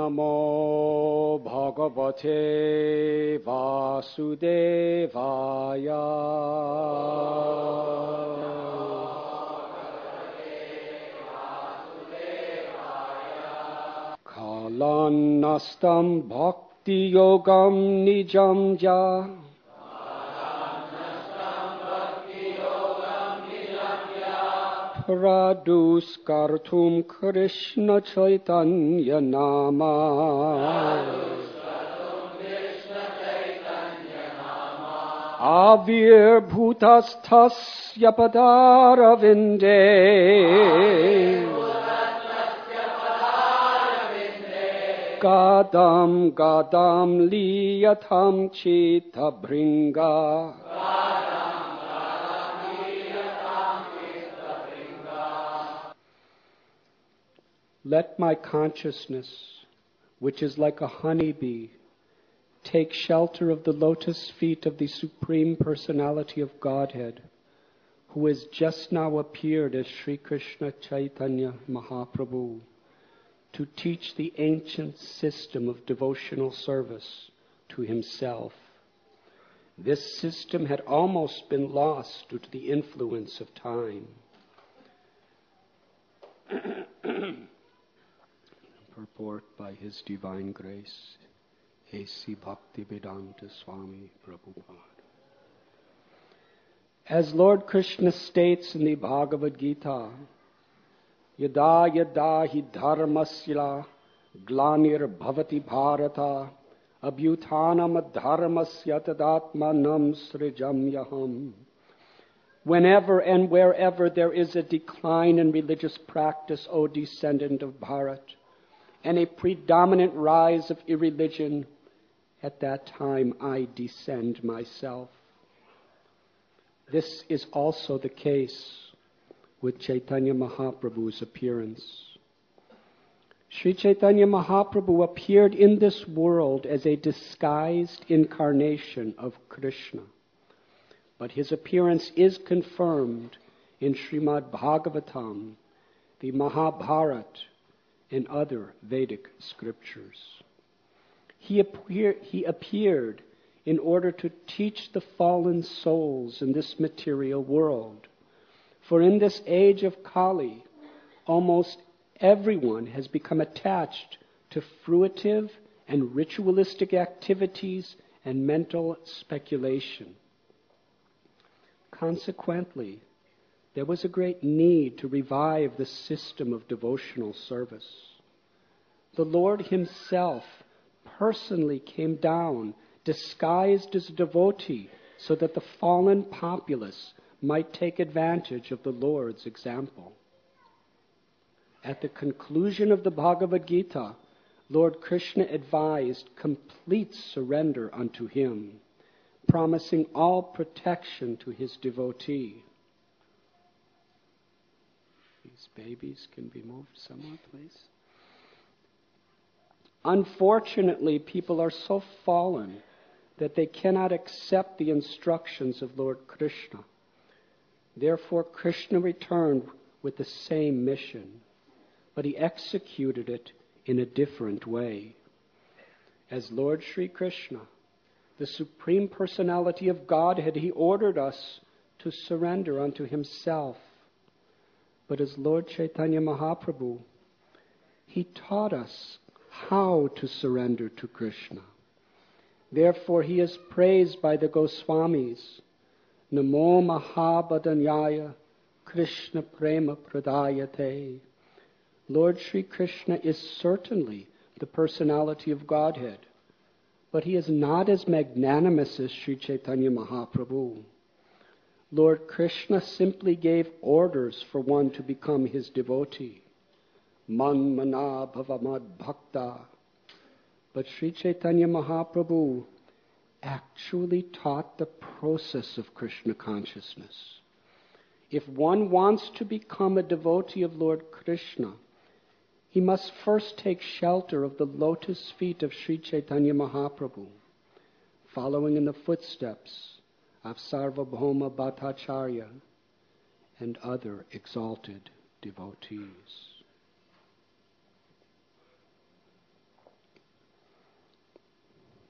Namo Bhagavate Vasudevaya. Kalanastam Bhakti Yogam Nijam Ja. Pradus Kartum Krishna Chaitanya Nama. Avir Bhutastasya Padaravinde. Gadam Gadam Liyatam Chita Bringa. Let my consciousness, which is like a honeybee, take shelter of the lotus feet of the Supreme Personality of Godhead, who has just now appeared as Sri Krishna Chaitanya Mahaprabhu, to teach the ancient system of devotional service to himself. This system had almost been lost due to the influence of time. Purport by His Divine Grace, A.C. Bhaktivedanta Swami Prabhupada. As Lord Krishna states in the Bhagavad Gita, Yada yada hi dharmasya glanir bhavati bharata abhyutanam dharmasya tadatmanam srijamyaham. Whenever and wherever there is a decline in religious practice, O descendant of Bharat, and a predominant rise of irreligion, at that time I descend myself. This is also the case with Chaitanya Mahaprabhu's appearance. Sri Chaitanya Mahaprabhu appeared in this world as a disguised incarnation of Krishna. But his appearance is confirmed in Srimad Bhagavatam, the Mahabharata, and other Vedic scriptures. He appeared in order to teach the fallen souls in this material world. For in this age of Kali, almost everyone has become attached to fruitive and ritualistic activities and mental speculation. Consequently, there was a great need to revive the system of devotional service. The Lord Himself personally came down, disguised as a devotee, so that the fallen populace might take advantage of the Lord's example. At the conclusion of the Bhagavad Gita, Lord Krishna advised complete surrender unto Him, promising all protection to His devotee. These babies can be moved somewhere, please. Unfortunately, people are so fallen that they cannot accept the instructions of Lord Krishna. Therefore, Krishna returned with the same mission, but He executed it in a different way. As Lord Sri Krishna, the Supreme Personality of Godhead, He ordered us to surrender unto Himself. But as Lord Chaitanya Mahaprabhu, He taught us how to surrender to Krishna. Therefore, He is praised by the Goswamis. Namo Mahabhadanyaya Krishna Prema Pradayate. Lord Sri Krishna is certainly the personality of Godhead, but He is not as magnanimous as Sri Chaitanya Mahaprabhu. Lord Krishna simply gave orders for one to become His devotee. Man mana bhavamad bhakta. But Sri Chaitanya Mahaprabhu actually taught the process of Krishna consciousness. If one wants to become a devotee of Lord Krishna, he must first take shelter of the lotus feet of Sri Chaitanya Mahaprabhu, following in the footsteps of Sarvabhauma Bhattacharya and other exalted devotees.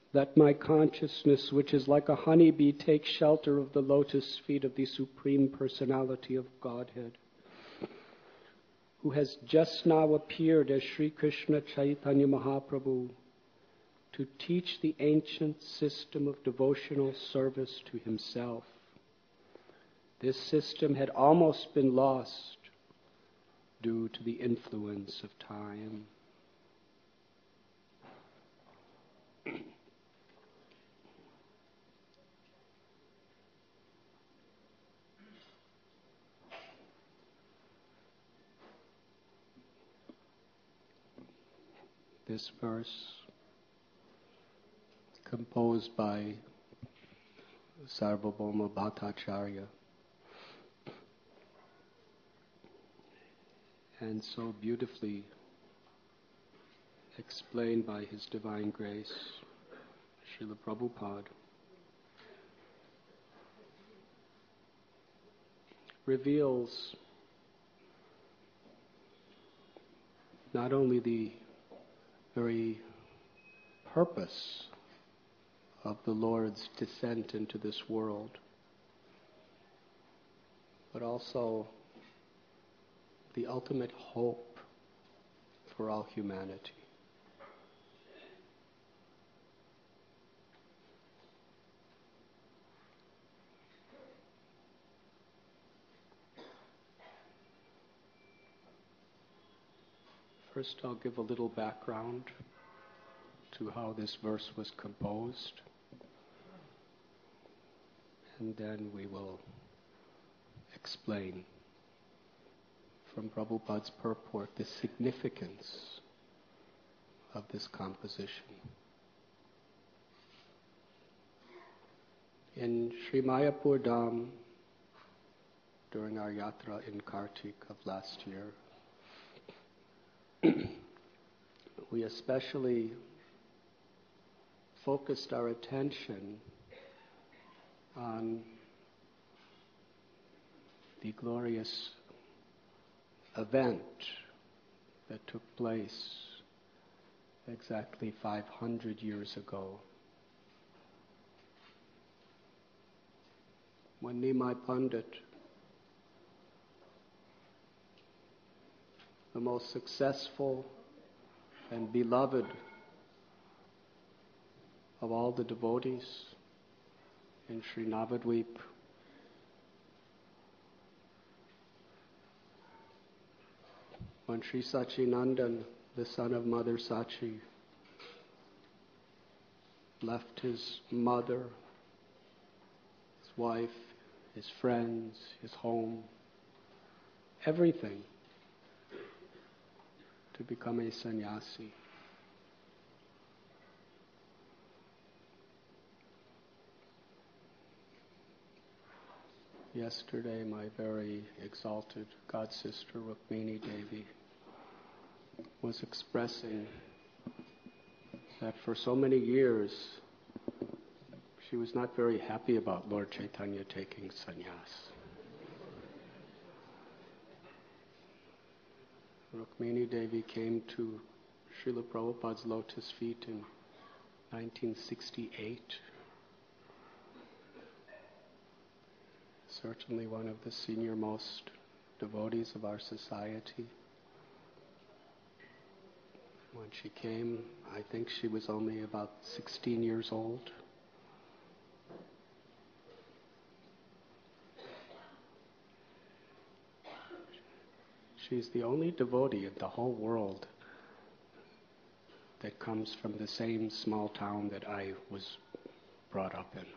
Let my consciousness, which is like a honeybee, take shelter of the lotus feet of the Supreme Personality of Godhead, who has just now appeared as Sri Krishna Chaitanya Mahaprabhu to teach the ancient system of devotional service to himself. This system had almost been lost due to the influence of time. This verse, composed by Sarvabhauma Bhattacharya, and so beautifully explained by His Divine Grace, Srila Prabhupada, reveals not only the very purpose of the Lord's descent into this world, but also the ultimate hope for all humanity. First, I'll give a little background to how this verse was composed, and then we will explain from Prabhupada's purport the significance of this composition. In Sri Mayapur Dham, during our yatra in Kartik of last year, we especially focused our attention on the glorious event that took place exactly 500 years ago, when Nimai Pandit, the most successful and beloved of all the devotees in Sri Navadvip, when Sri Sachinandan, the son of Mother Sachi, left his mother, his wife, his friends, his home, everything, to become a sannyasi. Yesterday, my very exalted God sister Rukmini Devi was expressing that for so many years she was not very happy about Lord Chaitanya taking sannyas. Rukmini Devi came to Srila Prabhupada's lotus feet in 1968. Certainly one of the senior most devotees of our society. When she came, I think she was only about 16 years old. She's the only devotee in the whole world that comes from the same small town that I was brought up in.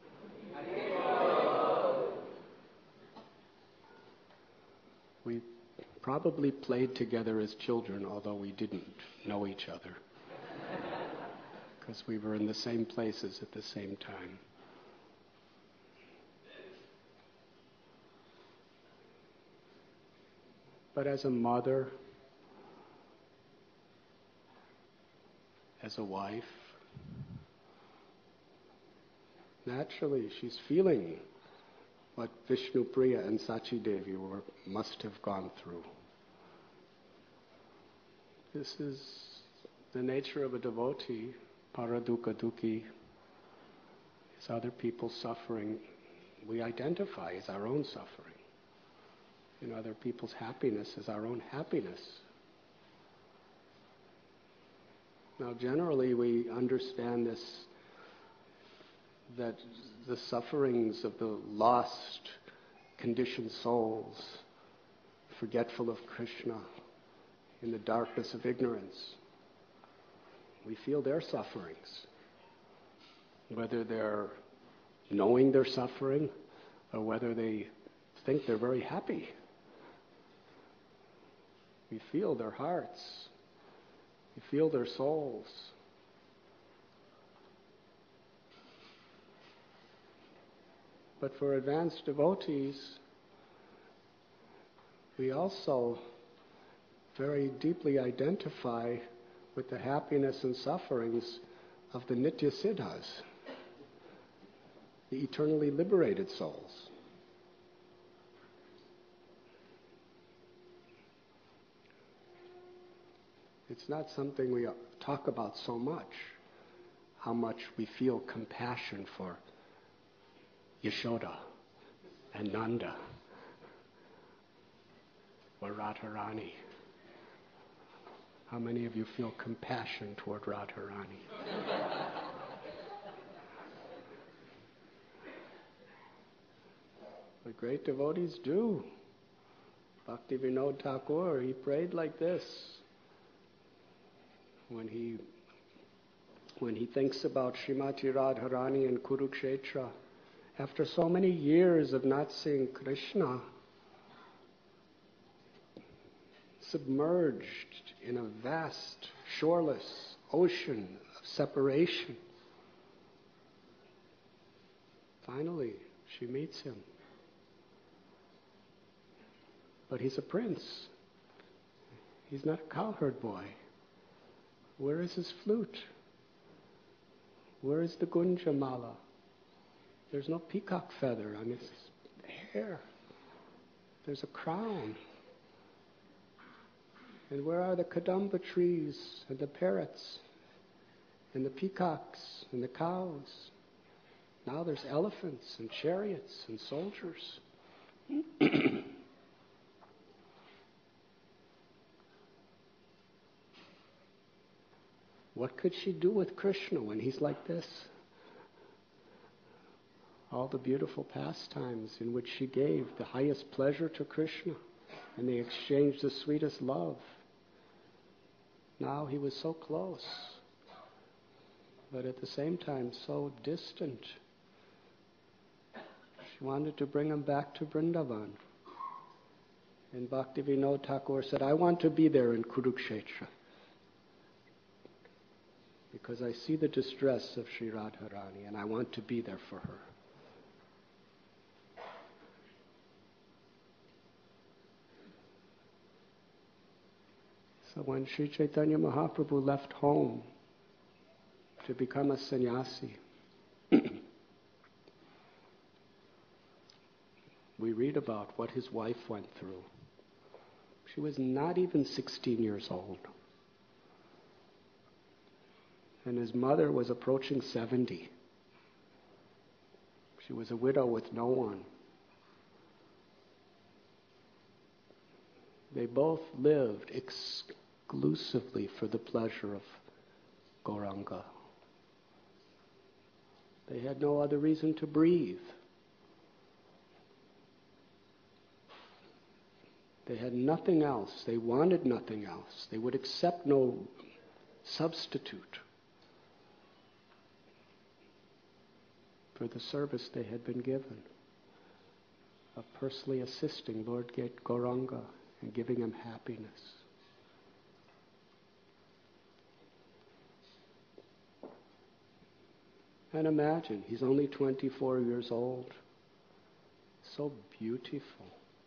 We probably played together as children, although we didn't know each other, because we were in the same places at the same time. But as a mother, as a wife, naturally she's feeling what Vishnu Priya and Sachi Devi must have gone through. This is the nature of a devotee Paradukkha dukkhi is other people's suffering we identify as our own suffering. And other people's happiness as our own happiness. Now generally we understand this, that the sufferings of the lost, conditioned souls, forgetful of Krishna, in the darkness of ignorance, we feel their sufferings. Whether they're knowing they're suffering or whether they think they're very happy. We feel their hearts. We feel their souls. But for advanced devotees, we also very deeply identify with the happiness and sufferings of the Nitya Siddhas, the eternally liberated souls. It's not something we talk about so much, how much we feel compassion for Yashoda and Nanda or Radharani. How many of you feel compassion toward Radharani? The great devotees do. Bhaktivinoda Thakur, he prayed like this. When he thinks about Srimati Radharani and Kurukshetra, after so many years of not seeing Krishna, submerged in a vast, shoreless ocean of separation, finally she meets him. But he's a prince. He's not a cowherd boy. Where is his flute? Where is the Gunjamala? There's no peacock feather on his hair. There's a crown. And where are the Kadamba trees and the parrots and the peacocks and the cows? Now there's elephants and chariots and soldiers. What could she do with Krishna when he's like this? All the beautiful pastimes in which she gave the highest pleasure to Krishna, and they exchanged the sweetest love. Now he was so close, but at the same time so distant. She wanted to bring him back to Vrindavan. And Bhaktivinoda Thakur said, I want to be there in Kurukshetra, because I see the distress of Sri Radharani and I want to be there for her. So when Sri Chaitanya Mahaprabhu left home to become a sannyasi, we read about what his wife went through. She was not even 16 years old. And his mother was approaching 70. She was a widow with no one. They both lived exclusively for the pleasure of Gauranga. They had no other reason to breathe. They had nothing else. They wanted nothing else. They would accept no substitute for the service they had been given of personally assisting Lord Gauranga and giving him happiness. And imagine, he's only 24 years old. So beautiful.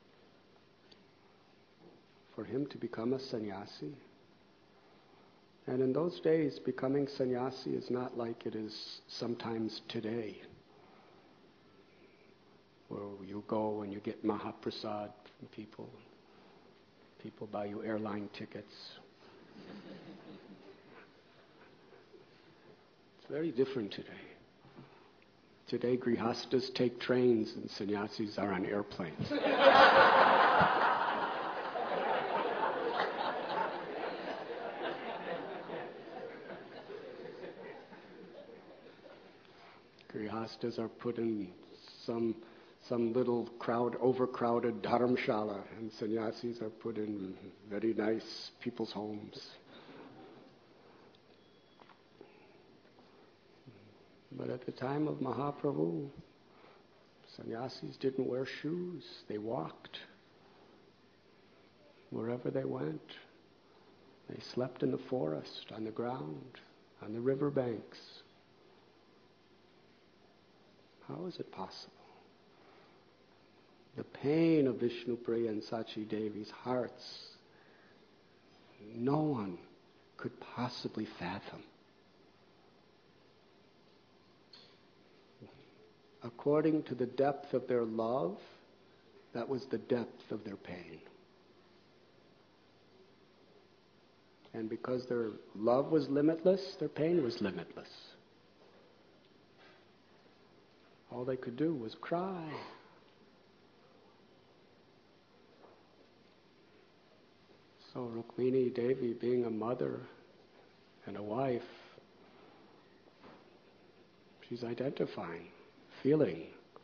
For him to become a sannyasi. And in those days, becoming sannyasi is not like it is sometimes today, where you go and you get Mahaprasad from people. People buy you airline tickets. It's very different today. Today, grihastas take trains and sannyasis are on airplanes. Grihastas are put in some little overcrowded dharamshala, and sannyasis are put in very nice people's homes. But at the time of Mahaprabhu, sannyasis didn't wear shoes. They walked wherever they went. They slept in the forest, on the ground, on the riverbanks. How is it possible? The pain of Vishnupriya and Sachi Devi's hearts, no one could possibly fathom. According to the depth of their love, that was the depth of their pain. And because their love was limitless, their pain was limitless. All they could do was cry. So Rukmini Devi, being a mother and a wife, she's identifying, feeling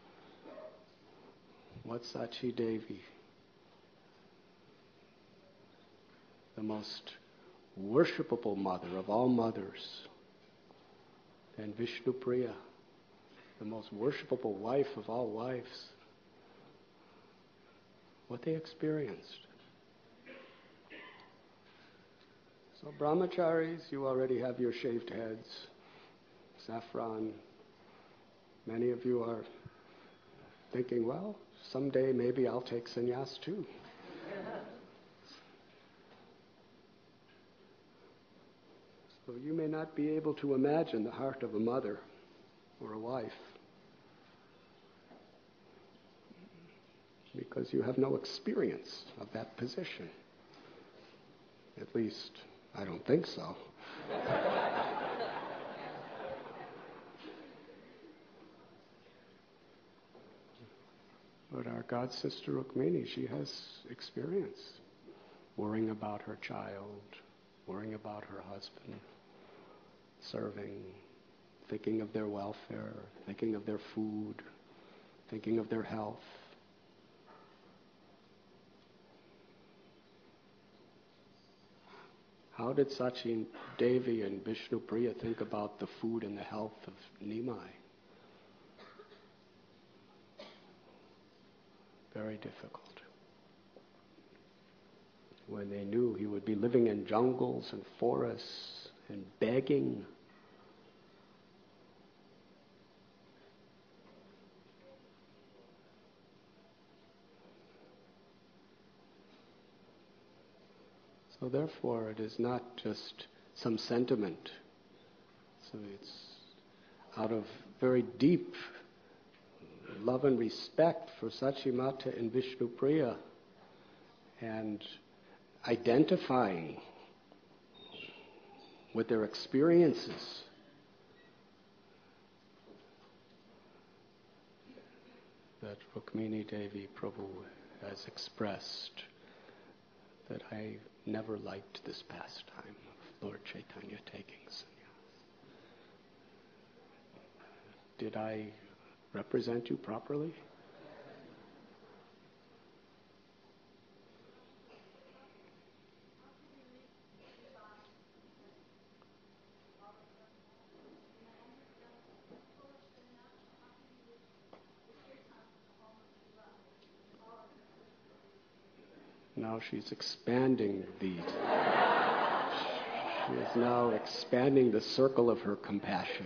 what Sachi Devi, the most worshipable mother of all mothers, and Vishnupriya, the most worshipable wife of all wives, what they experienced. So brahmacharis, you already have your shaved heads, saffron. Many of you are thinking, well, someday maybe I'll take sannyas too. So you may not be able to imagine the heart of a mother or a wife because you have no experience of that position. At least, I don't think so. But our God sister Rukmini, she has experience worrying about her child, worrying about her husband, serving, thinking of their welfare, thinking of their food, thinking of their health. How did Sachi Devi and Vishnupriya think about the food and the health of Nimai? Very difficult. When they knew he would be living in jungles and forests and begging. So therefore, it is not just some sentiment. So it's out of very deep love and respect for Sachimata and Vishnupriya and identifying with their experiences. That Rukmini Devi Prabhu has expressed that I never liked this pastime of Lord Chaitanya taking sannyas. Did I represent you properly? Now she's expanding she is now expanding the circle of her compassion.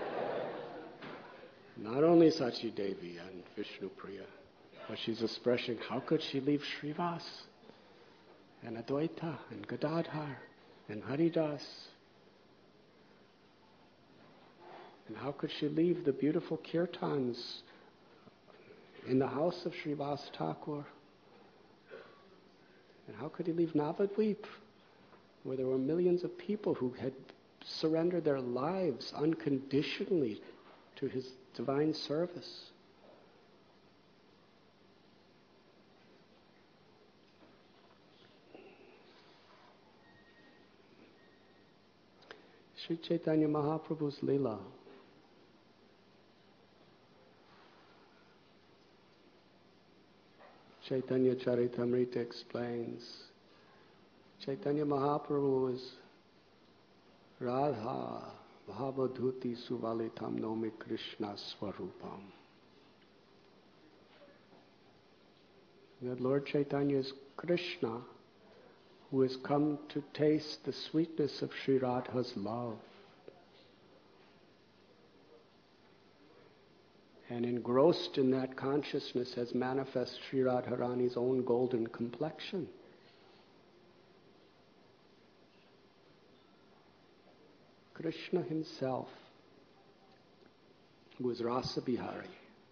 Not only Sachi Devi and Vishnupriya, but she's expressing how could she leave Srivas and Advaita and Gadadhar and Haridas? And how could she leave the beautiful kirtans in the house of Srivas Thakur? And how could he leave Navadvip, where there were millions of people who had surrender their lives unconditionally to His divine service. Sri Chaitanya Mahaprabhu's Leela. Chaitanya Charitamrita explains, Chaitanya Mahaprabhu was Radha Bhavadhuti Suvalitam Nomi Krishna Swarupam. That Lord Chaitanya is Krishna, who has come to taste the sweetness of Sri Radha's love. And engrossed in that consciousness has manifest Sri Radharani's own golden complexion. Krishna himself, who is Rasa Bihari.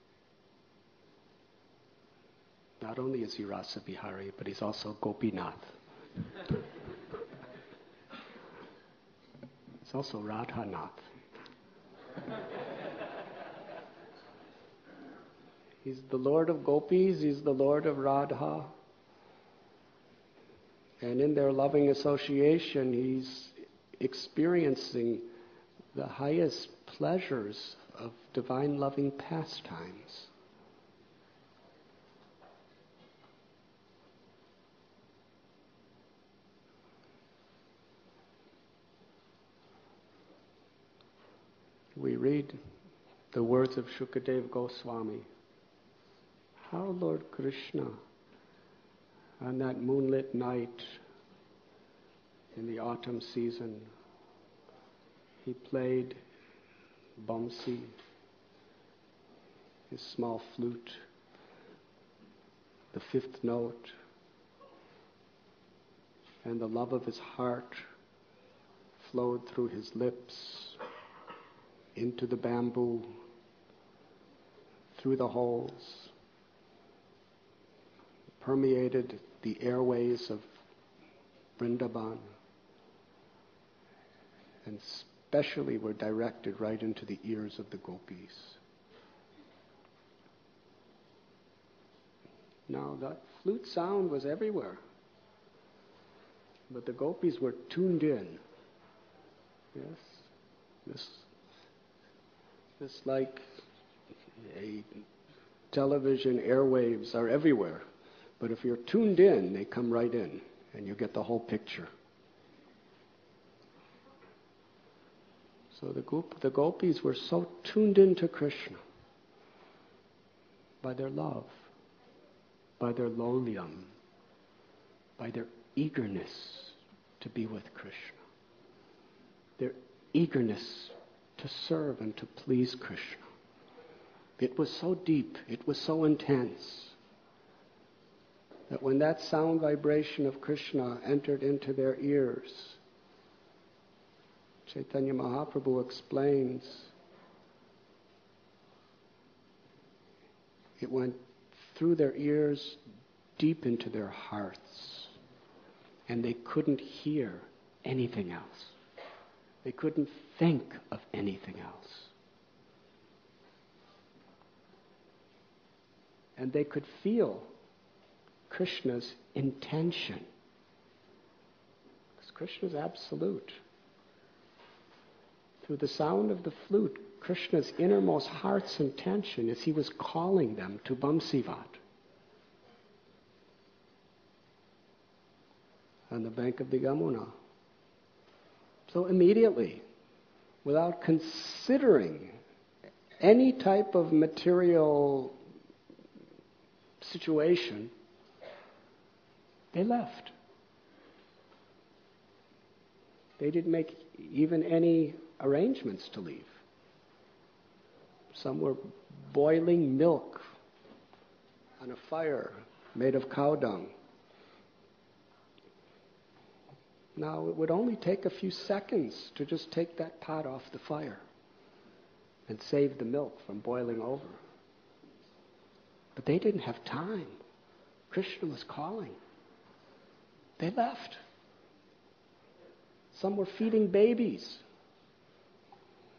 Not only is he Rasa Bihari, but he's also Gopinath. It's also Radhanath. He's the Lord of Gopis, he's the Lord of Radha. And in their loving association, he's experiencing the highest pleasures of divine loving pastimes. We read the words of Shukadev Goswami. How Lord Krishna, on that moonlit night in the autumn season, he played Bamsi, his small flute, the fifth note, and the love of his heart flowed through his lips, into the bamboo, through the holes, permeated the airways of Vrindavan, and especially were directed right into the ears of the gopis. Now that flute sound was everywhere, but the gopis were tuned in. Yes, this like a television airwaves are everywhere, but if you're tuned in, they come right in, and you get the whole picture. So the gopis were so tuned into Krishna by their love, by their loliam, by their eagerness to be with Krishna, their eagerness to serve and to please Krishna. It was so deep, it was so intense, that when that sound vibration of Krishna entered into their ears, Chaitanya Mahaprabhu explains, it went through their ears deep into their hearts, and they couldn't hear anything else. They couldn't think of anything else. And they could feel Krishna's intention. Because Krishna's absolute. Through the sound of the flute, Krishna's innermost heart's intention is he was calling them to Bamsivat. On the bank of the Yamuna. So immediately, without considering any type of material situation, they left. They didn't make even any arrangements to leave. Some were boiling milk on a fire made of cow dung. Now, it would only take a few seconds to just take that pot off the fire and save the milk from boiling over. But they didn't have time. Krishna was calling. They left. Some were feeding babies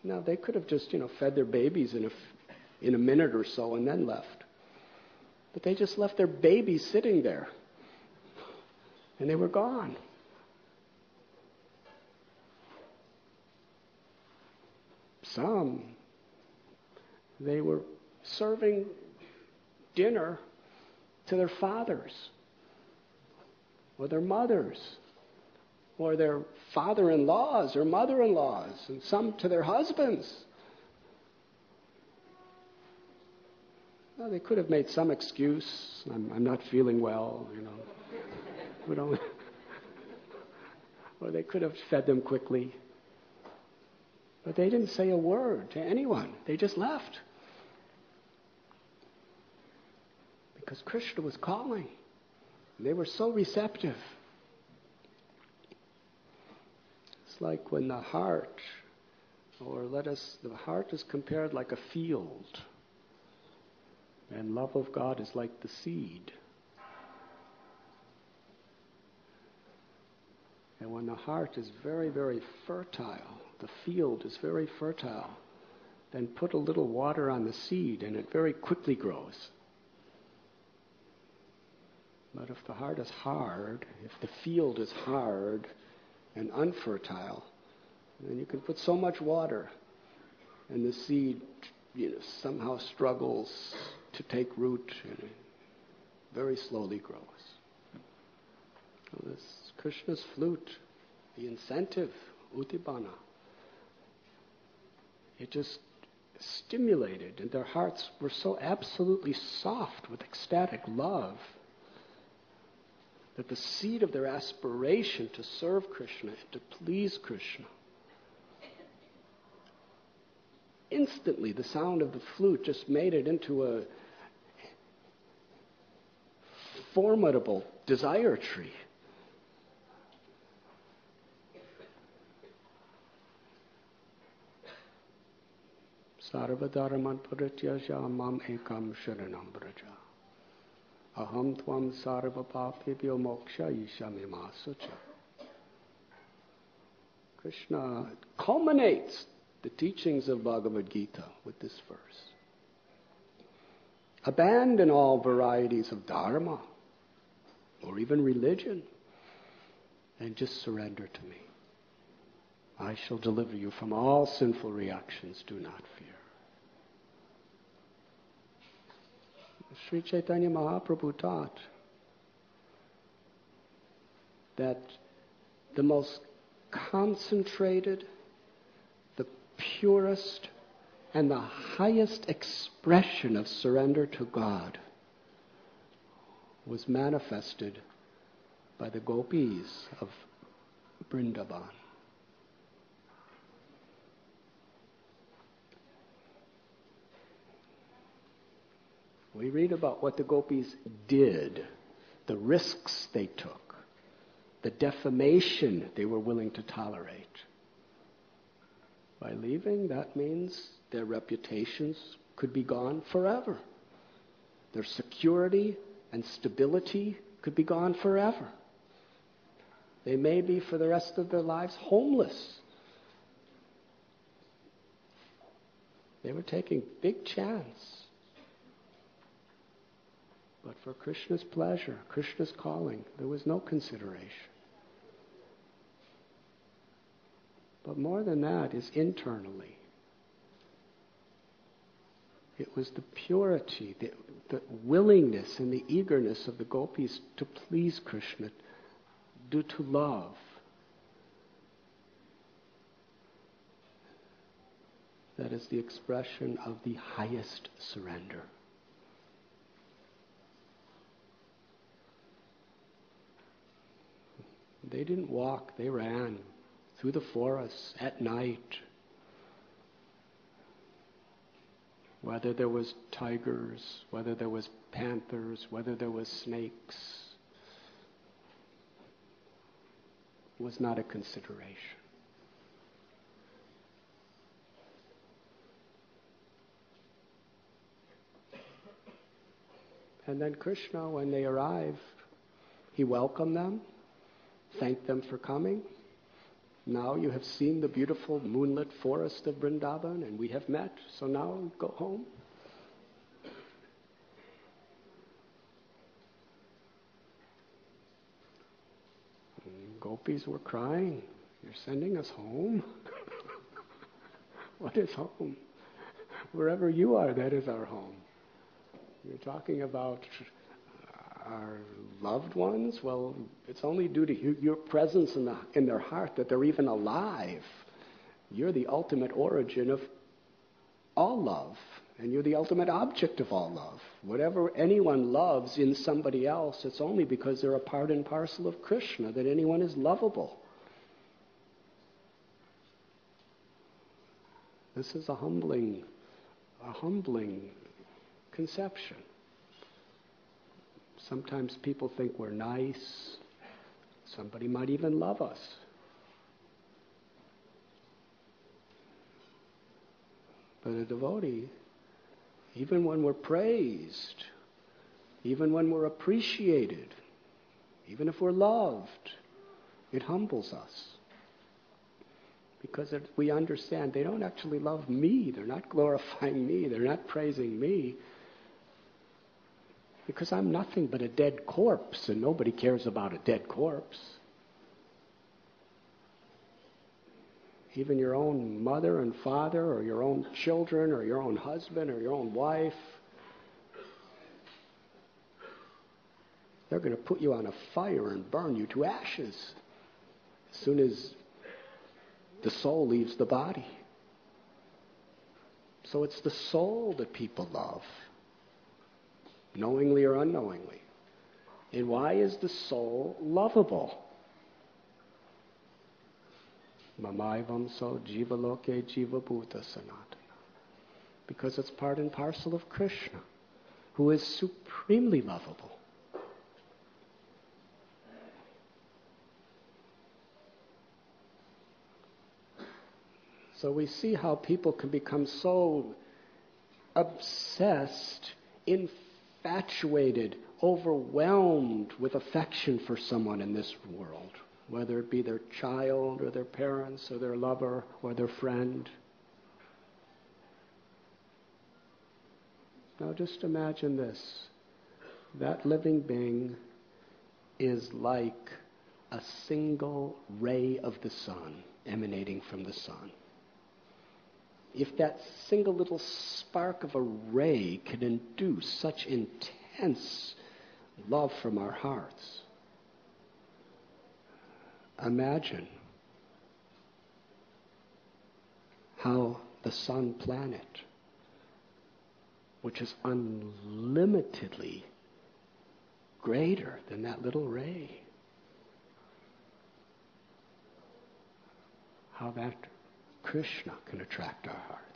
Now, they could have just, fed their babies in a minute or so and then left. But they just left their babies sitting there. And they were gone. Some, they were serving dinner to their fathers or their mothers or their father-in-laws or mother-in-laws, and some to their husbands. Well, they could have made some excuse. I'm not feeling well, We don't. Or they could have fed them quickly. But they didn't say a word to anyone. They just left. Because Krishna was calling. They were so receptive. It's like when the heart, the heart is compared like a field. And love of God is like the seed. And when the heart is very, very fertile, the field is very fertile, then put a little water on the seed and it very quickly grows. But if the heart is hard, if the field is hard and unfertile, then you can put so much water and the seed, somehow struggles to take root and it very slowly grows. So this Krishna's flute, the incentive, Udibana, it just stimulated, and their hearts were so absolutely soft with ecstatic love that the seed of their aspiration to serve Krishna and to please Krishna, instantly the sound of the flute just made it into a formidable desire tree. Sarvadharman parityaja mam ekam sharanam braja. Aham tvam sarva papebhyo moksha ishamima sucha. Krishna culminates the teachings of Bhagavad Gita with this verse. Abandon all varieties of dharma or even religion and just surrender to me. I shall deliver you from all sinful reactions. Do not fear. Sri Chaitanya Mahaprabhu taught that the most concentrated, the purest, and the highest expression of surrender to God was manifested by the gopis of Vrindavan. We read about what the gopis did, the risks they took, the defamation they were willing to tolerate. By leaving, that means their reputations could be gone forever. Their security and stability could be gone forever. They may be, for the rest of their lives, homeless. They were taking big chance. But for Krishna's pleasure, Krishna's calling, there was no consideration. But more than that is internally. It was the purity, the willingness and the eagerness of the gopis to please Krishna due to love. That is the expression of the highest surrender. They didn't walk, they ran through the forests at night. Whether there was tigers, whether there was panthers, whether there was snakes, was not a consideration. And then Krishna, when they arrived, he welcomed them, thanked them for coming, Now you have seen the beautiful moonlit forest of Vrindavan, and we have met, so now go home. And gopis were crying, "You're sending us home?" What is home? Wherever you are, that is our home. You're talking about our loved ones? Well, it's only due to your presence in their heart that they're even alive. You're the ultimate origin of all love, and you're the ultimate object of all love. Whatever anyone loves in somebody else, it's only because they're a part and parcel of Krishna that anyone is lovable. This is a humbling conception. Sometimes people think we're nice. Somebody might even love us. But a devotee, even when we're praised, even when we're appreciated, even if we're loved, it humbles us. Because we understand they don't actually love me. They're not glorifying me. They're not praising me. Because I'm nothing but a dead corpse, and nobody cares about a dead corpse. Even your own mother and father, or your own children, or your own husband, or your own wife, they're going to put you on a fire and burn you to ashes as soon as the soul leaves the body. So it's the soul that people love, knowingly or unknowingly. And why is the soul lovable? Mamaivam so jivaloke jivabhuta sanatana. Because it's part and parcel of Krishna, who is supremely lovable. So we see how people can become so obsessed, infatuated, overwhelmed with affection for someone in this world, whether it be their child or their parents or their lover or their friend. Now just imagine this. That living being is like a single ray of the sun emanating from the sun. If that single little spark of a ray can induce such intense love from our hearts, imagine how the sun planet, which is unlimitedly greater than that little ray, how that Krishna can attract our hearts.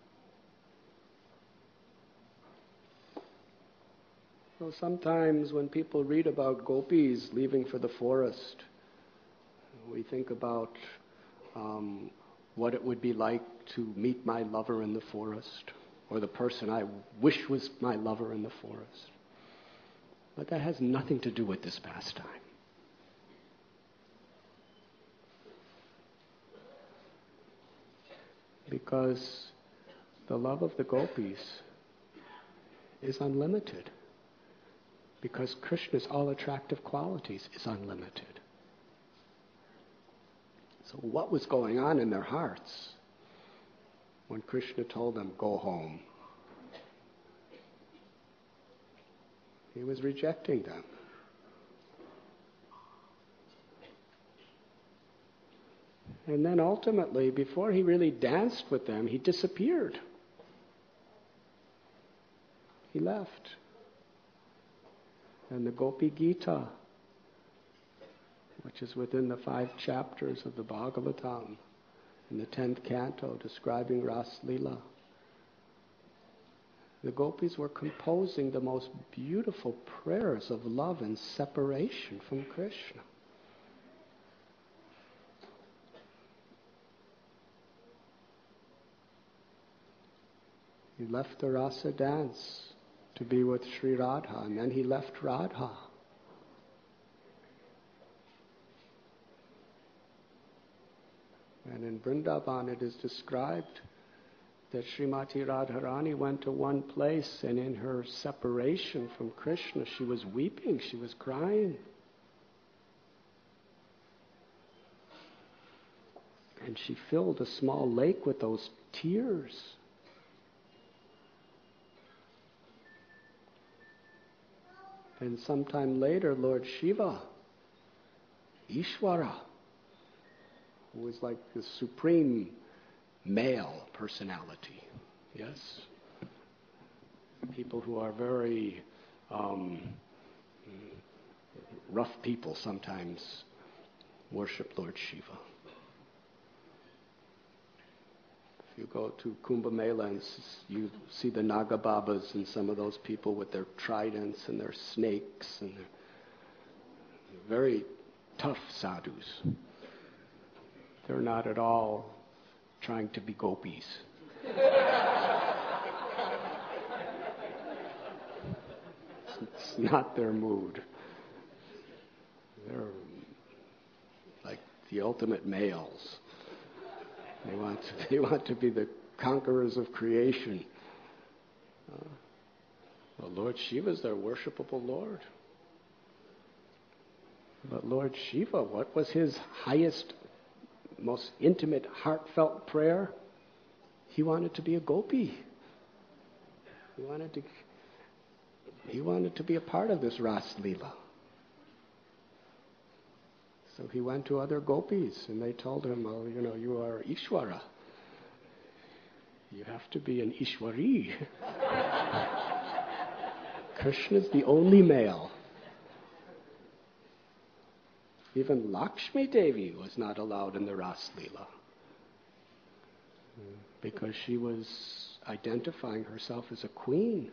So sometimes when people read about gopis leaving for the forest, we think about what it would be like to meet my lover in the forest, or the person I wish was my lover in the forest. But that has nothing to do with this pastime. Because the love of the gopis is unlimited. Because Krishna's all attractive qualities is unlimited. So what was going on in their hearts when Krishna told them, go home? He was rejecting them. And then ultimately, before he really danced with them, he disappeared. He left. And the Gopi Gita, which is within the 5 chapters of the Bhagavatam, in the 10th canto describing Ras Lila, the gopis were composing the most beautiful prayers of love and separation from Krishna. He left the Rasa dance to be with Sri Radha, and then he left Radha. And in Vrindavan it is described that Srimati Radharani went to one place, and in her separation from Krishna, she was weeping, she was crying. And she filled a small lake with those tears. And sometime later, Lord Shiva, Ishvara, who was like the supreme male personality, yes? People who are very rough people sometimes worship Lord Shiva. If you go to Kumbh Mela and you see the Naga Babas and some of those people with their tridents and their snakes and their very tough sadhus. They're not at all trying to be gopis. It's not their mood. They're like the ultimate males. They want to be the conquerors of creation. Well, Lord Shiva is their worshipable Lord. But Lord Shiva, what was his highest, most intimate, heartfelt prayer? He wanted to be a gopi. He wanted to be a part of this Ras Leela. So he went to other gopis and they told him, well, you are Ishvara. You have to be an Ishwari. Krishna's the only male. Even Lakshmi Devi was not allowed in the Ras Leela because she was identifying herself as a queen.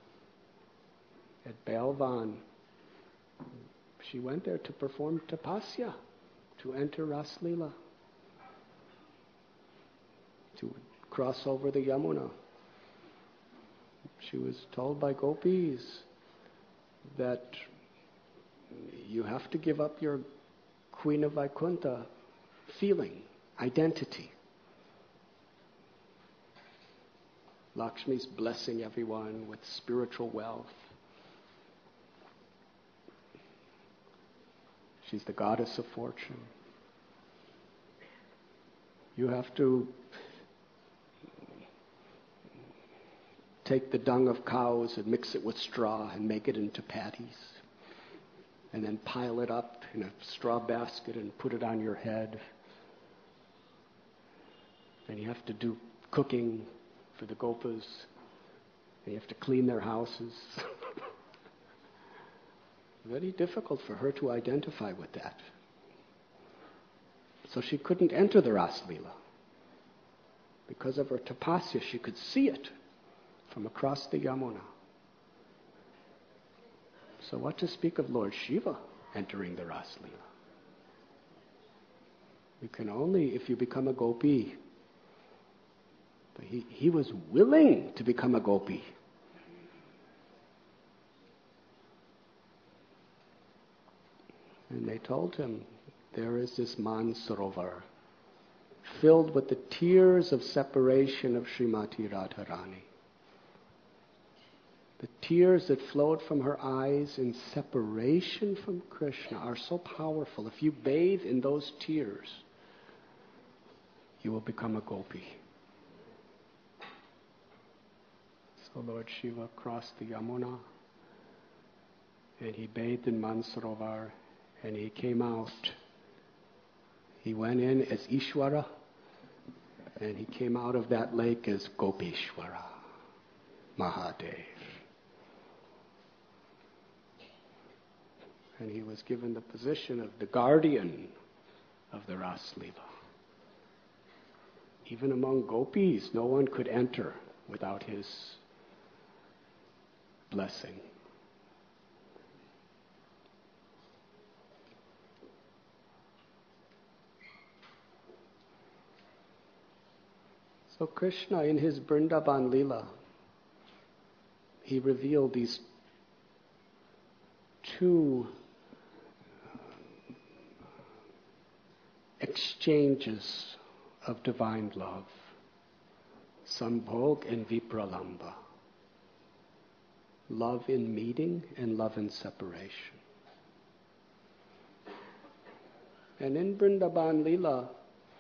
At Belvan, she went there to perform tapasya, to enter Ras Leela, to cross over the Yamuna. She was told by gopis that you have to give up your Queen of Vaikuntha feeling, identity. Lakshmi's blessing everyone with spiritual wealth. She's the goddess of fortune. You have to take the dung of cows and mix it with straw and make it into patties. And then pile it up in a straw basket and put it on your head. And you have to do cooking for the gopas. And you have to clean their houses. Very difficult for her to identify with that. So she couldn't enter the Ras Leela. Because of her tapasya, she could see it from across the Yamuna. So what to speak of Lord Shiva entering the Ras Leela? You can only if you become a gopi. But he was willing to become a gopi. And they told him, there is this Mansarovar filled with the tears of separation of Srimati Radharani. The tears that flowed from her eyes in separation from Krishna are so powerful. If you bathe in those tears, you will become a gopi. So Lord Shiva crossed the Yamuna and he bathed in Mansarovar. And he came out. He went in as Ishvara, and he came out of that lake as Gopishvara, Mahadev. And he was given the position of the guardian of the Ras Leela. Even among gopis, no one could enter without his blessing. So Krishna, in his Vrindavan Leela, he revealed these two exchanges of divine love. Sambhog and Vipralamba. Love in meeting and love in separation. And in Vrindavan Leela,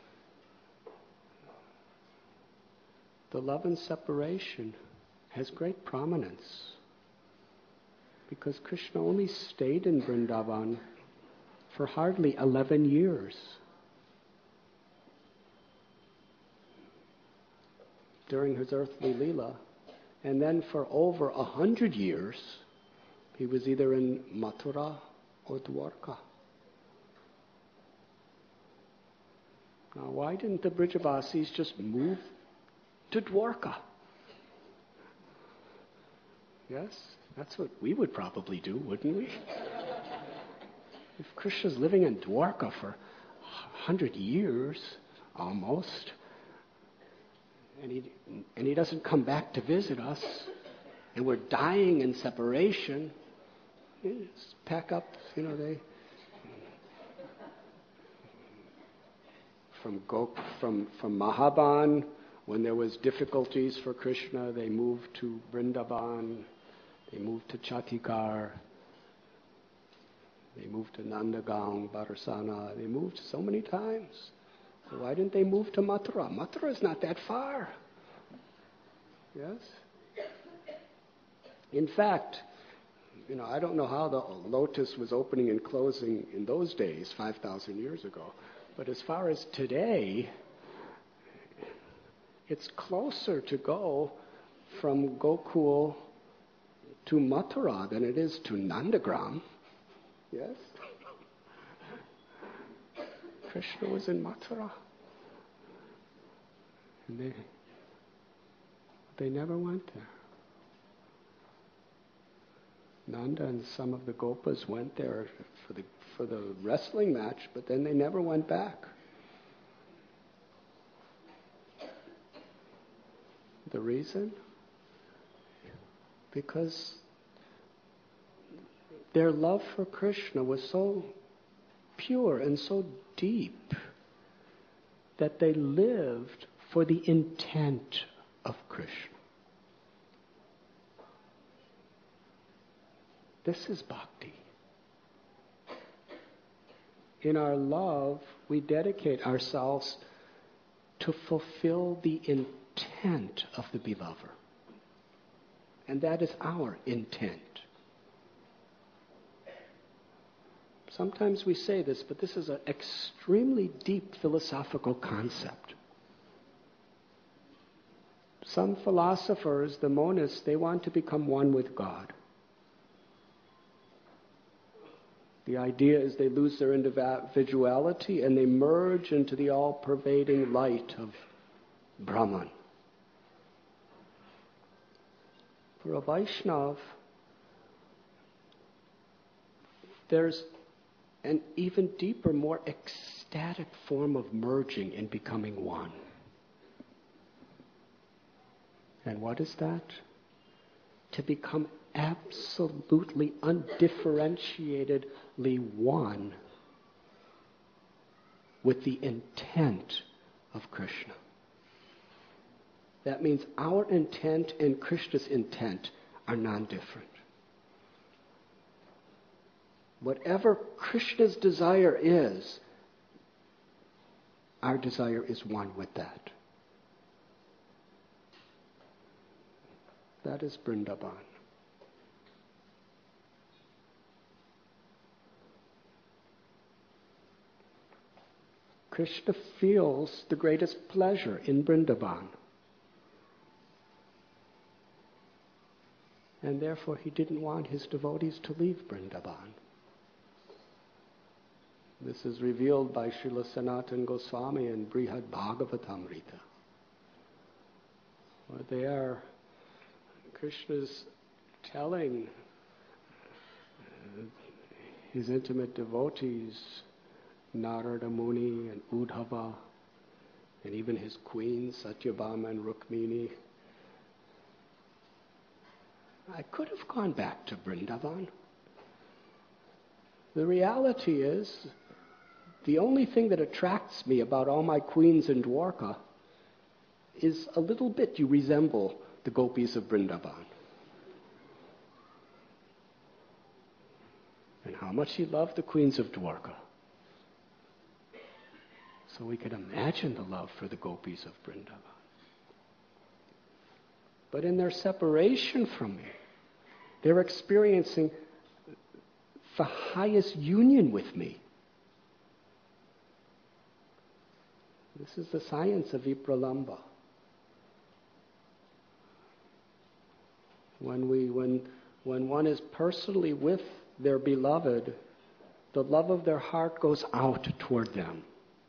the love and separation has great prominence because Krishna only stayed in Vrindavan for hardly 11 years. During his earthly Leela. And then for over 100 years, he was either in Mathura or Dwarka. Now, why didn't the Brijavasis just move to Dwarka? Yes, that's what we would probably do, wouldn't we? If Krishna's living in Dwarka for 100 years, almost, and he doesn't come back to visit us, and we're dying in separation, just pack up, from Mahaban, when there was difficulties for Krishna, they moved to Vrindavan, they moved to Chatikar, they moved to Nandagaon, Barsana, they moved so many times. So why didn't they move to Mathura? Mathura is not that far. Yes? In fact, I don't know how the lotus was opening and closing in those days, 5,000 years ago. But as far as today, it's closer to go from Gokul to Mathura than it is to Nandagram. Yes? Krishna was in Mathura. And they never went there. Nanda and some of the Gopas went there for the wrestling match, but then they never went back. The reason? Because their love for Krishna was so pure and so deep that they lived for the intent of Krishna. This is bhakti. In our love, we dedicate ourselves to fulfill the intent of the belover. And that is our intent. Sometimes we say this, but this is an extremely deep philosophical concept. Some philosophers, the monists, they want to become one with God. The idea is they lose their individuality and they merge into the all-pervading light of Brahman. For a Vaishnav, there's an even deeper, more ecstatic form of merging and becoming one. And what is that? To become absolutely undifferentiatedly one with the intent of Krishna. That means our intent and Krishna's intent are non-different. Whatever Krishna's desire is, our desire is one with that. That is Vrindavan. Krishna feels the greatest pleasure in Vrindavan. And therefore he didn't want his devotees to leave Vrindavan. This is revealed by Srila Sanatana Goswami in Brihad Bhagavatamrita. There, Krishna's telling his intimate devotees, Narada Muni and Uddhava, and even his queens, Satyabhama and Rukmini, I could have gone back to Vrindavan. The reality is, the only thing that attracts me about all my queens in Dwarka is a little bit you resemble the gopis of Vrindavan. And how much he loved the queens of Dwarka. So we can imagine the love for the gopis of Vrindavan. But in their separation from me, they're experiencing the highest union with me. This is the science of Vipralambha. When one is personally with their beloved, the love of their heart goes out toward them.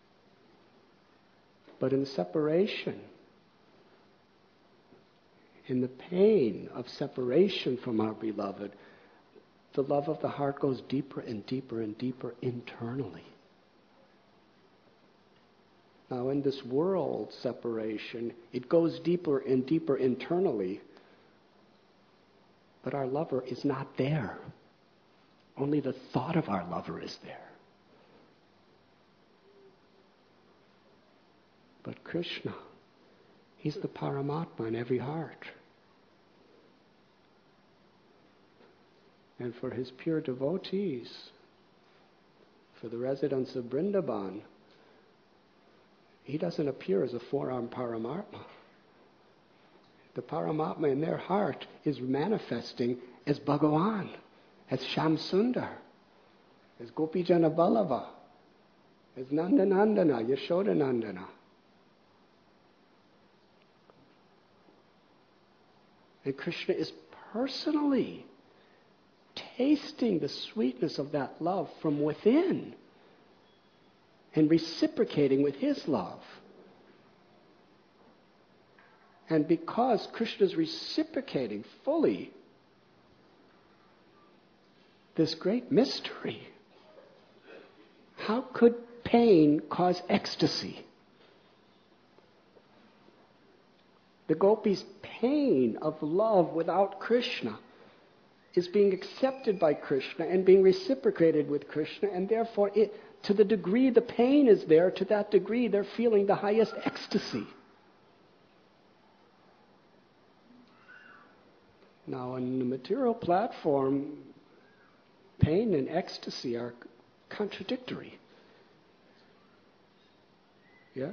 But in separation, in the pain of separation from our beloved, the love of the heart goes deeper and deeper and deeper internally. Now, in this world separation, it goes deeper and deeper internally, but our lover is not there. Only the thought of our lover is there. But Krishna, he's the Paramatma in every heart. And for his pure devotees, for the residents of Vrindavan, he doesn't appear as a four-armed Paramatma. The Paramatma in their heart is manifesting as Bhagavan, as Shamsundar, as Gopijana Vallabha, as Nandanandana, Yashodanandana. And Krishna is personally tasting the sweetness of that love from within and reciprocating with his love. And because Krishna is reciprocating fully this great mystery, how could pain cause ecstasy? The gopis' pain of love without Krishna is being accepted by Krishna and being reciprocated with Krishna, and therefore, to the degree the pain is there, to that degree they're feeling the highest ecstasy. Now, on the material platform, pain and ecstasy are contradictory. Yes?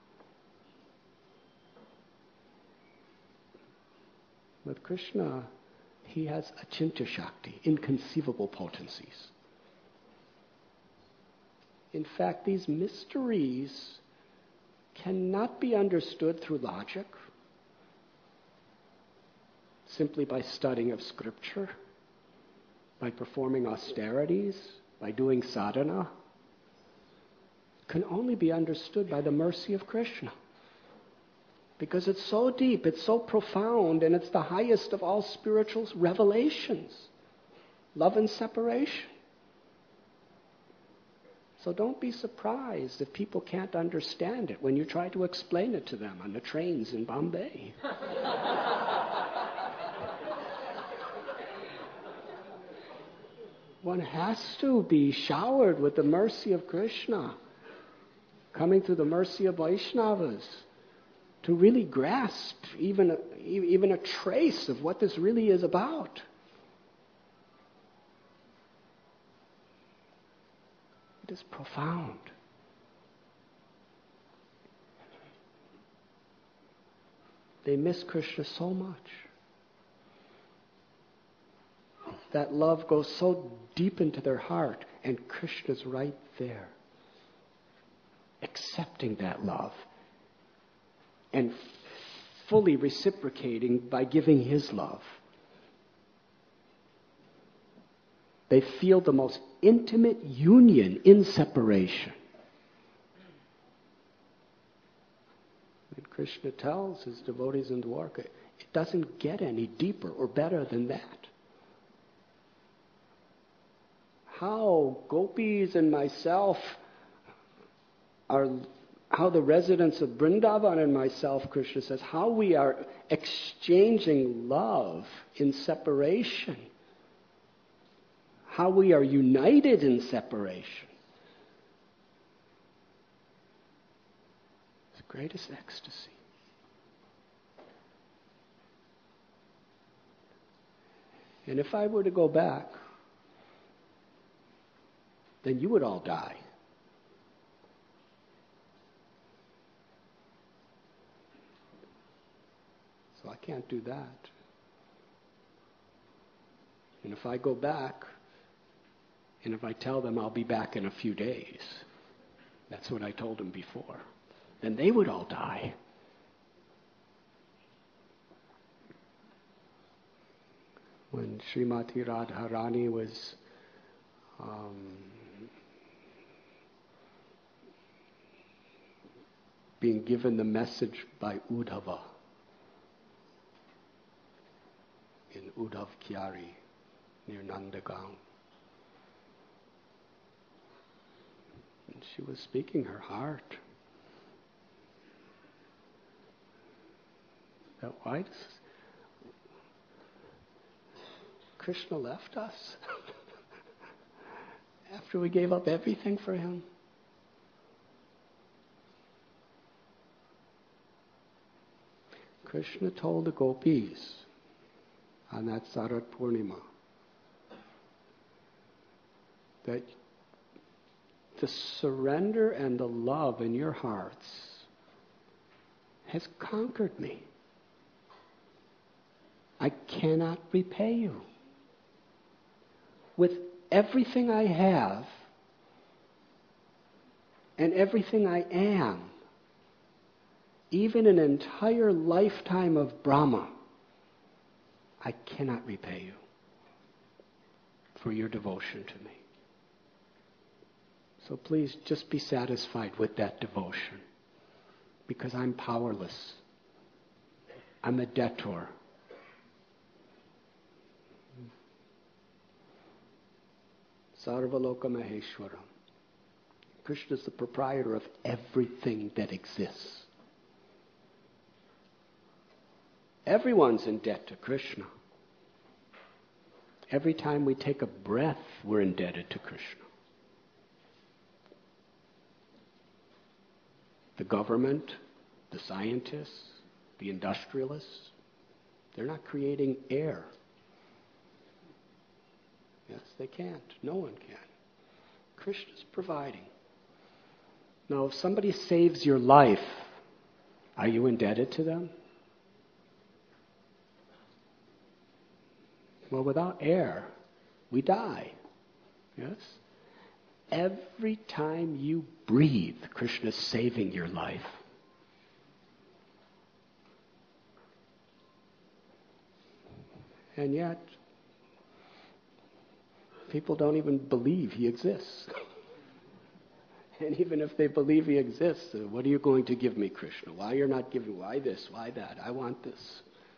But Krishna, he has achintya shakti, inconceivable potencies. In fact, these mysteries cannot be understood through logic, simply by studying of scripture, by performing austerities, by doing sadhana. Can only be understood by the mercy of Krishna. Because it's so deep, it's so profound, and it's the highest of all spiritual revelations. Love and separation. So don't be surprised if people can't understand it when you try to explain it to them on the trains in Bombay. One has to be showered with the mercy of Krishna, coming through the mercy of Vaishnavas, to really grasp even a trace of what this really is about. It is profound. They miss Krishna so much. That love goes so deep into their heart, and Krishna's right there, accepting that love and fully reciprocating by giving his love. They feel the most intimate union in separation. And Krishna tells his devotees in Dwarka, it doesn't get any deeper or better than that. How gopis and myself are, how the residents of Vrindavan and myself, Krishna says, how we are exchanging love in separation. How we are united in separation. Greatest ecstasy. And if I were to go back, then you would all die. So I can't do that. And if I go back, and if I tell them I'll be back in a few days, that's what I told them before, then they would all die. When Srimati Radharani was being given the message by Uddhava in Uddhav Kyari near Nandagaon. And she was speaking her heart. That why does Krishna left us after we gave up everything for him? Krishna told the gopis on that Sarat Purnima that the surrender and the love in your hearts has conquered me. I cannot repay you. With everything I have and everything I am, even an entire lifetime of Brahma, I cannot repay you for your devotion to me. So please just be satisfied with that devotion, because I'm powerless. I'm a debtor. Sarvaloka Maheshwaram. Krishna is the proprietor of everything that exists. Everyone's in debt to Krishna. Every time we take a breath, we're indebted to Krishna. The government, the scientists, the industrialists, they're not creating air. Yes, they can't. No one can. Krishna's providing. Now, if somebody saves your life, are you indebted to them? Well, without air, we die. Yes? Every time you breathe, Krishna's saving your life. And yet, people don't even believe he exists. And even if they believe he exists, what are you going to give me, Krishna? Why you're not giving? Why this? Why that? I want this.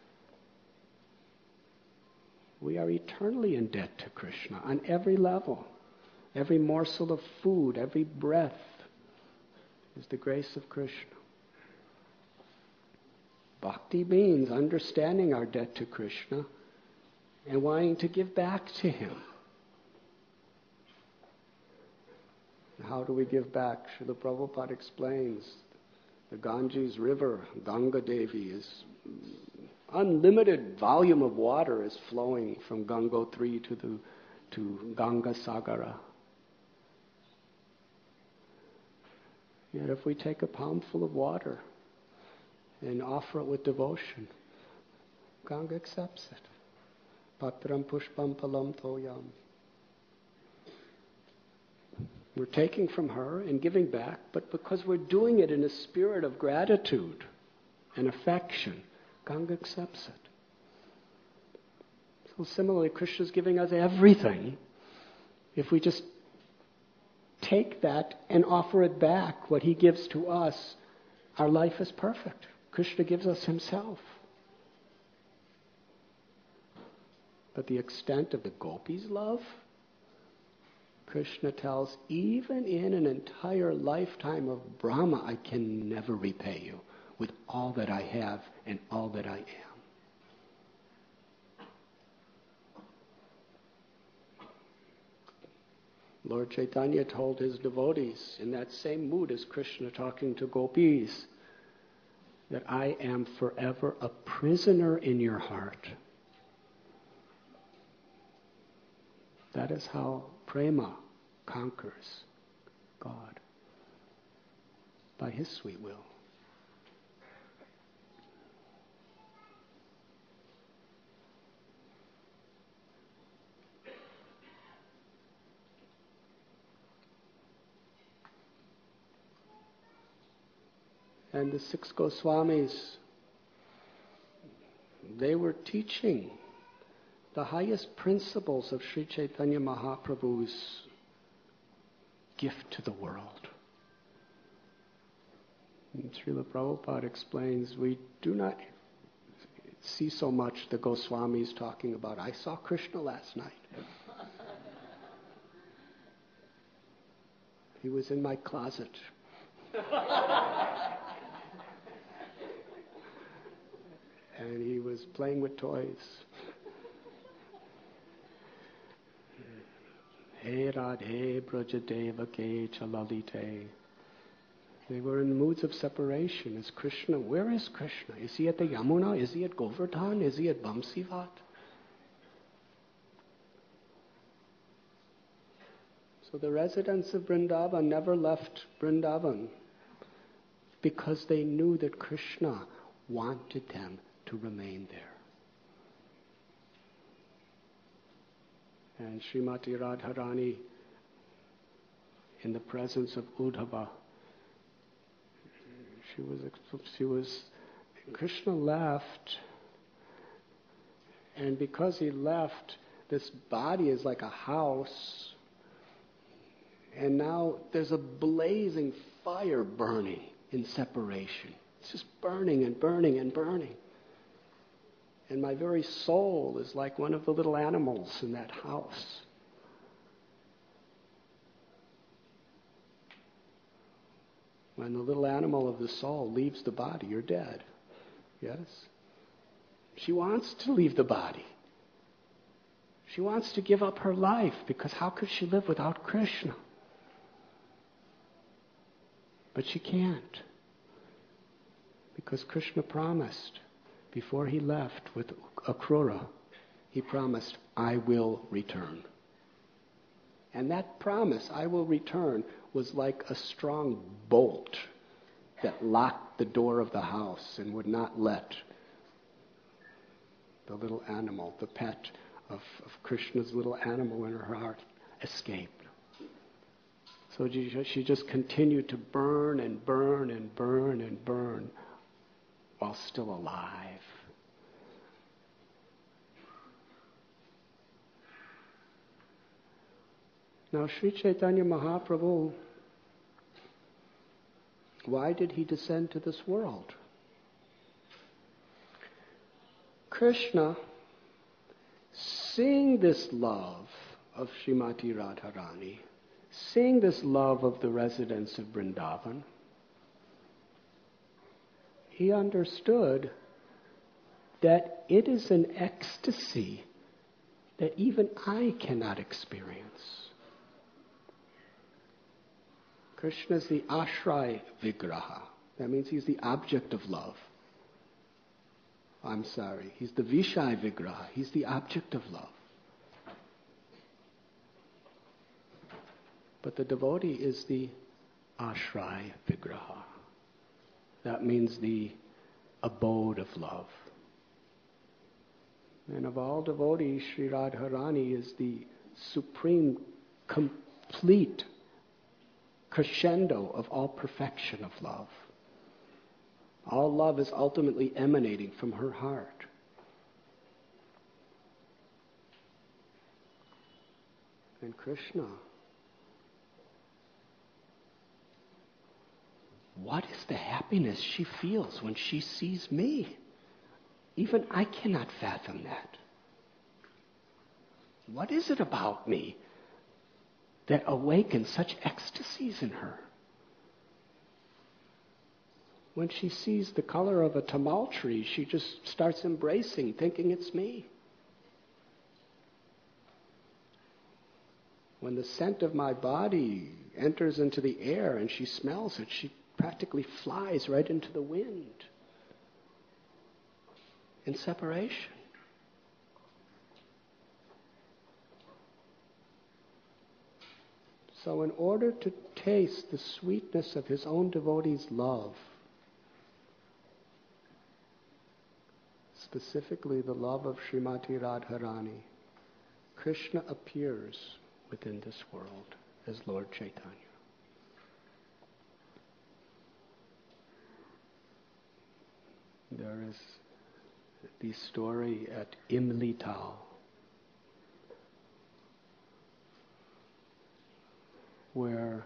We are eternally in debt to Krishna on every level. Every morsel of food, every breath is the grace of Krishna. Bhakti means understanding our debt to Krishna and wanting to give back to him. How do we give back? Srila Prabhupada explains the Ganges River, Ganga Devi, is unlimited volume of water is flowing from Gangotri to Ganga Sagara. Yet if we take a palmful of water and offer it with devotion, Ganga accepts it. Patram pushpam palam toyam. We're taking from her and giving back, but because we're doing it in a spirit of gratitude and affection, Ganga accepts it. So similarly, Krishna's giving us everything. If we just take that and offer it back, what he gives to us, our life is perfect. Krishna gives us himself. But the extent of the gopis' love, Krishna tells, even in an entire lifetime of Brahma, I can never repay you with all that I have and all that I am. Lord Chaitanya told his devotees in that same mood as Krishna talking to gopis, that I am forever a prisoner in your heart. That is how prema conquers God, by His sweet will. And the 6 Goswamis, they were teaching the highest principles of Sri Chaitanya Mahaprabhu's gift to the world. And Srila Prabhupada explains, we do not see so much the Goswamis talking about, I saw Krishna last night. He was in my closet. And he was playing with toys. He Radhe Brajadevake Chalalite. They were in moods of separation. Is Krishna? Where is Krishna? Is he at the Yamuna? Is he at Govardhan? Is he at Bamsivat? So the residents of Vrindavan never left Vrindavan because they knew that Krishna wanted them to remain there. And Srimati Radharani, in the presence of Uddhava, Krishna left, and because he left, this body is like a house, and now there's a blazing fire burning in separation. It's just burning and burning and burning. And my very soul is like one of the little animals in that house. When the little animal of the soul leaves the body, you're dead. Yes? She wants to leave the body. She wants to give up her life, because how could she live without Krishna? But she can't. Because Krishna promised, before he left with Akrura, he promised, I will return. And that promise, I will return, was like a strong bolt that locked the door of the house and would not let the little animal, the pet of Krishna's little animal in her heart, escape. So she just continued to burn and burn and burn and burn while still alive. Now, Sri Chaitanya Mahaprabhu, why did he descend to this world? Krishna, seeing this love of Srimati Radharani, seeing this love of the residents of Vrindavan, he understood that it is an ecstasy that even I cannot experience. Krishna is the Ashray Vigraha. That means he's the object of love. He's the Vishay Vigraha. He's the object of love. But the devotee is the Ashray Vigraha. That means the abode of love. And of all devotees, Sri Radharani is the supreme, complete crescendo of all perfection of love. All love is ultimately emanating from her heart. And Krishna, what is the happiness she feels when she sees me? Even I cannot fathom that. What is it about me that awakens such ecstasies in her? When she sees the color of a tamal tree, she just starts embracing, thinking it's me. When the scent of my body enters into the air and she smells it, she practically flies right into the wind. in separation. So in order to taste the sweetness of his own devotees' love, specifically the love of Srimati Radharani, Krishna appears within this world as Lord Chaitanya. There is the story at Imlital, where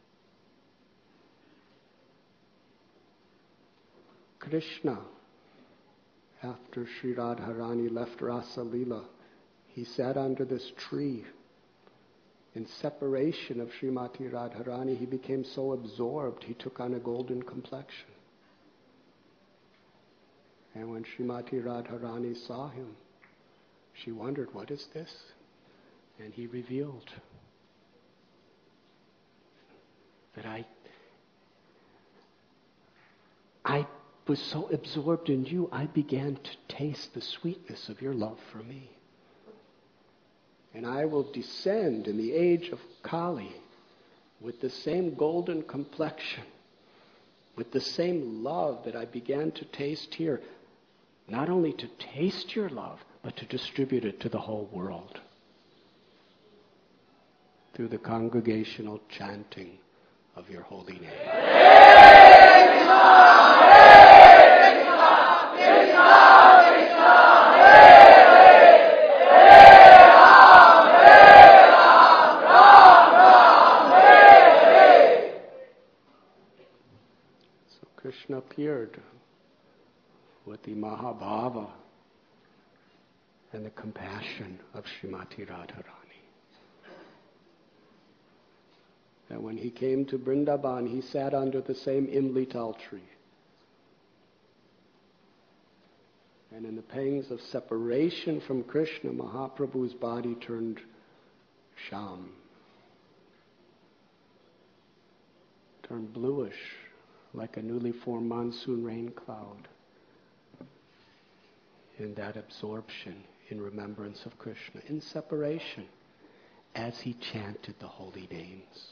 Krishna, after Sri Radharani left Rasa Leela, he sat under this tree. In separation of Srimati Radharani, he became so absorbed, he took on a golden complexion. And when Srimati Radharani saw him, she wondered, what is this? And he revealed that I was so absorbed in you, I began to taste the sweetness of your love for me. And I will descend in the age of Kali with the same golden complexion, with the same love that I began to taste here, not only to taste your love, but to distribute it to the whole world through the congregational chanting of your holy name. So Krishna appeared with the Mahabhava and the compassion of Srimati Radharani. And when he came to Vrindavan, he sat under the same Imlital tree. And in the pangs of separation from Krishna, Mahaprabhu's body turned sham, turned bluish, like a newly formed monsoon rain cloud. In that absorption, in remembrance of Krishna, in separation, as he chanted the holy names.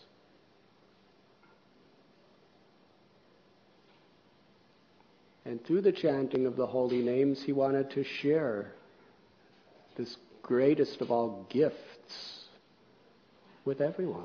And through the chanting of the holy names, he wanted to share this greatest of all gifts with everyone.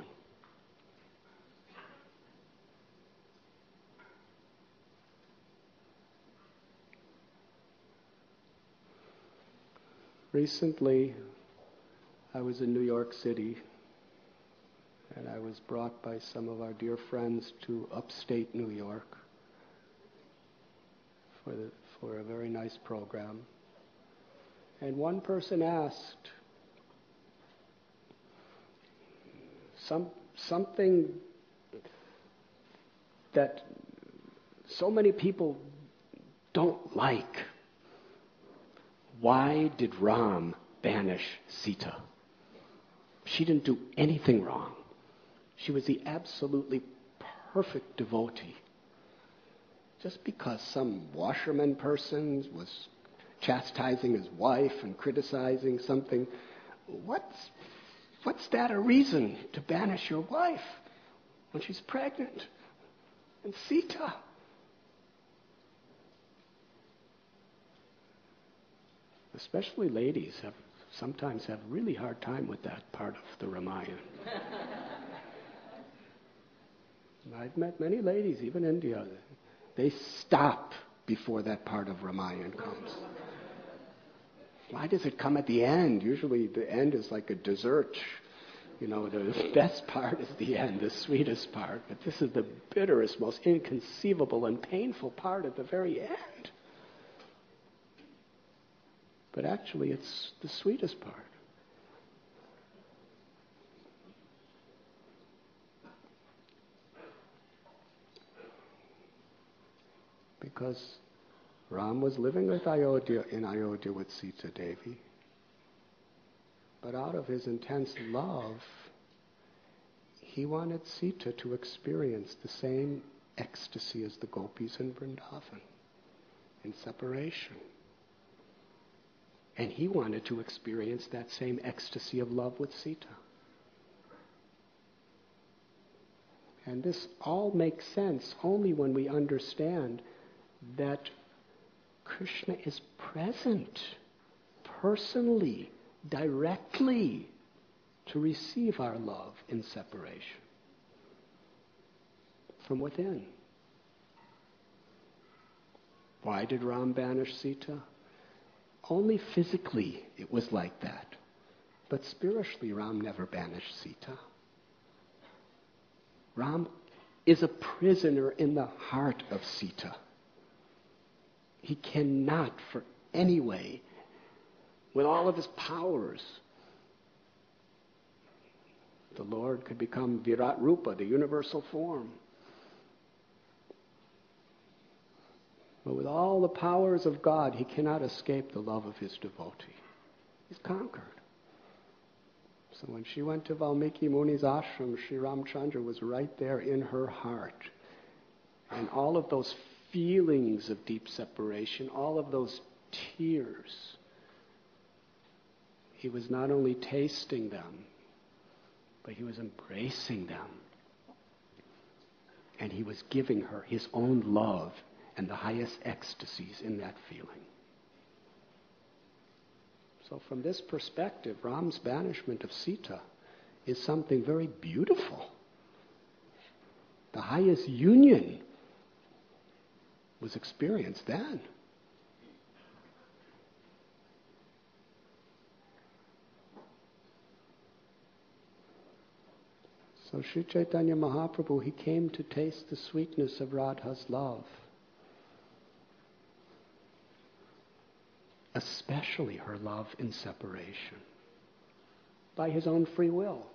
Recently, I was in New York City, and I was brought by some of our dear friends to upstate New York for a very nice program. And one person asked something that so many people don't like. Why did Ram banish Sita? She didn't do anything wrong. She was the absolutely perfect devotee. Just because some washerman person was chastising his wife and criticizing something, what's that a reason to banish your wife when she's pregnant? And Sita. Especially ladies sometimes have a really hard time with that part of the Ramayana. I've met many ladies, even in India. They stop before that part of Ramayana comes. Why does it come at the end? Usually the end is like a dessert. You know, the best part is the end, the sweetest part. But this is the bitterest, most inconceivable and painful part at the very end. But actually it's the sweetest part. Because Ram was living in Ayodhya with Sita Devi. But out of his intense love, he wanted Sita to experience the same ecstasy as the gopis in Vrindavan, in separation. And he wanted to experience that same ecstasy of love with Sita. And this all makes sense only when we understand that Krishna is present personally, directly, to receive our love in separation from within. Why did Ram banish Sita? Only physically it was like that. But spiritually, Ram never banished Sita. Ram is a prisoner in the heart of Sita. He cannot for any way, with all of his powers, the Lord could become Virat Rupa, the universal form. But with all the powers of God, he cannot escape the love of his devotee. He's conquered. So when she went to Valmiki Muni's ashram, Sri Ramchandra was right there in her heart. And all of those feelings of deep separation, all of those tears, he was not only tasting them, but he was embracing them. And he was giving her his own love and the highest ecstasies in that feeling. So from this perspective, Ram's banishment of Sita is something very beautiful. The highest union was experienced then. So Sri Chaitanya Mahaprabhu, he came to taste the sweetness of Radha's love. Especially her love in separation, by his own free will.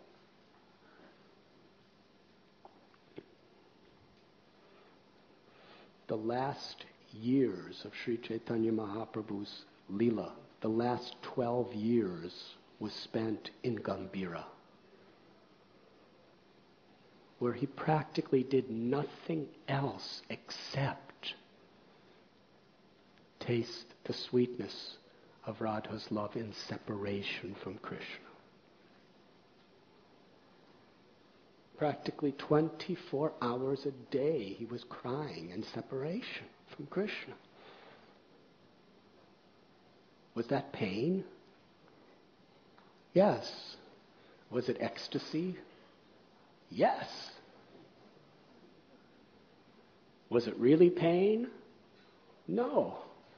The last years of Sri Chaitanya Mahaprabhu's Leela, the last 12 years, was spent in Gambhira, where he practically did nothing else except taste the sweetness of Radha's love in separation from Krishna. Practically 24 hours a day he was crying in separation from Krishna. Was that pain? Yes. Was it ecstasy? Yes. Was it really pain? No.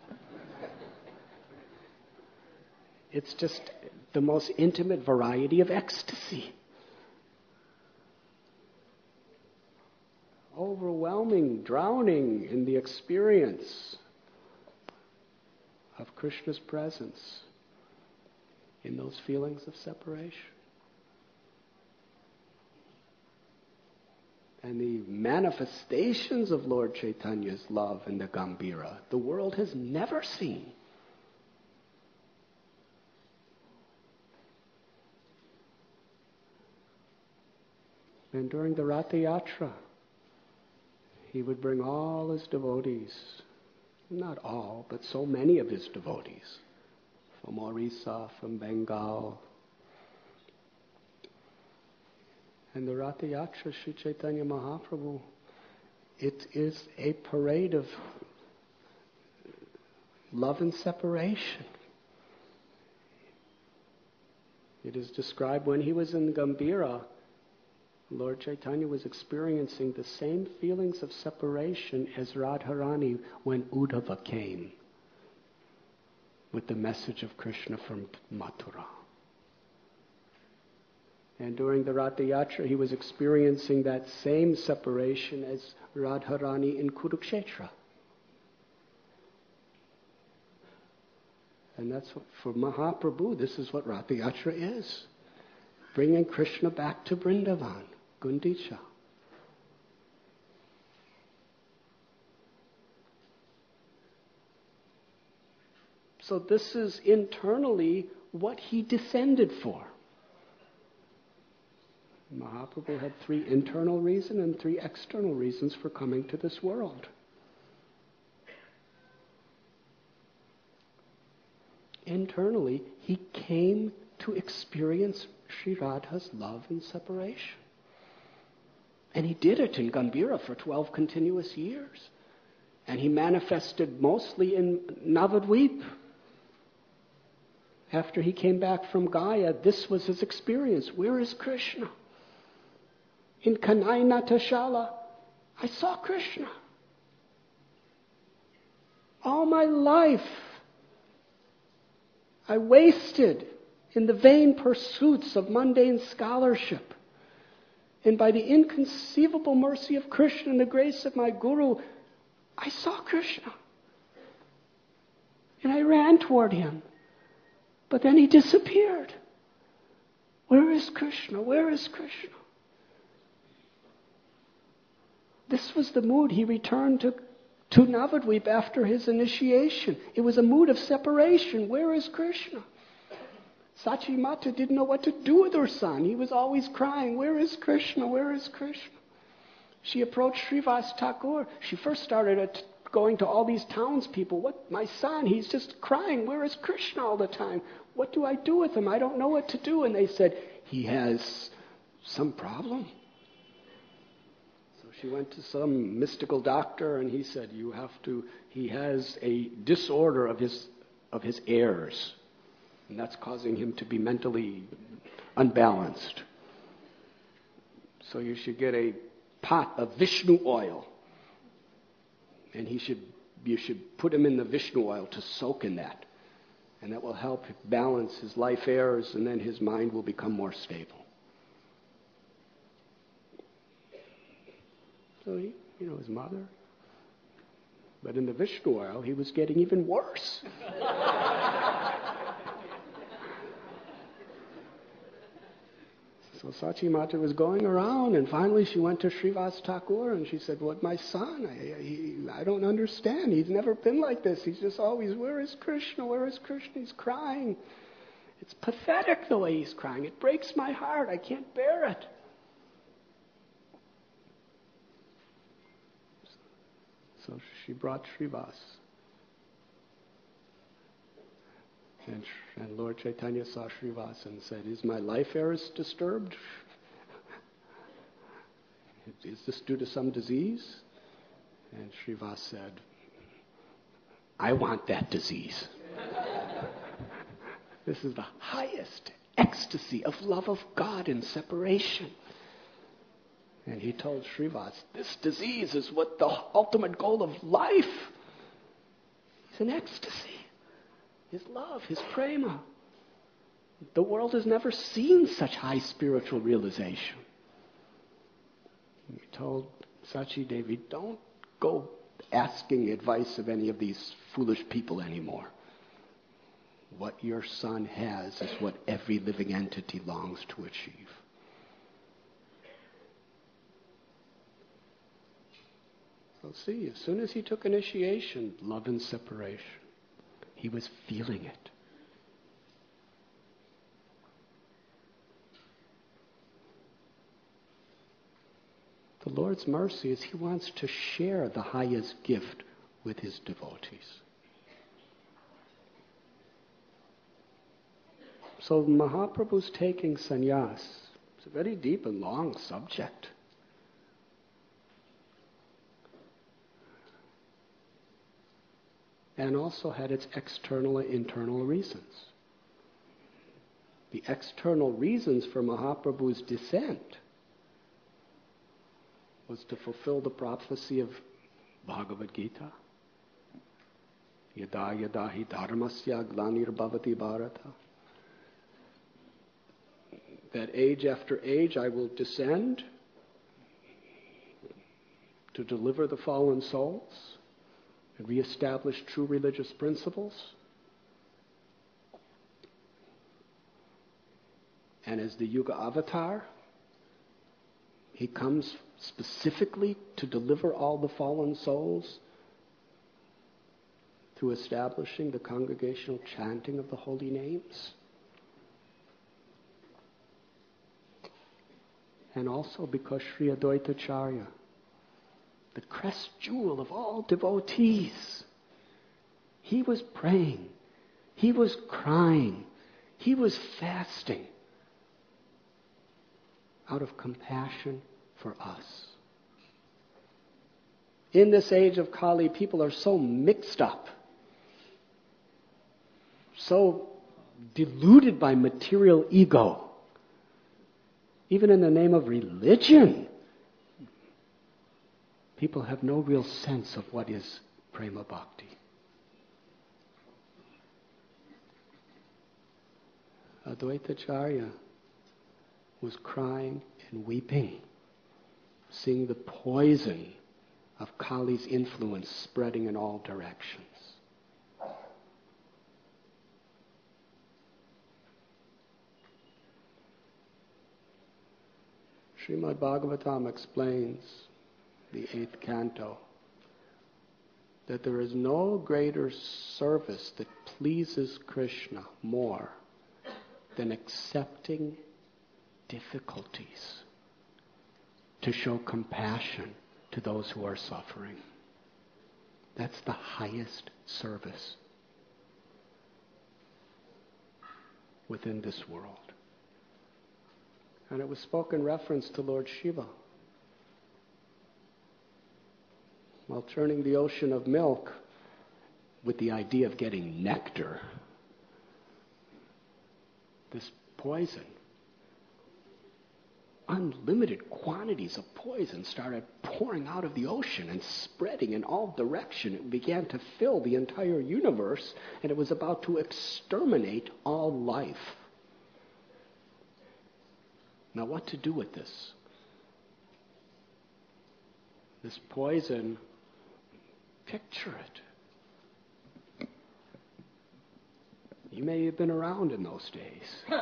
It's just the most intimate variety of ecstasy. Overwhelming, drowning in the experience of Krishna's presence in those feelings of separation. And the manifestations of Lord Chaitanya's love in the Gambhira, the world has never seen. And during the Ratha Yatra, he would bring all his devotees, not all, but so many of his devotees, from Orissa, from Bengal. And the Ratha Yatra, Sri Chaitanya Mahaprabhu, it is a parade of love and separation. It is described when he was in Gambhira, Lord Chaitanya was experiencing the same feelings of separation as Radharani when Uddhava came with the message of Krishna from Mathura. And during the Ratha Yatra, he was experiencing that same separation as Radharani in Kurukshetra. And that's what, for Mahaprabhu, this is what Ratha Yatra is. Bringing Krishna back to Vrindavan, Gundicha. So this is internally what he descended for. Mahaprabhu had 3 internal reasons and 3 external reasons for coming to this world. internally, he came to experience Sri Radha's love and separation. And he did it in Gambhira for 12 continuous years. And he manifested mostly in Navadvip. After he came back from Gaya, this was his experience. Where is Krishna? In Kanai Natashala, I saw Krishna. All my life, I wasted in the vain pursuits of mundane scholarship. And by the inconceivable mercy of Krishna and the grace of my Guru, I saw Krishna. And I ran toward him. But then he disappeared. Where is Krishna? Where is Krishna? This was the mood he returned to Navadvip after his initiation. It was a mood of separation. Where is Krishna? Sachi Mata didn't know what to do with her son. He was always crying, where is Krishna? Where is Krishna? She approached Srivas Thakur. She first started going to all these townspeople. What, my son, he's just crying, where is Krishna all the time? What do I do with him? I don't know what to do. And they said, he has some problem. So she went to some mystical doctor and he said, he has a disorder of his heirs. And that's causing him to be mentally unbalanced. So you should get a pot of Vishnu oil. And you should put him in the Vishnu oil to soak in that. And that will help balance his life heirs, and then his mind will become more stable. So his mother. But in the Vishnu oil, he was getting even worse. So Sachi Mata was going around, and finally she went to Srivas Thakur, and she said, "What, my son? I don't understand. He's never been like this. He's just always, where is Krishna? Where is Krishna? He's crying. It's pathetic the way he's crying. It breaks my heart. I can't bear it." So she brought Srivas. And Lord Chaitanya saw Srivas and said, "Is my life heirs disturbed? Is this due to some disease?" And Srivas said, "I want that disease." This is the highest ecstasy of love of God in separation. And he told Srivas, this disease is what the ultimate goal of life. It's an ecstasy. His love, his prema. The world has never seen such high spiritual realization. He told Sachi Devi, don't go asking advice of any of these foolish people anymore. What your son has is what every living entity longs to achieve. So see, as soon as he took initiation, love and separation, he was feeling it. The Lord's mercy is he wants to share the highest gift with his devotees. So Mahaprabhu's taking sannyas. It's a very deep and long subject. And also had its external and internal reasons. The external reasons for Mahaprabhu's descent was to fulfill the prophecy of Bhagavad Gita. Yada yada hi dharmasya glanir-bhavati bharata. That age after age I will descend to deliver the fallen souls and reestablish true religious principles. And as the Yuga Avatar, he comes specifically to deliver all the fallen souls through establishing the congregational chanting of the holy names. And also because Sri Advaita Acharya, the crest jewel of all devotees, he was praying He was crying. He was fasting out of compassion for us. In this age of Kali, people are so mixed up, so deluded by material ego. Even in the name of religion, people have no real sense of what is prema bhakti. Advaitacharya was crying and weeping, seeing the poison of Kali's influence spreading in all directions. Srimad Bhagavatam explains, the 8th canto, that there is no greater service that pleases Krishna more than accepting difficulties to show compassion to those who are suffering. That's the highest service within this world. And it was spoken in reference to Lord Shiva. While turning the ocean of milk with the idea of getting nectar, this poison, unlimited quantities of poison started pouring out of the ocean and spreading in all directions. It began to fill the entire universe, and it was about to exterminate all life. Now, what to do with this? This poison, picture it. You may have been around in those days.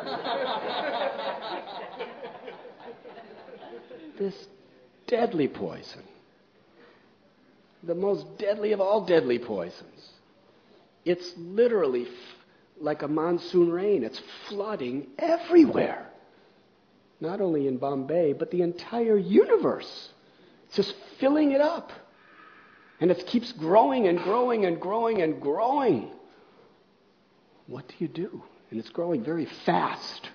This deadly poison, the most deadly of all deadly poisons. It's literally like a monsoon rain. It's flooding everywhere. Not only in Bombay, but the entire universe. It's just filling it up. And it keeps growing and growing and growing and growing. What do you do? And it's growing very fast.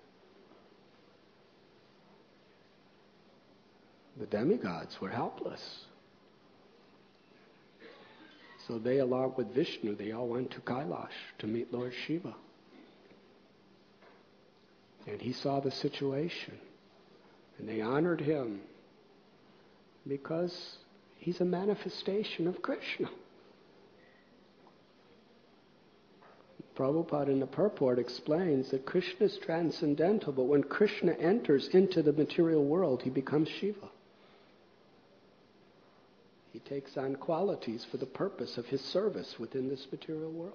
The demigods were helpless. So they, along with Vishnu, they all went to Kailash to meet Lord Shiva. And he saw the situation. And they honored him because he's a manifestation of Krishna. Prabhupada in the purport explains that Krishna is transcendental, but when Krishna enters into the material world, he becomes Shiva. He takes on qualities for the purpose of his service within this material world.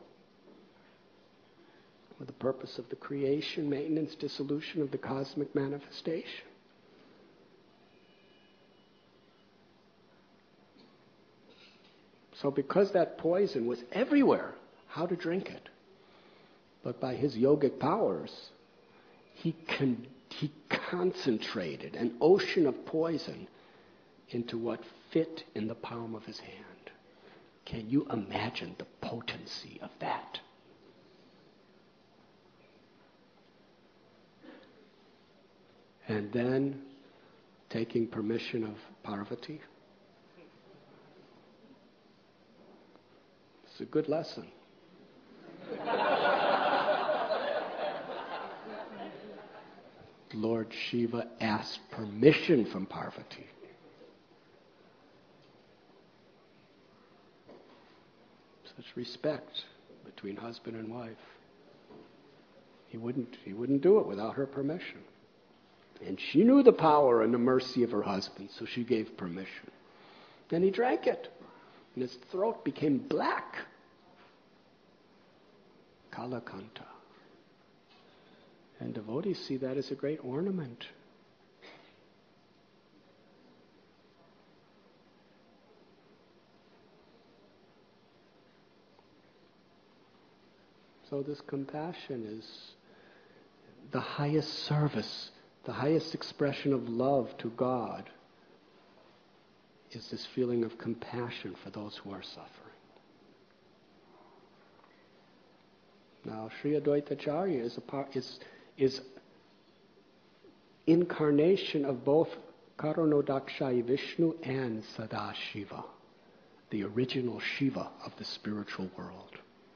For the purpose of the creation, maintenance, dissolution of the cosmic manifestation. So because that poison was everywhere, how to drink it? But by his yogic powers, he concentrated an ocean of poison into what fit in the palm of his hand. Can you imagine the potency of that? And then, taking permission of Parvati. It's a good lesson. Lord Shiva asked permission from Parvati. Such respect between husband and wife. He wouldn't do it without her permission. And she knew the power and the mercy of her husband, so she gave permission. Then he drank it, and his throat became black. Kalakanta. And devotees see that as a great ornament. So this compassion is the highest service, the highest expression of love to God is this feeling of compassion for those who are suffering. now, Sri Advaita Acharya is incarnation of both Karunodakshayi Vishnu and Sadashiva, the original Shiva of the spiritual world.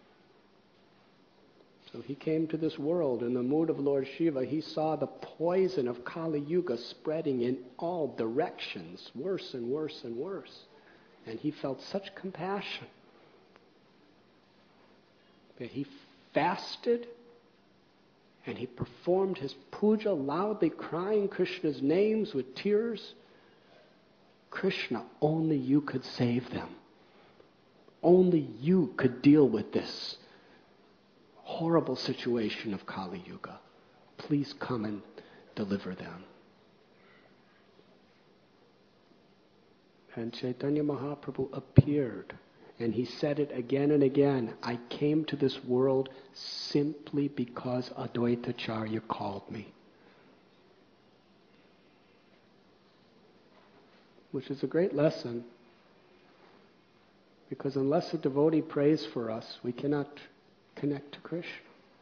So he came to this world in the mood of Lord Shiva. He saw the poison of Kali Yuga spreading in all directions, worse and worse and worse. And he felt such compassion that he fasted and he performed his puja, loudly crying Krishna's names with tears. Krishna, only you could save them. Only you could deal with this horrible situation of Kali Yuga. Please come and deliver them. And Chaitanya Mahaprabhu appeared, and he said it again and again. I came to this world simply because Advaita Acharya called me. Which is a great lesson, because unless a devotee prays for us, we cannot connect to Krishna.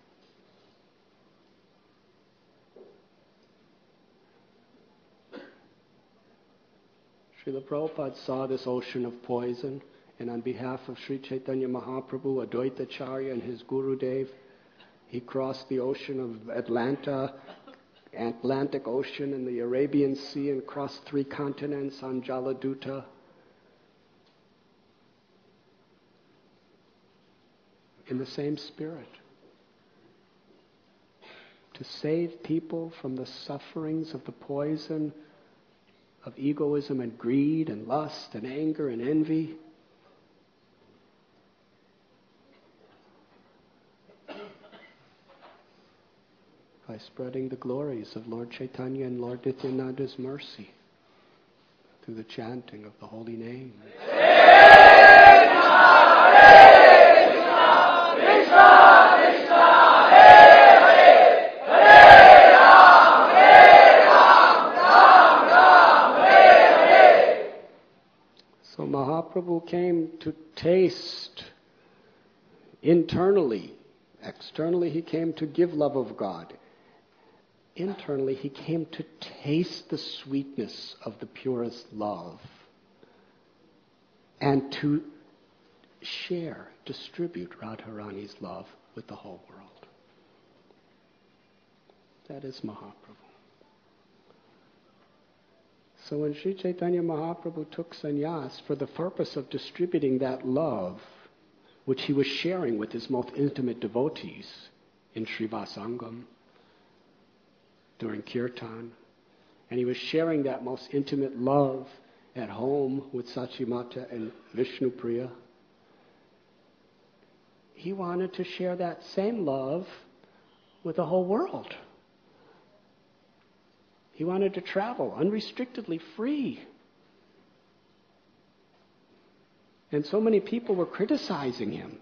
Srila Prabhupada saw this ocean of poison, and on behalf of Sri Chaitanya Mahaprabhu, Advaita Acharya and his Gurudev, he crossed the ocean of Atlantic Ocean and the Arabian Sea, and crossed 3 continents on Jaladuta. In the same spirit, to save people from the sufferings of the poison of egoism and greed and lust and anger and envy. By spreading the glories of Lord Chaitanya and Lord Nityananda's mercy through the chanting of the holy name. So Mahaprabhu came to taste internally. Externally he came to give love of God. Internally he came to taste the sweetness of the purest love and to share, distribute Radharani's love with the whole world. That is Mahaprabhu. So when Sri Chaitanya Mahaprabhu took sannyas for the purpose of distributing that love, which he was sharing with his most intimate devotees in Srivasangam, during Kirtan, and he was sharing that most intimate love at home with Sachimata and Vishnupriya, he wanted to share that same love with the whole world. He wanted to travel unrestrictedly free. And so many people were criticizing him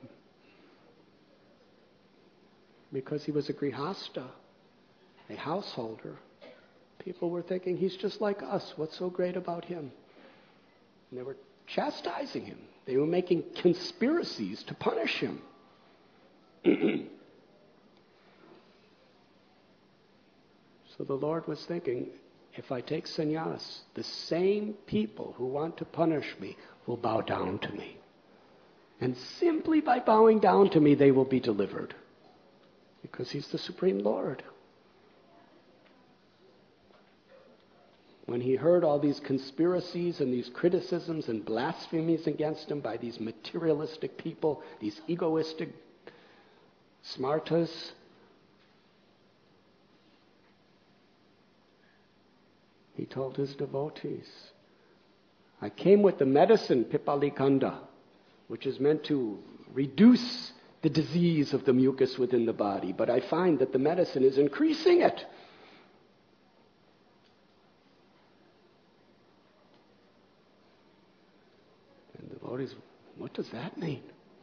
because he was a grihasta, a householder. People were thinking, he's just like us. What's so great about him? And they were chastising him. They were making conspiracies to punish him. So the Lord was thinking, if I take sannyas, the same people who want to punish me will bow down to me. And simply by bowing down to me, they will be delivered. Because he's the Supreme Lord. When he heard all these conspiracies and these criticisms and blasphemies against him by these materialistic people, these egoistic smartas, he told his devotees, I came with the medicine Pipalikanda, which is meant to reduce the disease of the mucus within the body, but I find that the medicine is increasing it. And the devotees, what does that mean?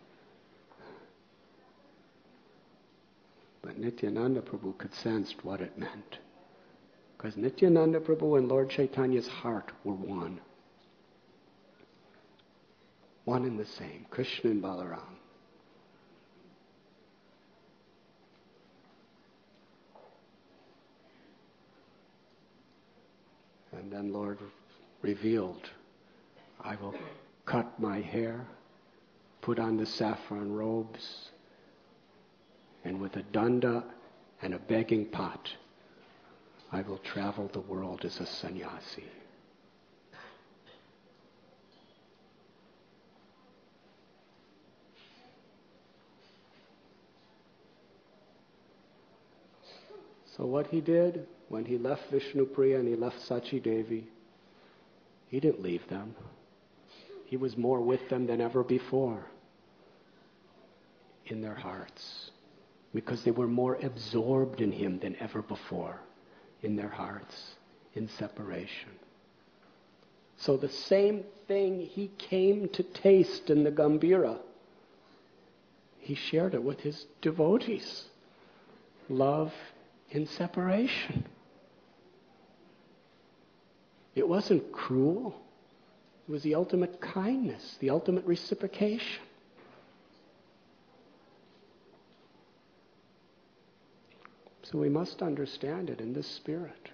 But Nityananda Prabhu could sense what it meant. Because Nityananda Prabhu and Lord Chaitanya's heart were one. One and the same, Krishna and Balaram. And then Lord revealed, I will cut my hair, put on the saffron robes, and with a danda and a begging pot, I will travel the world as a sannyasi. So what he did when he left Vishnupriya and he left Sachi Devi, he didn't leave them. He was more with them than ever before in their hearts, because they were more absorbed in him than ever before in their hearts, in separation. So the same thing he came to taste in the Gambhira, he shared it with his devotees. Love in separation. It wasn't cruel. It was the ultimate kindness, the ultimate reciprocation. So we must understand it in this spirit.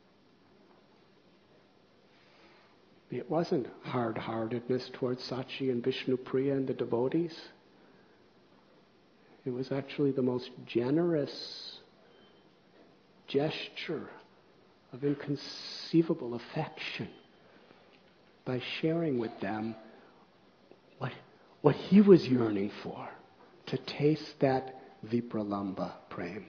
It wasn't hard-heartedness towards Sachi and Vishnupriya and the devotees. It was actually the most generous gesture of inconceivable affection by sharing with them what he was yearning for, to taste that Vipralamba prem.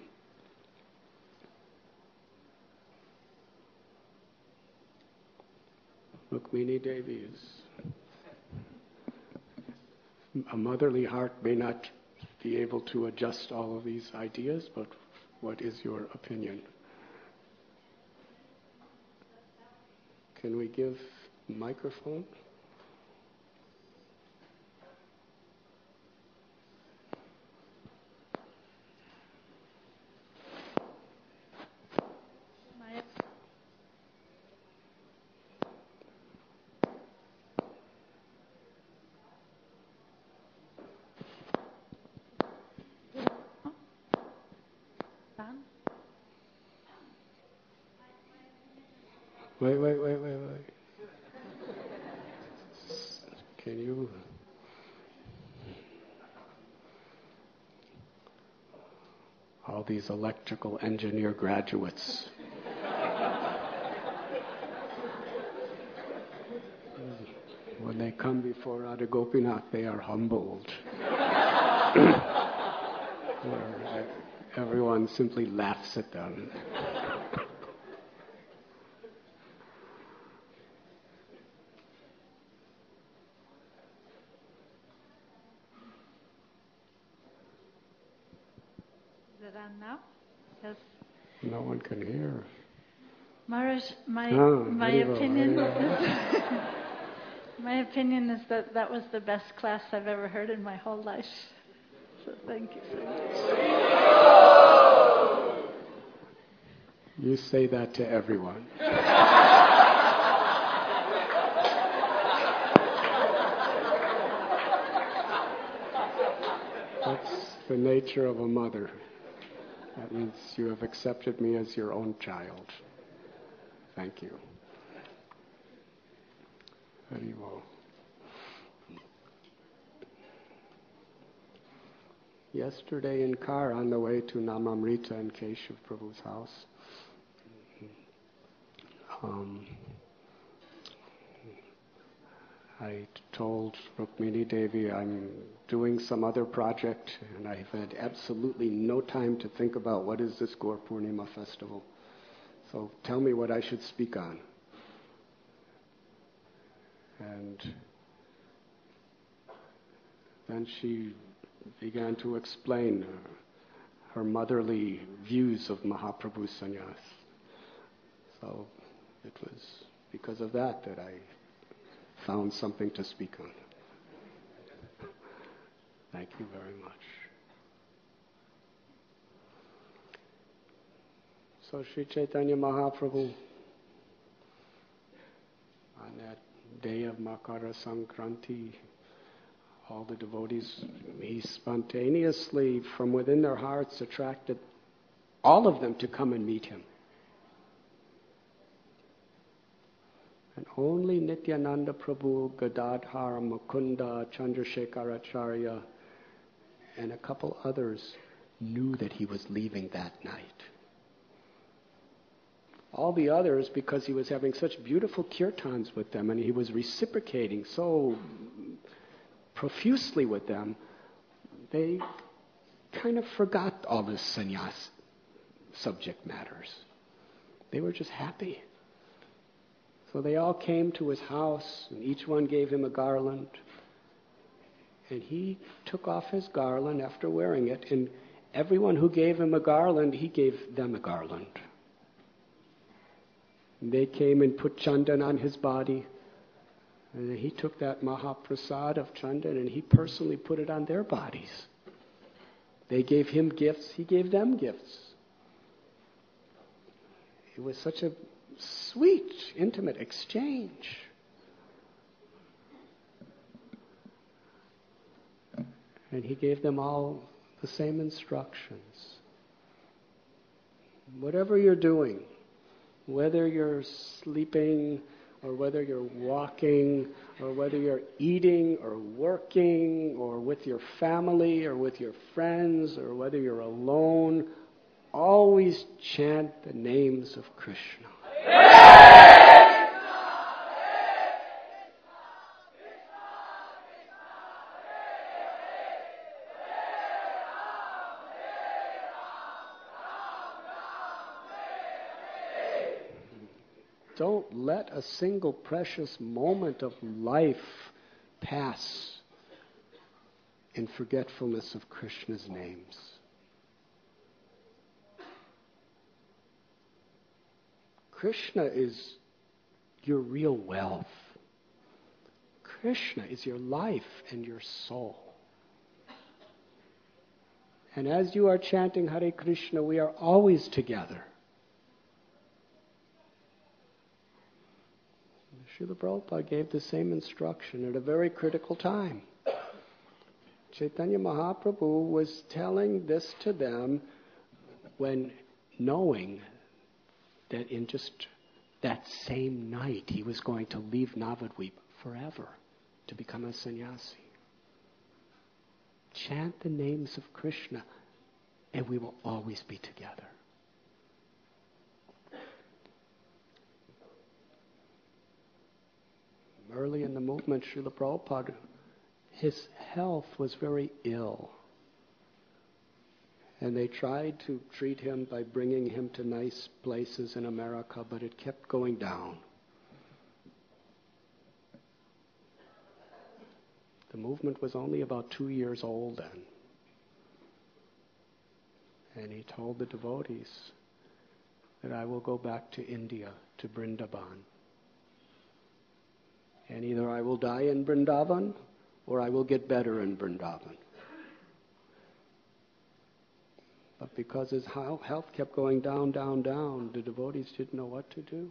Rukmini Devi is a motherly heart, may not be able to adjust all of these ideas, but what is your opinion? Can we give microphone? Wait. Can you... All these electrical engineer graduates. When they come before Radha Gopinath, they are humbled. Everyone simply laughs at them. Is it on now? Yes. No one can hear. Maharaj, my opinion is that was the best class I've ever heard in my whole life. So thank you so much. You say that to everyone. That's the nature of a mother. That means you have accepted me as your own child. Thank you. Haribol. Yesterday in car on the way to Namamrita and Keshav Prabhu's house, I told Rukmini Devi I'm doing some other project and I've had absolutely no time to think about what is this Gaur Purnima festival. So tell me what I should speak on. And then she began to explain her motherly views of Mahaprabhu's sannyas. So it was because of that I found something to speak on. Thank you very much. So Sri Chaitanya Mahaprabhu, on that day of Makara Sankranti, all the devotees, he spontaneously, from within their hearts, attracted all of them to come and meet him. And only Nityananda Prabhu, Gadadhar, Mukunda, Chandrasekharacharya, and a couple others knew that he was leaving that night. All the others, because he was having such beautiful kirtans with them and he was reciprocating so profusely with them, they kind of forgot all this sannyas subject matters. They were just happy. So they all came to his house and each one gave him a garland. And he took off his garland after wearing it, and everyone who gave him a garland, he gave them a garland. And they came and put chandan on his body, and then he took that Mahaprasad of chandan and he personally put it on their bodies. They gave him gifts, he gave them gifts. It was such a sweet, intimate exchange. And he gave them all the same instructions. Whatever you're doing, whether you're sleeping or whether you're walking or whether you're eating or working or with your family or with your friends or whether you're alone, always chant the names of Krishna. Don't let a single precious moment of life pass in forgetfulness of Krishna's names. Krishna is your real wealth. Krishna is your life and your soul. And as you are chanting Hare Krishna, we are always together. Srila Prabhupada gave the same instruction at a very critical time. Chaitanya Mahaprabhu was telling this to them when knowing that in just that same night he was going to leave Navadvip forever to become a sannyasi. Chant the names of Krishna and we will always be together. Early in the movement, Srila Prabhupada, his health was very ill. And they tried to treat him by bringing him to nice places in America, but it kept going down. The movement was only about 2 years old then. And he told the devotees that I will go back to India, to Vrindavan. And either I will die in Vrindavan or I will get better in Vrindavan. But because his health kept going down, down, down, the devotees didn't know what to do.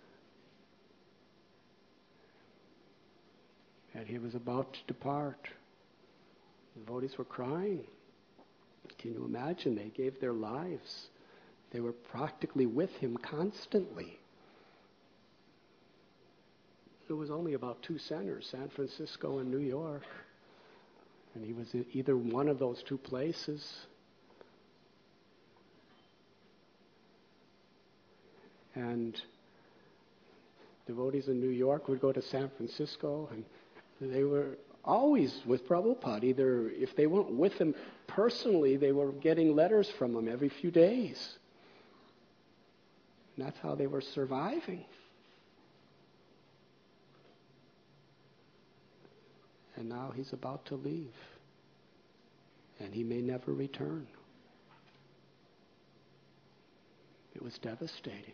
And he was about to depart. The devotees were crying. Can you imagine? They gave their lives. They were practically with him constantly. There was only about 2 centers, San Francisco and New York. And he was in either one of those 2 places. And devotees in New York would go to San Francisco, and they were always with Prabhupada. Either if they weren't with him personally, they were getting letters from him every few days. And that's how they were surviving. And now he's about to leave. And he may never return. It was devastating.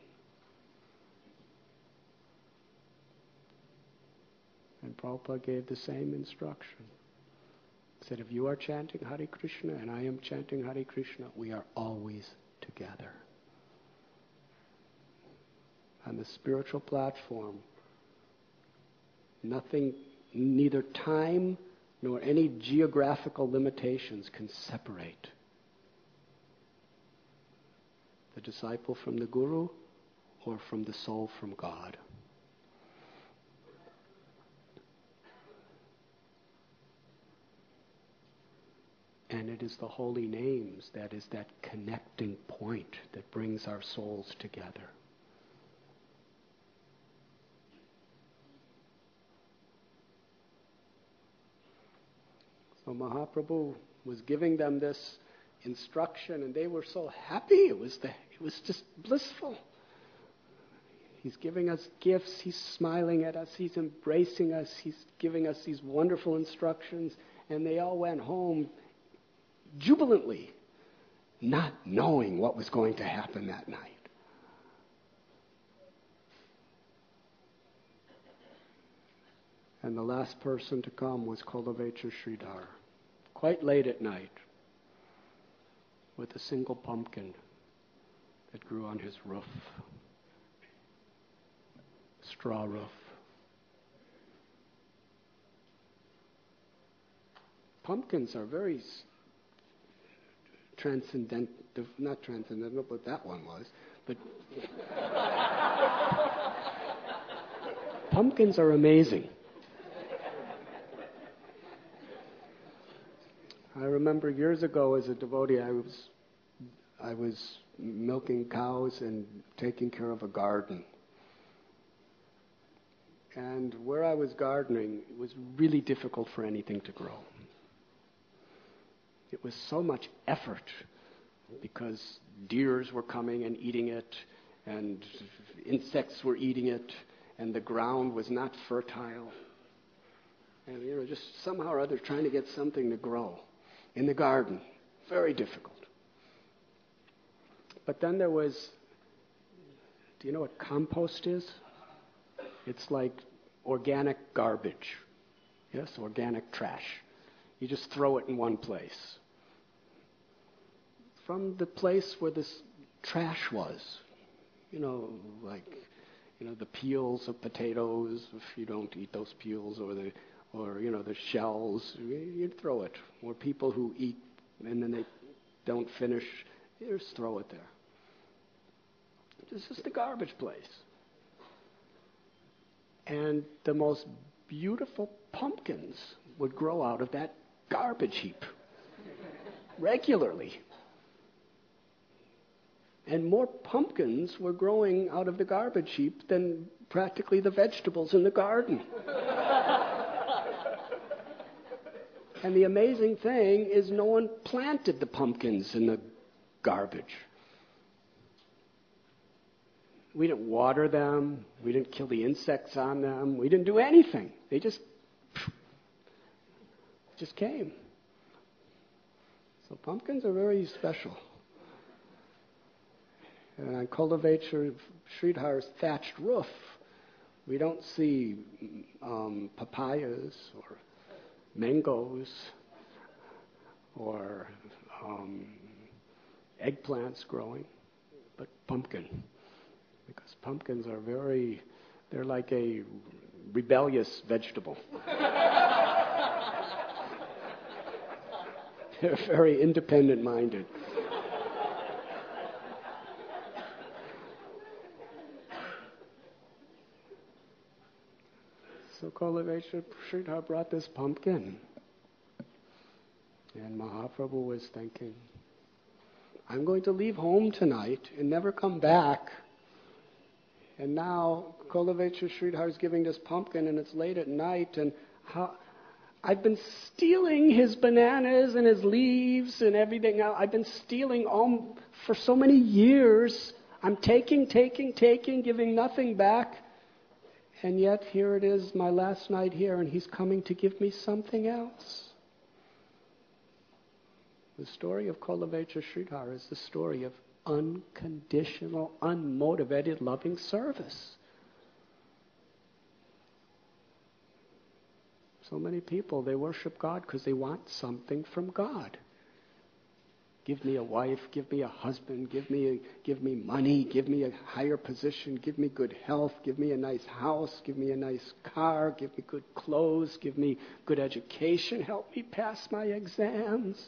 And Prabhupada gave the same instruction. He said, if you are chanting Hare Krishna and I am chanting Hare Krishna, we are always together. On the spiritual platform, nothing, neither time nor any geographical limitations can separate the disciple from the Guru or from the soul from God. And it is the holy names that is that connecting point that brings our souls together. So Mahaprabhu was giving them this instruction, and they were so happy. It was just blissful. He's giving us gifts. He's smiling at us. He's embracing us. He's giving us these wonderful instructions. And they all went home jubilantly, not knowing what was going to happen that night. And the last person to come was Kolavecha Sridhar, quite late at night, with a single pumpkin that grew on his roof, straw roof. Pumpkins are very not transcendental, but that one was. But pumpkins are amazing. I remember years ago as a devotee, I was milking cows and taking care of a garden. And where I was gardening, it was really difficult for anything to grow. It was so much effort because deers were coming and eating it, and insects were eating it, and the ground was not fertile. And, just somehow or other trying to get something to grow in the garden. Very difficult. But then there was, do you know what compost is? It's like organic garbage. Yes, organic trash. You just throw it in one place. From the place where this trash was, the peels of potatoes, if you don't eat those peels, or the shells, you throw it. Or people who eat and then they don't finish, you just throw it there. This is the garbage place. And the most beautiful pumpkins would grow out of that garbage heap regularly. And more pumpkins were growing out of the garbage heap than practically the vegetables in the garden. And the amazing thing is no one planted the pumpkins in the garbage. We didn't water them. We didn't kill the insects on them. We didn't do anything. They just came. So pumpkins are very special. And on Kolavecha Sridhar's thatched roof, we don't see papayas or mangoes or eggplants growing, but pumpkin. Because pumpkins are they're like a rebellious vegetable. They're very independent-minded. So Kolavecha Sridhar brought this pumpkin. And Mahaprabhu was thinking, I'm going to leave home tonight and never come back. And now Kolavecha Sridhar is giving this pumpkin, and it's late at night, and I've been stealing his bananas and his leaves and everything else. I've been stealing for so many years. I'm taking, giving nothing back. And yet here it is, my last night here, and he's coming to give me something else. The story of Kolavecha Sridhar is the story of unconditional, unmotivated, loving service. So many people, they worship God because they want something from God. Give me a wife, give me a husband, give me money, give me a higher position, give me good health, give me a nice house, give me a nice car, give me good clothes, give me good education, help me pass my exams.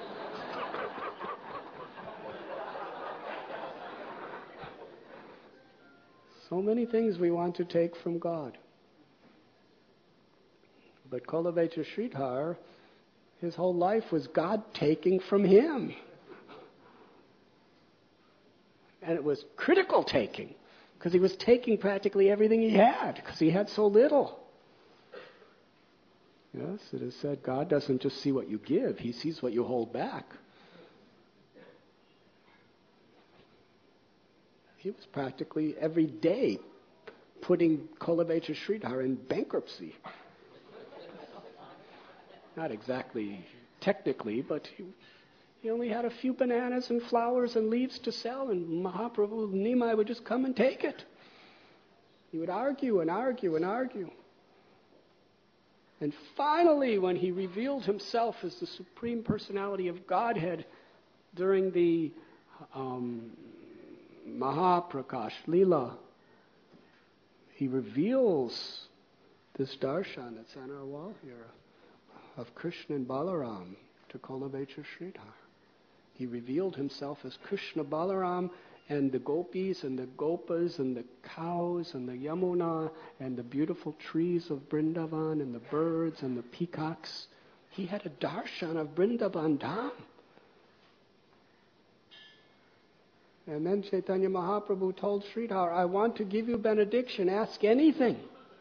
So many things we want to take from God. But Kolavecha Sridhar His whole life was God taking from him. And it was critical taking, because he was taking practically everything he had, because he had so little. Yes, it is said God doesn't just see what you give, he sees what you hold back. He was practically every day putting Kolavecha Sridhar in bankruptcy. Not exactly technically, but he only had a few bananas and flowers and leaves to sell, and Mahaprabhu Nimai would just come and take it. He would argue and argue and argue. And finally, when he revealed himself as the Supreme Personality of Godhead during the Mahaprakash Leela, he reveals this darshan that's on our wall here of Krishna and Balaram to Kolavecha Sridhar. He revealed himself as Krishna, Balaram, and the gopis and the gopas and the cows and the Yamuna and the beautiful trees of Vrindavan and the birds and the peacocks. He had a darshan of Vrindavan Dham. And then Chaitanya Mahaprabhu told Sridhar, I want to give you benediction, ask anything.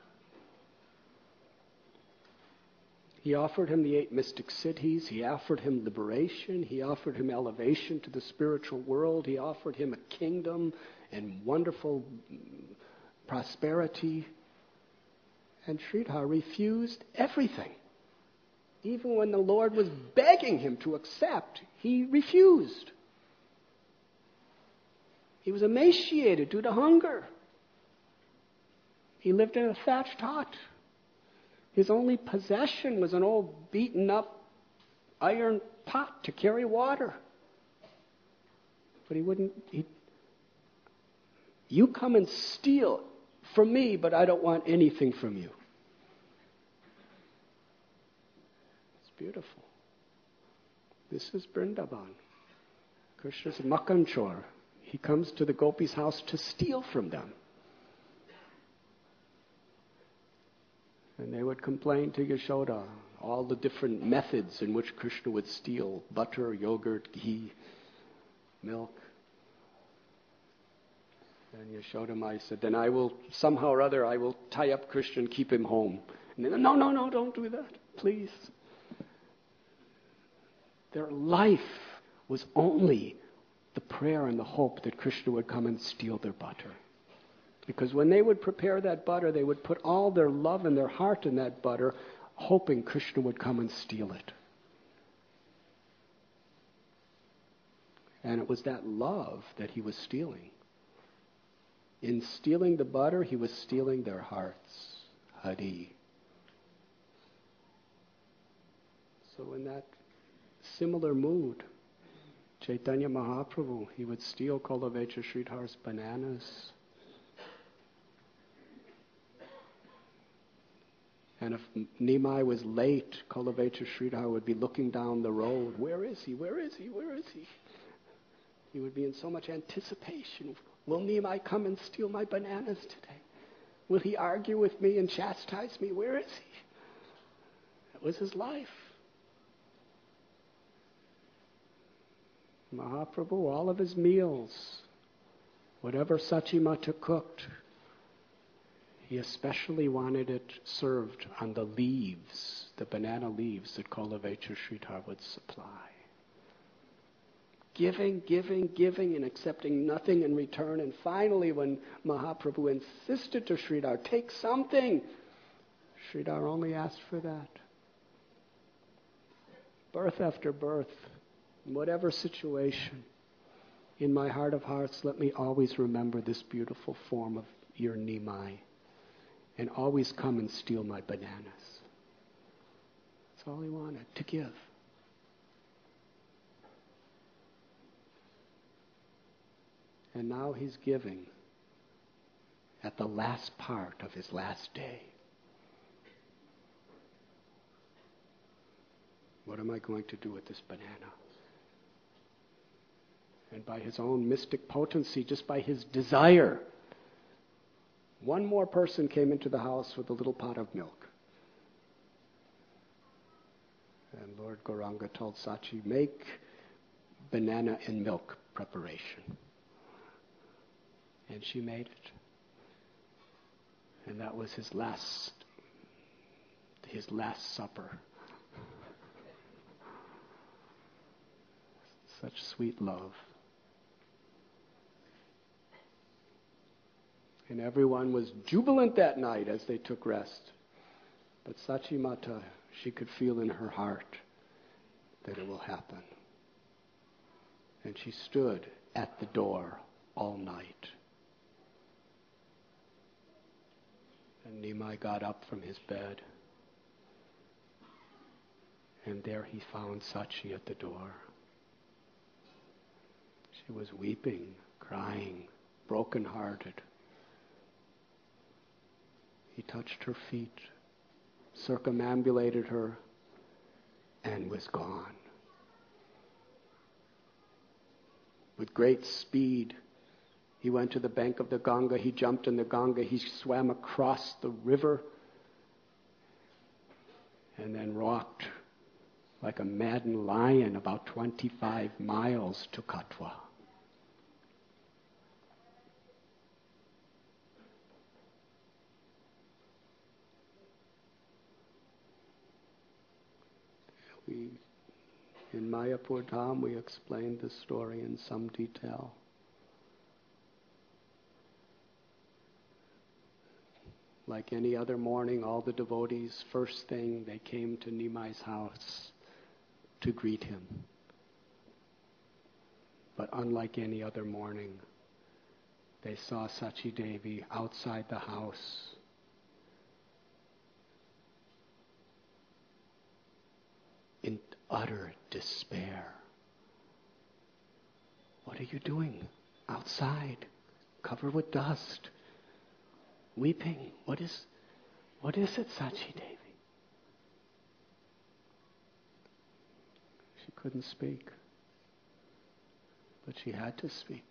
He offered him the 8 mystic siddhis, he offered him liberation, he offered him elevation to the spiritual world, he offered him a kingdom and wonderful prosperity. And Sridhar refused everything. Even when the Lord was begging him to accept, he refused. He was emaciated due to hunger. He lived in a thatched hut. His only possession was an old beaten up iron pot to carry water. But he wouldn't, you come and steal from me, but I don't want anything from you. It's beautiful. This is Vrindavan. Krishna's Makanchor. He comes to the gopis' house to steal from them. And they would complain to Yashoda all the different methods in which Krishna would steal butter, yogurt, ghee, milk. And Yashoda Mai said, then I will, somehow or other, I will tie up Krishna and keep him home. And then, no, don't do that, please. Their life was only the prayer and the hope that Krishna would come and steal their butter. Because when they would prepare that butter, they would put all their love and their heart in that butter, hoping Krishna would come and steal it. And it was that love that he was stealing. In stealing the butter, he was stealing their hearts. Hari. So in that similar mood, Chaitanya Mahaprabhu, he would steal Kolavecha Sridhar's bananas. And if Nimai was late, Kolavecha Sridhar would be looking down the road. Where is he? Where is he? Where is he? He would be in so much anticipation. Will Nimai come and steal my bananas today? Will he argue with me and chastise me? Where is he? That was his life. Mahaprabhu, all of his meals, whatever Sachimata cooked, he especially wanted it served on the leaves, the banana leaves that Kolavecha Sridhar would supply. Giving, and accepting nothing in return. And finally, when Mahaprabhu insisted to Sridhar, take something, Sridhar only asked for that. Birth after birth, in whatever situation, in my heart of hearts, let me always remember this beautiful form of your Nimai. And always come and steal my bananas. That's all he wanted, to give. And now he's giving at the last part of his last day. What am I going to do with this banana? And by his own mystic potency, just by his desire, one more person came into the house with a little pot of milk. And Lord Gauranga told Sachi, make banana and milk preparation. And she made it. And that was his last supper. Such sweet love. And everyone was jubilant that night as they took rest. But Sachimata, she could feel in her heart that it will happen. And she stood at the door all night. And Nimai got up from his bed. And there he found Sachi at the door. She was weeping, crying, broken-hearted. He touched her feet, circumambulated her, and was gone. With great speed, he went to the bank of the Ganga. He jumped in the Ganga. He swam across the river and then walked like a maddened lion about 25 miles to Katwa. In Mayapur Dham, we explained this story in some detail. Like any other morning, all the devotees, first thing, they came to Nimai's house to greet him. But unlike any other morning, they saw Sachi Devi outside the house, in utter despair. What are you doing outside, covered with dust, weeping? What is it, Sachi Devi? She couldn't speak, but she had to speak.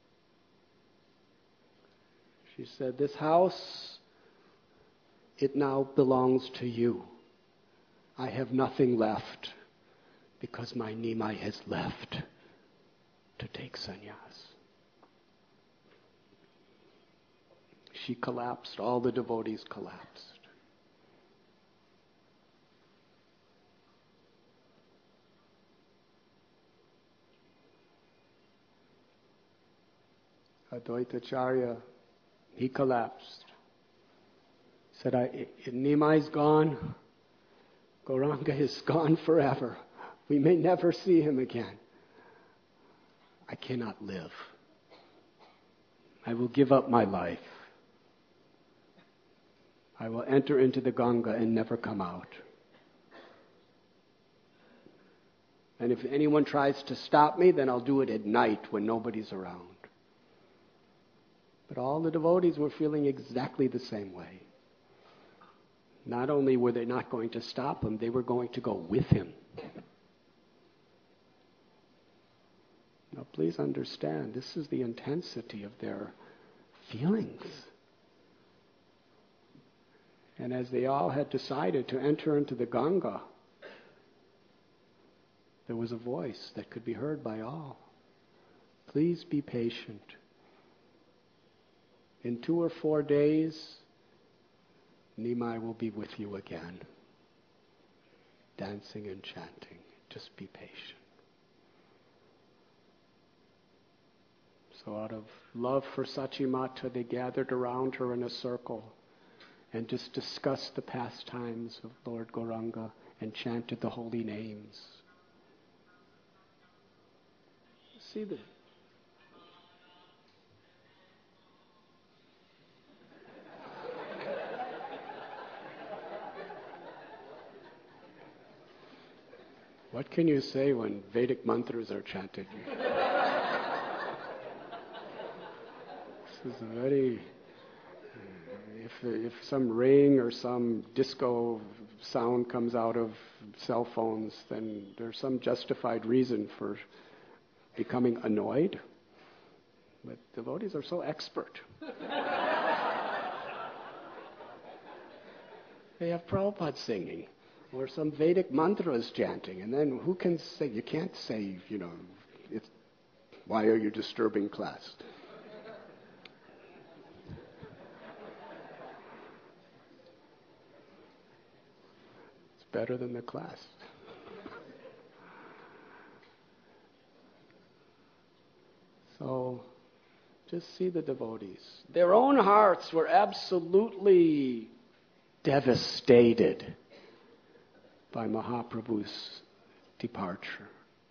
She said, this house, it now belongs to you. I have nothing left because my Nimai has left to take sannyas. She collapsed. All the devotees collapsed. Advaitacharya, he collapsed. Said, Nimai's gone. Gauranga is gone forever. We may never see him again. I cannot live. I will give up my life. I will enter into the Ganga and never come out. And if anyone tries to stop me, then I'll do it at night when nobody's around. But all the devotees were feeling exactly the same way. Not only were they not going to stop him, they were going to go with him. Now please understand, this is the intensity of their feelings. And as they all had decided to enter into the Ganga, there was a voice that could be heard by all. Please be patient. In 2 or 4 days, Nimai will be with you again, dancing and chanting. Just be patient. So out of love for Sachimata, they gathered around her in a circle and just discussed the pastimes of Lord Gauranga and chanted the holy names. See the... What can you say when Vedic mantras are chanted? This is a very... If some ring or some disco sound comes out of cell phones, then there's some justified reason for becoming annoyed. But devotees are so expert. They have Prabhupada singing. Or some Vedic mantras chanting. And then who can say, you can't say, it's, why are you disturbing class? It's better than the class. So, just see the devotees. Their own hearts were absolutely devastated by Mahaprabhu's departure.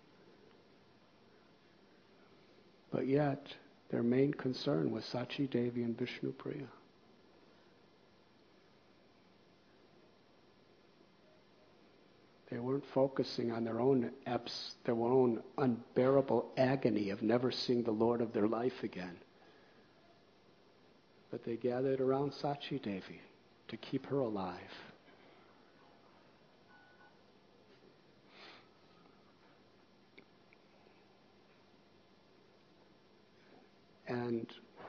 But yet, their main concern was Sachi Devi and Vishnu Priya. They weren't focusing on their own unbearable agony of never seeing the Lord of their life again. But they gathered around Sachi Devi to keep her alive. And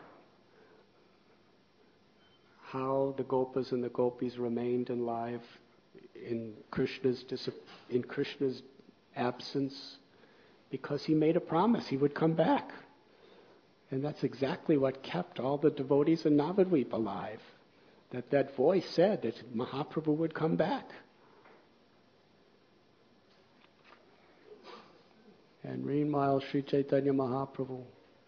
how the Gopas and the Gopis remained alive in Krishna's absence, because he made a promise he would come back. And that's exactly what kept all the devotees in Navadvip alive. That voice said that Mahaprabhu would come back. And meanwhile, Sri Chaitanya Mahaprabhu,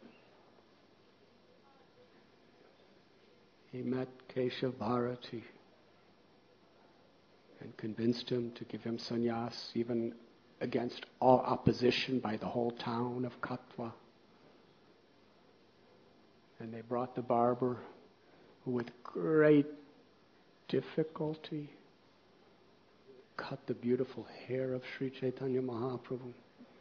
he met Keshav Bharati and convinced him to give him sannyas, even against all opposition by the whole town of Katwa. And they brought the barber, who with great difficulty cut the beautiful hair of Sri Chaitanya Mahaprabhu.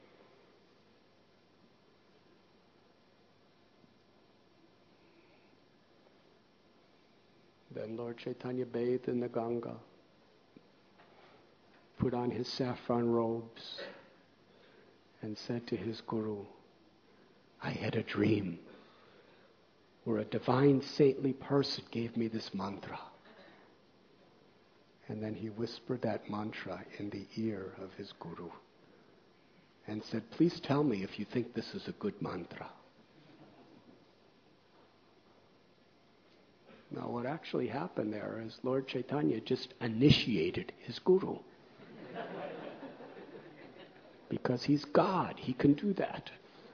Then Lord Chaitanya bathed in the Ganga, put on his saffron robes, and said to his guru, I had a dream where a divine saintly person gave me this mantra. And then he whispered that mantra in the ear of his guru and said, please tell me if you think this is a good mantra. Now, what actually happened there is Lord Chaitanya just initiated his guru. Because he's God, he can do that.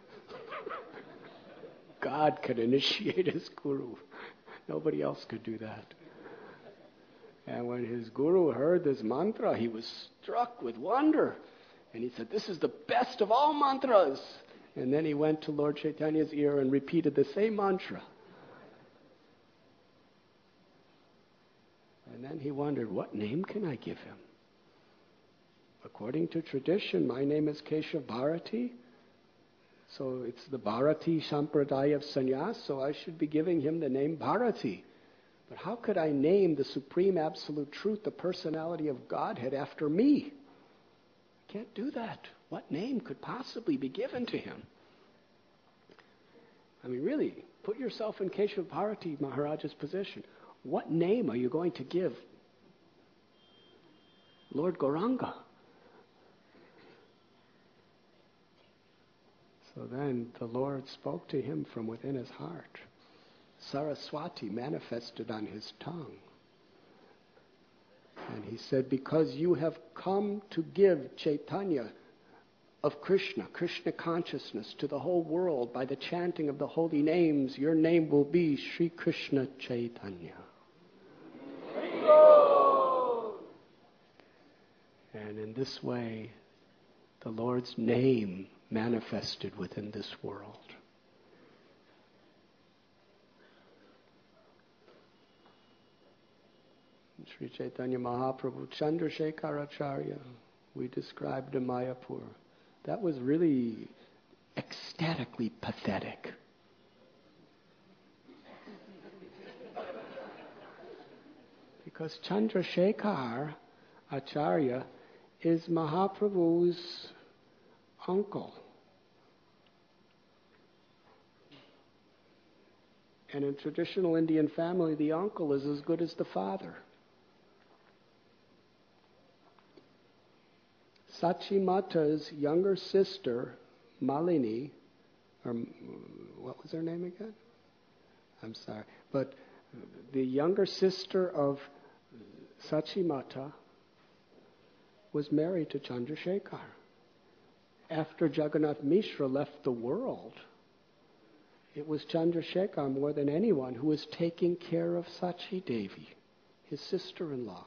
God can initiate his guru. Nobody else could do that. And when his guru heard this mantra, he was struck with wonder. And he said, this is the best of all mantras. And then he went to Lord Chaitanya's ear and repeated the same mantra. And then he wondered, what name can I give him? According to tradition, my name is Keshav Bharati. So it's the Bharati Sampradaya of Sannyas, so I should be giving him the name Bharati. But how could I name the Supreme Absolute Truth, the personality of Godhead, after me? I can't do that. What name could possibly be given to him? I mean, really, put yourself in Keshav Bharati Maharaja's position. What name are you going to give Lord Gauranga? So then the Lord spoke to him from within his heart. Saraswati manifested on his tongue. And he said, because you have come to give Chaitanya of Krishna, Krishna consciousness to the whole world by the chanting of the holy names, your name will be Sri Krishna Chaitanya. And in this way, the Lord's name manifested within this world. Sri Chaitanya Mahaprabhu, Chandrasekhar Acharya, we described in Mayapur. That was really ecstatically pathetic. Because Chandrasekhar Acharya is Mahaprabhu's uncle. And in traditional Indian family, the uncle is as good as the father. Sachimata's younger sister, Malini, or what was her name again? I'm sorry. But the younger sister of Sachimata was married to Chandrasekhar. After Jagannath Mishra left the world, it was Chandrasekhar more than anyone who was taking care of Sachi Devi, his sister-in-law.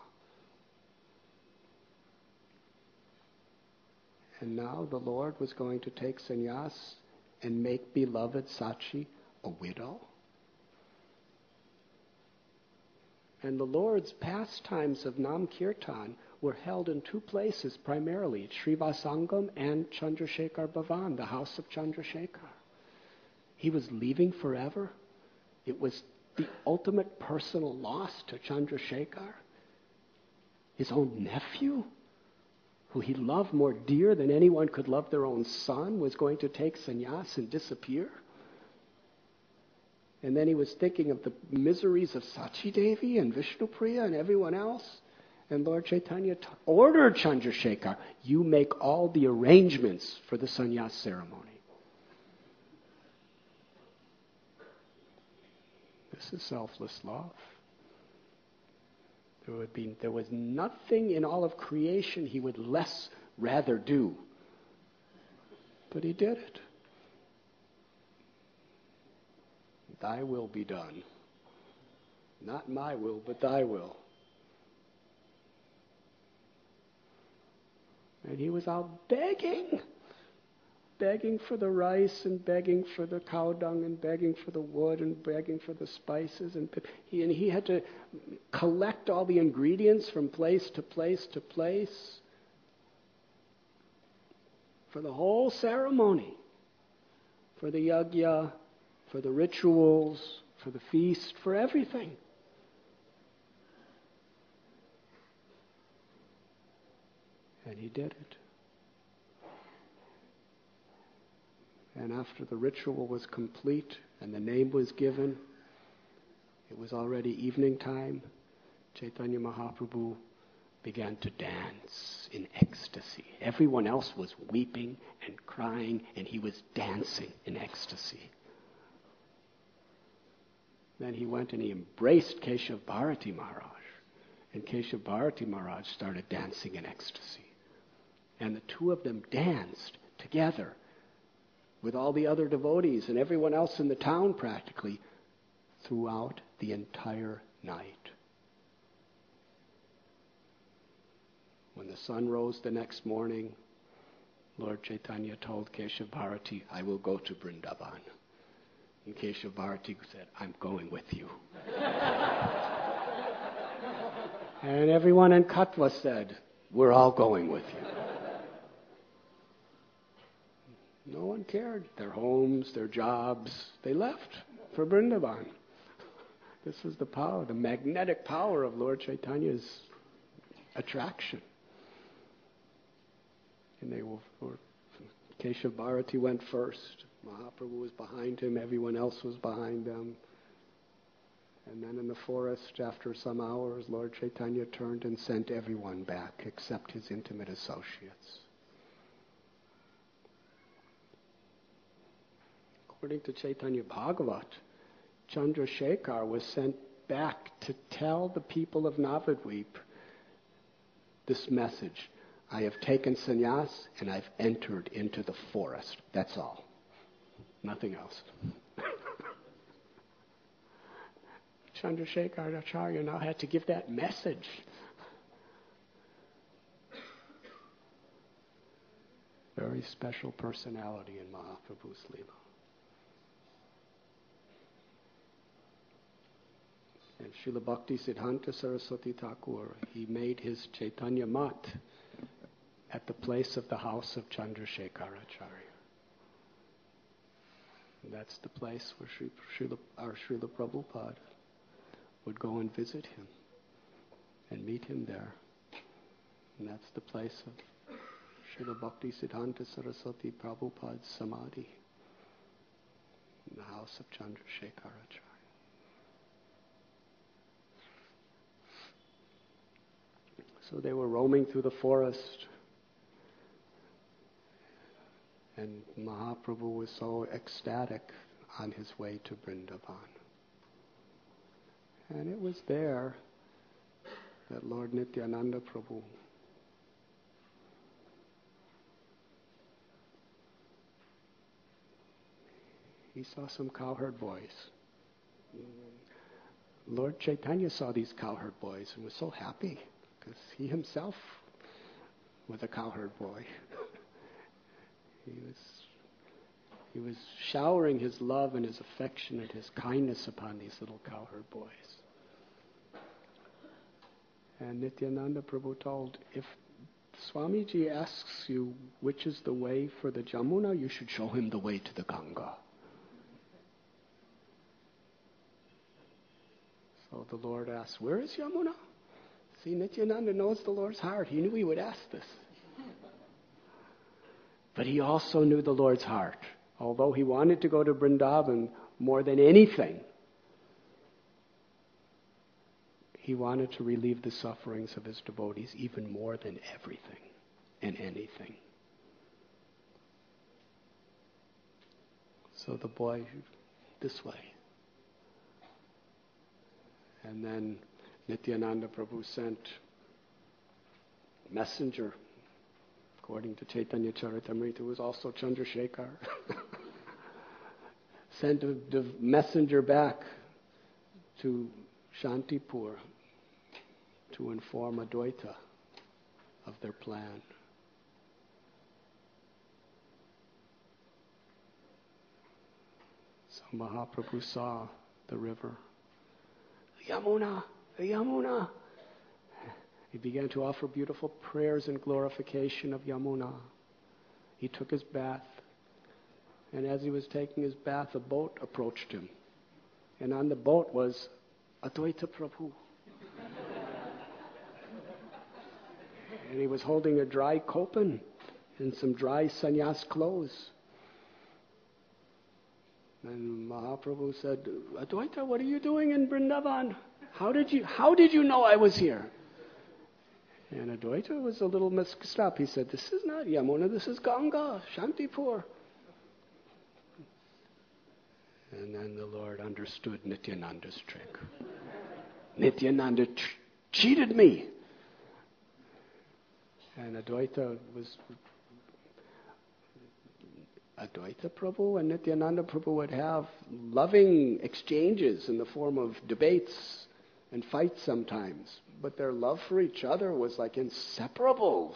And now the Lord was going to take sannyas and make beloved Sachi a widow. And the Lord's pastimes of Nam Kirtan were held in two places primarily, Srivasangam and Chandrasekhar Bhavan, the house of Chandrasekhar. He was leaving forever. It was the ultimate personal loss to Chandrasekhar. His own nephew, who he loved more dear than anyone could love their own son, was going to take sannyas and disappear. And then he was thinking of the miseries of Sachi Devi and Vishnupriya and everyone else. And Lord Chaitanya ordered Chandrasekhar, you make all the arrangements for the sannyas ceremony. This is selfless love. There was nothing in all of creation he would less rather do. But he did it. Thy will be done. Not my will, but thy will. And he was out begging for the rice and begging for the cow dung and begging for the wood and begging for the spices. And he had to collect all the ingredients from place to place to place for the whole ceremony, for the yajna, for the rituals, for the feast, for everything. And he did it. And after the ritual was complete and the name was given, it was already evening time. Chaitanya Mahaprabhu began to dance in ecstasy. Everyone else was weeping and crying, and he was dancing in ecstasy. Then he went and he embraced Keshav Bharati Maharaj. And Keshav Bharati Maharaj started dancing in ecstasy. And the two of them danced together with all the other devotees and everyone else in the town practically throughout the entire night. When the sun rose the next morning, Lord Chaitanya told Keshav Bharati, I will go to Vrindavan. And Keshav Bharati said, I'm going with you. And everyone in Katwa said, we're all going with you. No one cared. Their homes, their jobs, they left for Vrindavan. This was the power, the magnetic power of Lord Chaitanya's attraction. And they were Keshav Bharati went first. Mahaprabhu was behind him. Everyone else was behind them. And then in the forest, after some hours, Lord Chaitanya turned and sent everyone back except his intimate associates. According to Chaitanya Bhagavat, Chandrasekhar was sent back to tell the people of Navadvip this message. I have taken sannyas and I've entered into the forest. That's all. Nothing else. Chandrasekhar Acharya now had to give that message. Very special personality in Mahaprabhu's Leela. And Srila Bhakti Siddhanta Saraswati Thakur, he made his Chaitanya Mat at the place of the house of Chandrasekhar Acharya. And that's the place where Srila Prabhupada would go and visit him and meet him there. And that's the place of Srila Bhakti Siddhanta Saraswati Prabhupada's Samadhi in the house of Chandrasekhar Acharya. So they were roaming through the forest, And Mahaprabhu was so ecstatic on his way to Vrindavan. And it was there that Lord Nityananda Prabhu he saw some cowherd boys. Lord Chaitanya saw these cowherd boys and was so happy because he himself was a cowherd boy. He was showering his love and his affection and his kindness upon these little cowherd boys. And Nityananda Prabhu told, if Swamiji asks you which is the way for the Jamuna, you should show him the way to the Ganga. So the Lord asked, where is Yamuna? See, Nityananda knows the Lord's heart. He knew he would ask this. But he also knew the Lord's heart. Although he wanted to go to Vrindavan more than anything, he wanted to relieve the sufferings of his devotees even more than everything and anything. So the boy, this way. And then Nityananda Prabhu sent messenger, according to Chaitanya Charitamrita, who was also Chandrasekhar, sent the messenger back to Shantipur to inform Advaita of their plan. So Mahaprabhu saw the river. Yamuna, Yamuna. He began to offer beautiful prayers and glorification of Yamuna. He took his bath, and as he was taking his bath, a boat approached him. And on the boat was Advaita Prabhu. And he was holding a dry kopan and some dry sannyas clothes. And Mahaprabhu said, Advaita, what are you doing in Vrindavan? How did you know I was here? And Advaita was a little mixed up. He said, this is not Yamuna, this is Ganga, Shantipur. And then the Lord understood Nityananda's trick. Nityananda cheated me. And Advaita Prabhu and Nityananda Prabhu would have loving exchanges in the form of debates and fights sometimes. But their love for each other was like inseparable.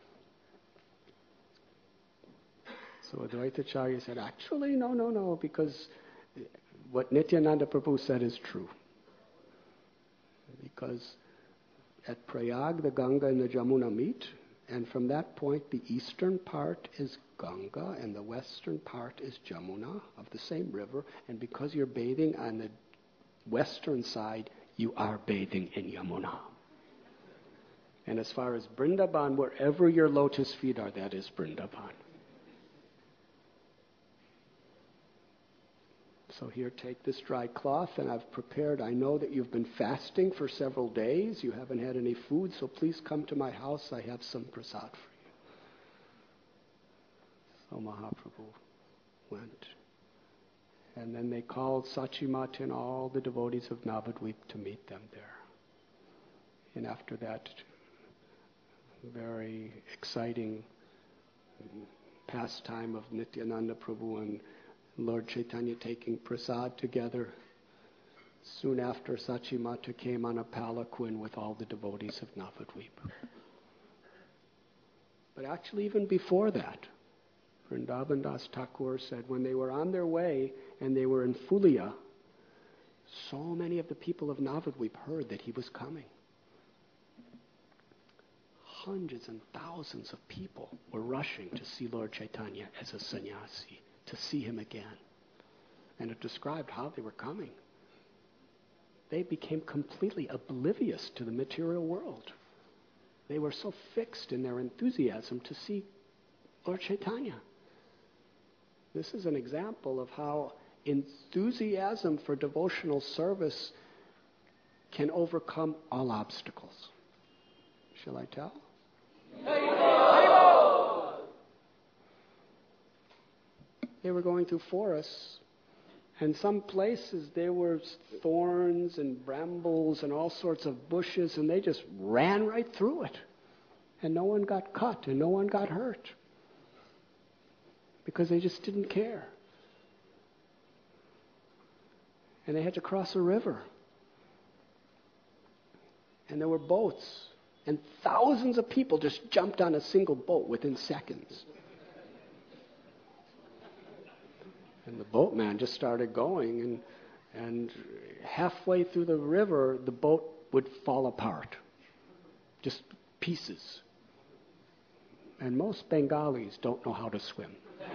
So Advaita Acharya said, actually, no, because what Nityananda Prabhu said is true. Because at Prayag, the Ganga and the Jamuna meet, and from that point, the eastern part is Ganga and the western part is Jamuna of the same river. And because you're bathing on the western side, you are bathing in Yamuna. And as far as Vrindavan, wherever your lotus feet are, that is Vrindavan. So here, take this dry cloth, and I've prepared, I know that you've been fasting for several days, you haven't had any food, so please come to my house, I have some prasad for you. So Mahaprabhu went. And then they called Sachimata and all the devotees of Navadvip to meet them there. And after that very exciting pastime of Nityananda Prabhu and Lord Chaitanya taking prasad together, soon after Sachimata came on a palanquin with all the devotees of Navadvip. But actually even before that, Vrindavan Das Thakur said when they were on their way and they were in Fulia, so many of the people of Navadvip heard that he was coming. Hundreds and thousands of people were rushing to see Lord Chaitanya as a sannyasi, to see him again. And it described how they were coming. They became completely oblivious to the material world. They were so fixed in their enthusiasm to see Lord Chaitanya. This is an example of how enthusiasm for devotional service can overcome all obstacles. Shall I tell? They were going through forests. And some places there were thorns and brambles and all sorts of bushes, and they just ran right through it. And no one got cut and no one got hurt. Because they just didn't care. And they had to cross a river. And there were boats. And thousands of people just jumped on a single boat within seconds. And the boatman just started going, and halfway through the river, the boat would fall apart. Just pieces. And most Bengalis don't know how to swim.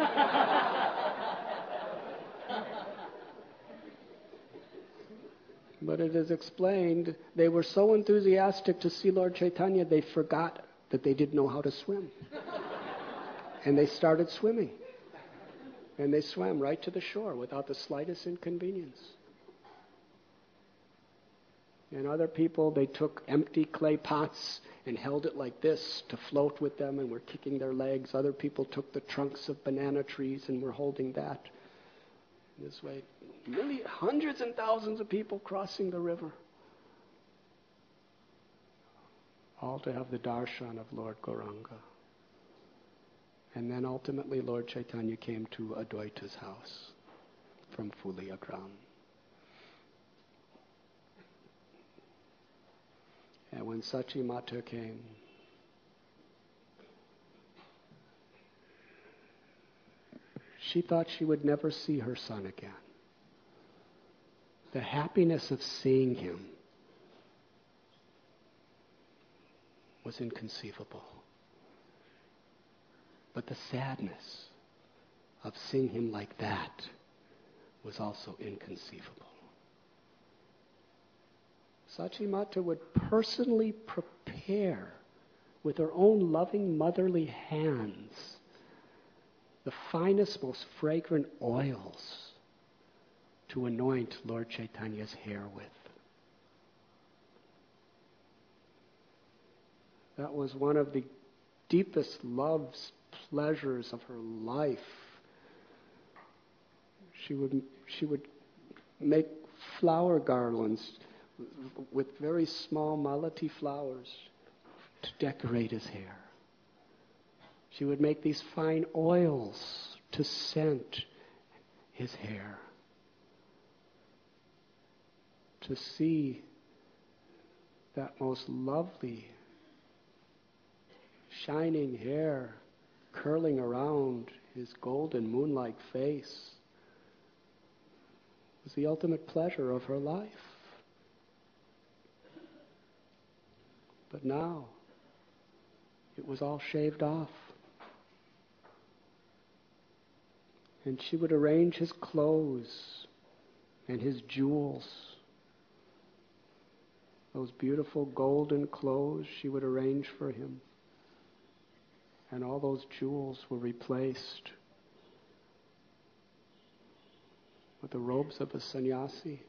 But it is explained, they were so enthusiastic to see Lord Chaitanya, they forgot that they didn't know how to swim. And they started swimming. And they swam right to the shore without the slightest inconvenience. And other people, they took empty clay pots and held it like this to float with them and were kicking their legs. Other people took the trunks of banana trees and were holding that. This way, really hundreds and thousands of people crossing the river. All to have the darshan of Lord Gauranga. And then ultimately Lord Chaitanya came to Advaita's house from Fuliagram. And when Sachi Mata came, she thought she would never see her son again. The happiness of seeing him was inconceivable. But the sadness of seeing him like that was also inconceivable. Sachi Mata would personally prepare with her own loving motherly hands the finest, most fragrant oils to anoint Lord Chaitanya's hair with. That was one of the deepest loves, pleasures of her life. She would make flower garlands with very small malati flowers to decorate his hair. She would make these fine oils to scent his hair. To see that most lovely, shining hair curling around his golden moon-like face was the ultimate pleasure of her life. But now, it was all shaved off. And she would arrange his clothes and his jewels. Those beautiful golden clothes she would arrange for him. And all those jewels were replaced with the robes of a sannyasi.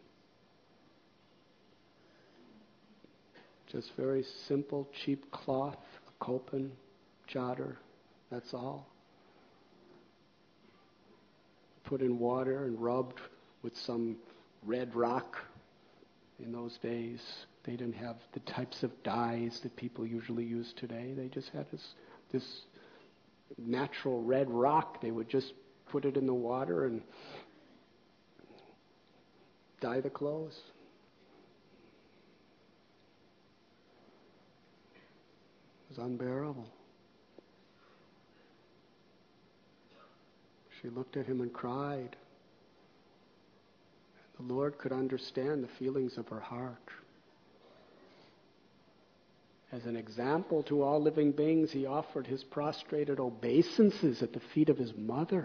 Just very simple, cheap cloth, a kopan, chadar, that's all. Put in water and rubbed with some red rock. In those days, they didn't have the types of dyes that people usually use today. They just had this natural red rock. They would just put it in the water and dye the clothes. It was unbearable. She looked at him and cried. The Lord could understand the feelings of her heart. As an example to all living beings, he offered his prostrated obeisances at the feet of his mother.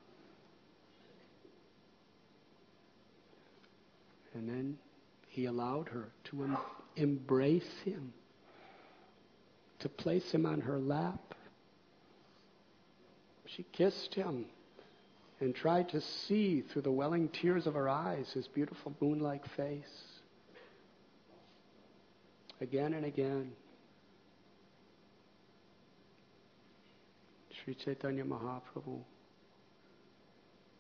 And then he allowed her to embrace him, to place him on her lap. She kissed him and tried to see through the welling tears of her eyes his beautiful moon-like face. Again and again, Sri Chaitanya Mahaprabhu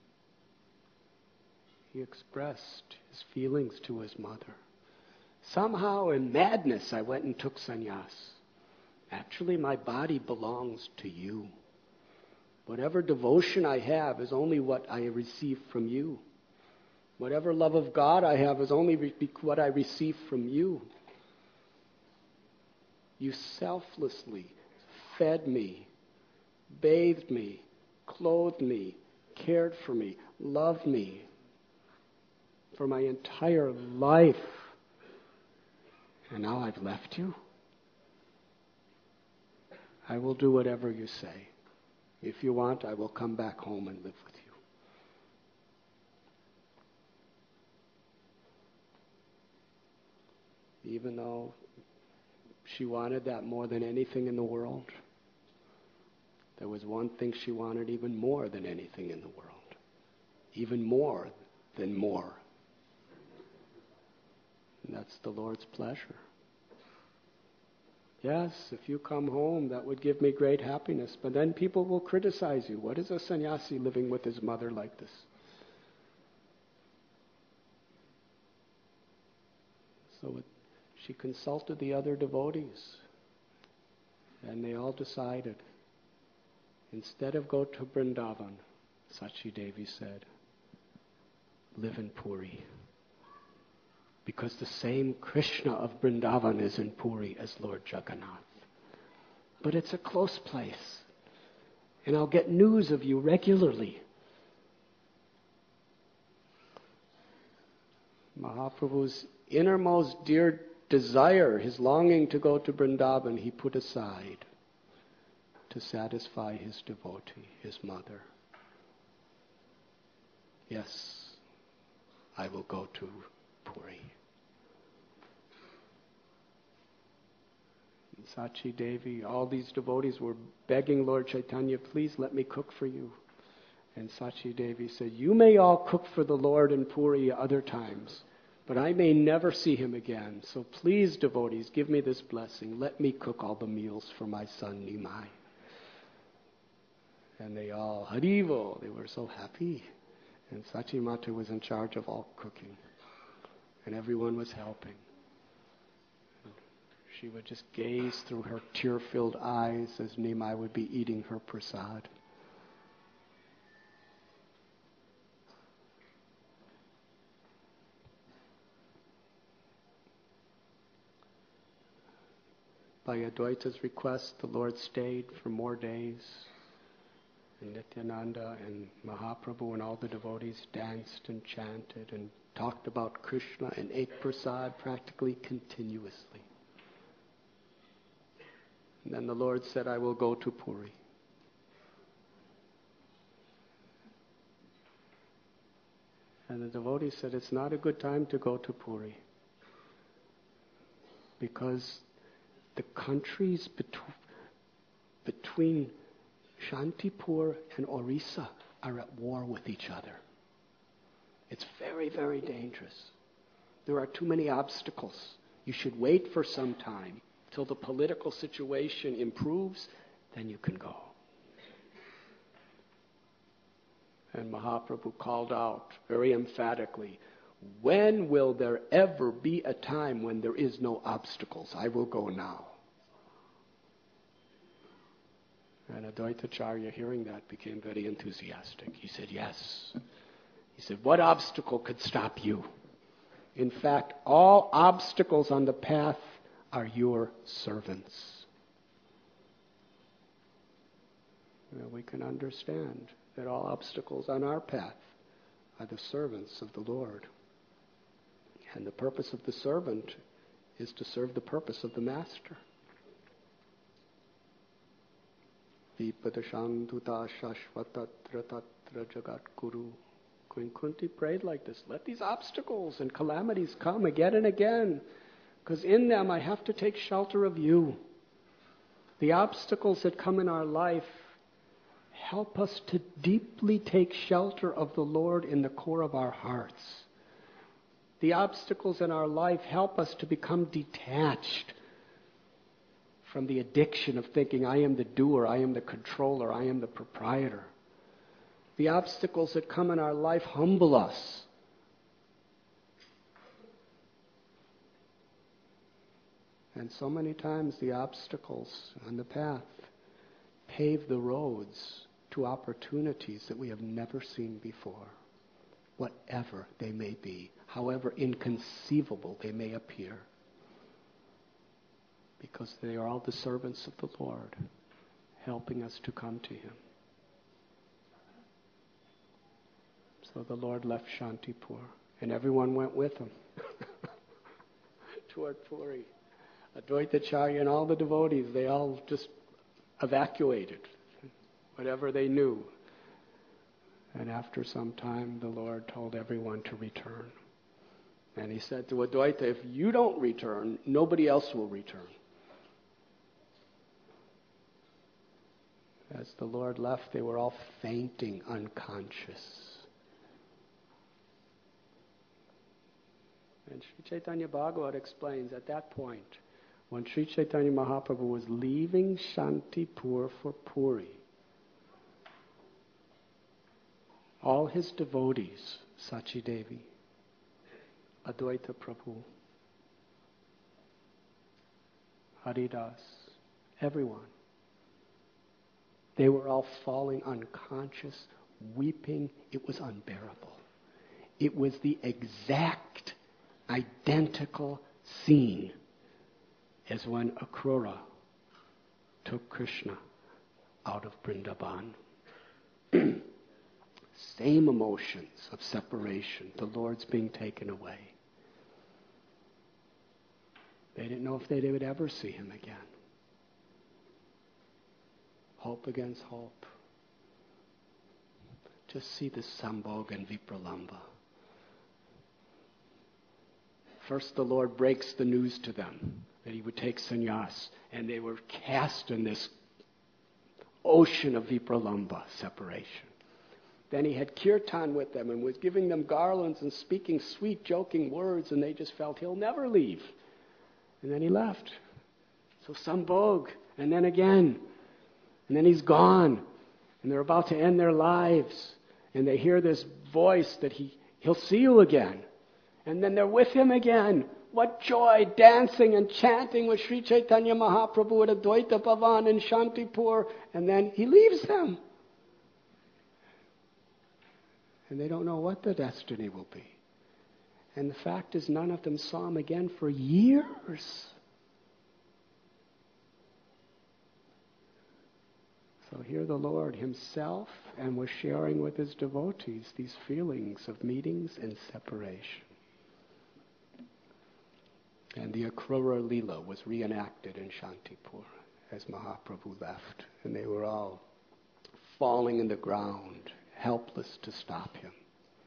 he expressed his feelings to his mother. Somehow in madness I went and took sannyas. Actually, my body belongs to you. Whatever devotion I have is only what I receive from you. Whatever love of God I have is only what I receive from you. You selflessly fed me, bathed me, clothed me, cared for me, loved me for my entire life. And now I've left you? I will do whatever you say. If you want, I will come back home and live with you. Even though she wanted that more than anything in the world, there was one thing she wanted even more than anything in the world. Even more than more. And that's the Lord's pleasure. Yes, if you come home, that would give me great happiness. But then people will criticize you. What is a sannyasi living with his mother like this? So she consulted the other devotees. And they all decided, instead of go to Vrindavan, Sachi Devi said, live in Puri. Because the same Krishna of Vrindavan is in Puri as Lord Jagannath. But it's a close place. And I'll get news of you regularly. Mahaprabhu's innermost dear desire, his longing to go to Vrindavan, he put aside to satisfy his devotee, his mother. Yes, I will go to Puri. And Sachi Devi, all these devotees were begging Lord Chaitanya, please let me cook for you. And Sachi Devi said, you may all cook for the Lord in Puri other times, but I may never see him again. So please, devotees, give me this blessing. Let me cook all the meals for my son Nimai. And they all, Harivo, they were so happy. And Sachi Mata was in charge of all cooking. And everyone was helping. And she would just gaze through her tear-filled eyes as Nimai would be eating her prasad. By Advaita's request, the Lord stayed for more days. And Nityananda and Mahaprabhu and all the devotees danced and chanted and talked about Krishna and ate prasad practically continuously. And then the Lord said, I will go to Puri. And the devotee said, it's not a good time to go to Puri. Because the countries between Shantipur and Orissa are at war with each other. It's very, very dangerous. There are too many obstacles. You should wait for some time till the political situation improves, then you can go. And Mahaprabhu called out very emphatically, when will there ever be a time when there is no obstacles? I will go now. And Advaitacharya, hearing that, became very enthusiastic. He said, yes. He said, what obstacle could stop you? In fact, all obstacles on the path are your servants. We can understand that all obstacles on our path are the servants of the Lord. And the purpose of the servant is to serve the purpose of the master. Vipadashantuta shashvatatra tatra jagat guru. Queen Kunti prayed like this. Let these obstacles and calamities come again and again, because in them I have to take shelter of you. The obstacles that come in our life help us to deeply take shelter of the Lord in the core of our hearts. The obstacles in our life help us to become detached from the addiction of thinking, I am the doer, I am the controller, I am the proprietor. The obstacles that come in our life humble us And so many times the obstacles on the path pave the roads to opportunities that we have never seen before, whatever they may be, however inconceivable they may appear, because they are all the servants of the Lord, helping us to come to Him. So the Lord left Shantipur, and everyone went with Him toward Puri. Advaitacharya and all the devotees, they all just evacuated whatever they knew. And after some time, the Lord told everyone to return. And He said to Advaita, if you don't return, nobody else will return. As the Lord left, they were all fainting, unconscious. And Sri Chaitanya Bhagavat explains at that point, when Sri Chaitanya Mahaprabhu was leaving Shantipur for Puri, all his devotees, Sachi Devi, Advaita Prabhu, Haridas, everyone, they were all falling unconscious, weeping. It was unbearable. It was the exact, identical scene as when Akrura took Krishna out of Vrindavan. Same emotions of separation. The Lord's being taken away. They didn't know if they would ever see Him again. Hope against hope. Just see the Sambhog and Vipralamba. First the Lord breaks the news to them that He would take sannyas, and they were cast in this ocean of Vipralamba, separation. Then He had kirtan with them and was giving them garlands and speaking sweet, joking words, and they just felt He'll never leave. And then He left. So Sambhog, and then again. And then He's gone. And they're about to end their lives. And they hear this voice that He'll see you again. And then they're with Him again. What joy, dancing and chanting with Sri Chaitanya Mahaprabhu at Advaita Bhavan in Shantipur. And then He leaves them. And they don't know what the destiny will be. And the fact is, none of them saw Him again for years. So here the Lord Himself and was sharing with His devotees these feelings of meetings and separation. And the Akrura Leela was reenacted in Shantipur as Mahaprabhu left. And they were all falling in the ground, helpless to stop Him.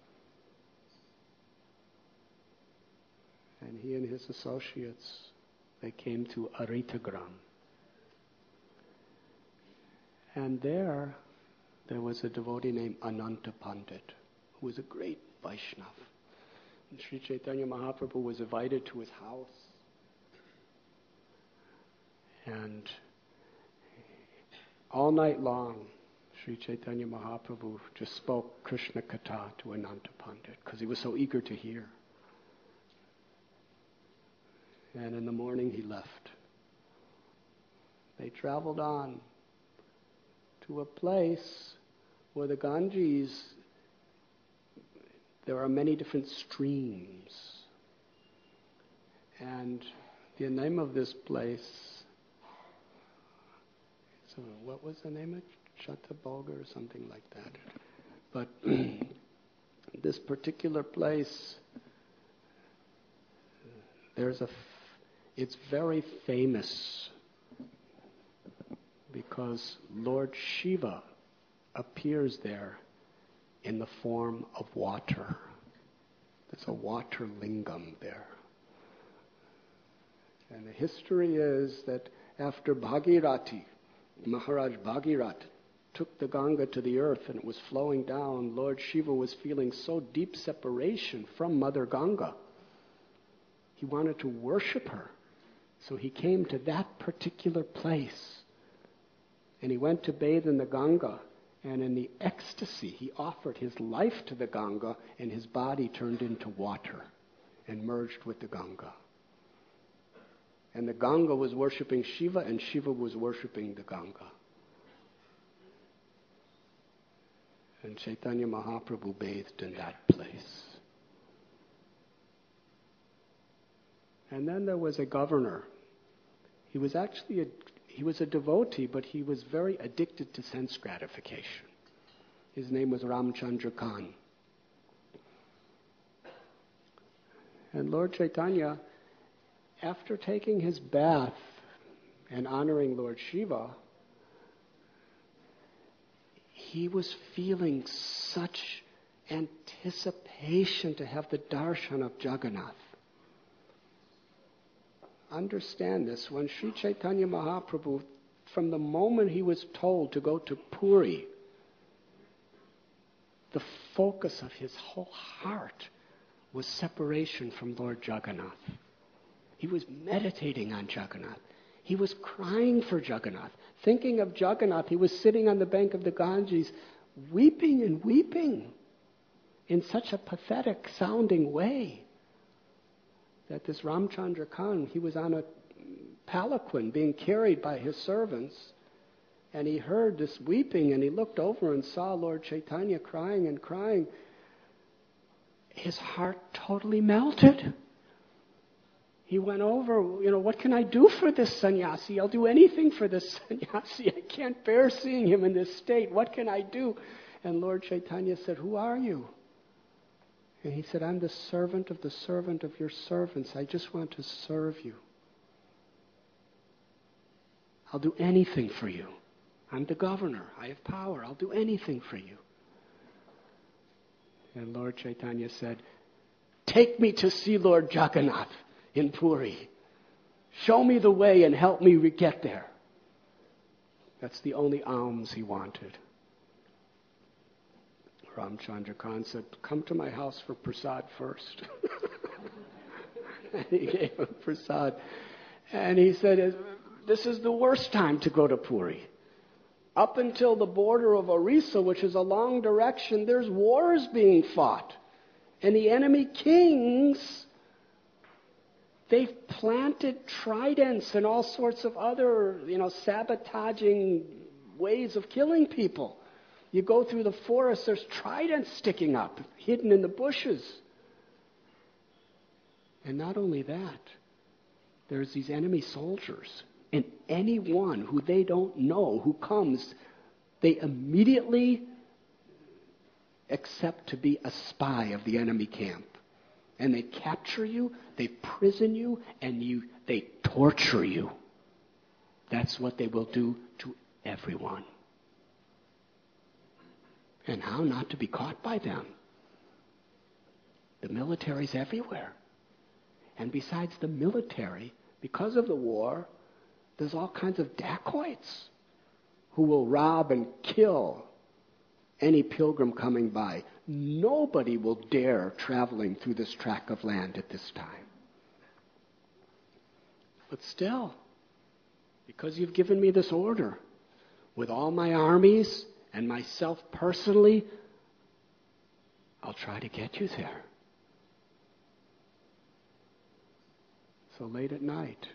And He and His associates, they came to Aritagram. And there was a devotee named Ananta Pandit, who was a great Vaishnava. And Sri Chaitanya Mahaprabhu was invited to his house. And all night long, Sri Chaitanya Mahaprabhu just spoke Krishna Katha to Ananta Pandit because he was so eager to hear. And in the morning he left. They traveled on to a place where the Ganges, there are many different streams. And the name of this place, so what was the name of it? Chattabalga or something like that. But this particular place, it's very famous because Lord Shiva appears there in the form of water. There's a water lingam there. And the history is that after Bhagirathi, Maharaj Bhagirath took the Ganga to the earth and it was flowing down, Lord Shiva was feeling so deep separation from Mother Ganga. He wanted to worship her. So he came to that particular place. And he went to bathe in the Ganga. And in the ecstasy, he offered his life to the Ganga, and his body turned into water and merged with the Ganga. And the Ganga was worshipping Shiva, and Shiva was worshipping the Ganga. And Chaitanya Mahaprabhu bathed in that place. And then there was a governor. He was a devotee, but he was very addicted to sense gratification. His name was Ramchandra Khan. And Lord Chaitanya, after taking his bath and honoring Lord Shiva, he was feeling such anticipation to have the darshan of Jagannath. Understand this, when Sri Chaitanya Mahaprabhu, from the moment he was told to go to Puri, the focus of his whole heart was separation from Lord Jagannath. He was meditating on Jagannath. He was crying for Jagannath, thinking of Jagannath. He was sitting on the bank of the Ganges, weeping and weeping in such a pathetic sounding way that this Ramchandra Khan, he was on a palanquin being carried by his servants, and he heard this weeping, and he looked over and saw Lord Chaitanya crying and crying. His heart totally melted. He went over, what can I do for this sannyasi? I'll do anything for this sannyasi. I can't bear seeing him in this state. What can I do? And Lord Chaitanya said, who are you? And he said, I'm the servant of your servants. I just want to serve you. I'll do anything for you. I'm the governor. I have power. I'll do anything for you. And Lord Chaitanya said, take me to see Lord Jagannath in Puri. Show me the way and help me get there. That's the only alms he wanted. Ramchandra Khan said, come to my house for prasad first. And he gave him prasad. And he said, this is the worst time to go to Puri. Up until the border of Orissa, which is a long direction, there's wars being fought. And the enemy kings, they've planted tridents and all sorts of other, sabotaging ways of killing people. You go through the forest, there's tridents sticking up, hidden in the bushes. And not only that, there's these enemy soldiers. And anyone who they don't know who comes, they immediately accept to be a spy of the enemy camp. And they capture you, they prison you, and they torture you. That's what they will do to everyone. And how not to be caught by them? The military's everywhere. And besides the military, because of the war, there's all kinds of dacoits who will rob and kill any pilgrim coming by. Nobody will dare traveling through this tract of land at this time. But still, because you've given me this order, with all my armies and myself personally, I'll try to get you there. So late at night,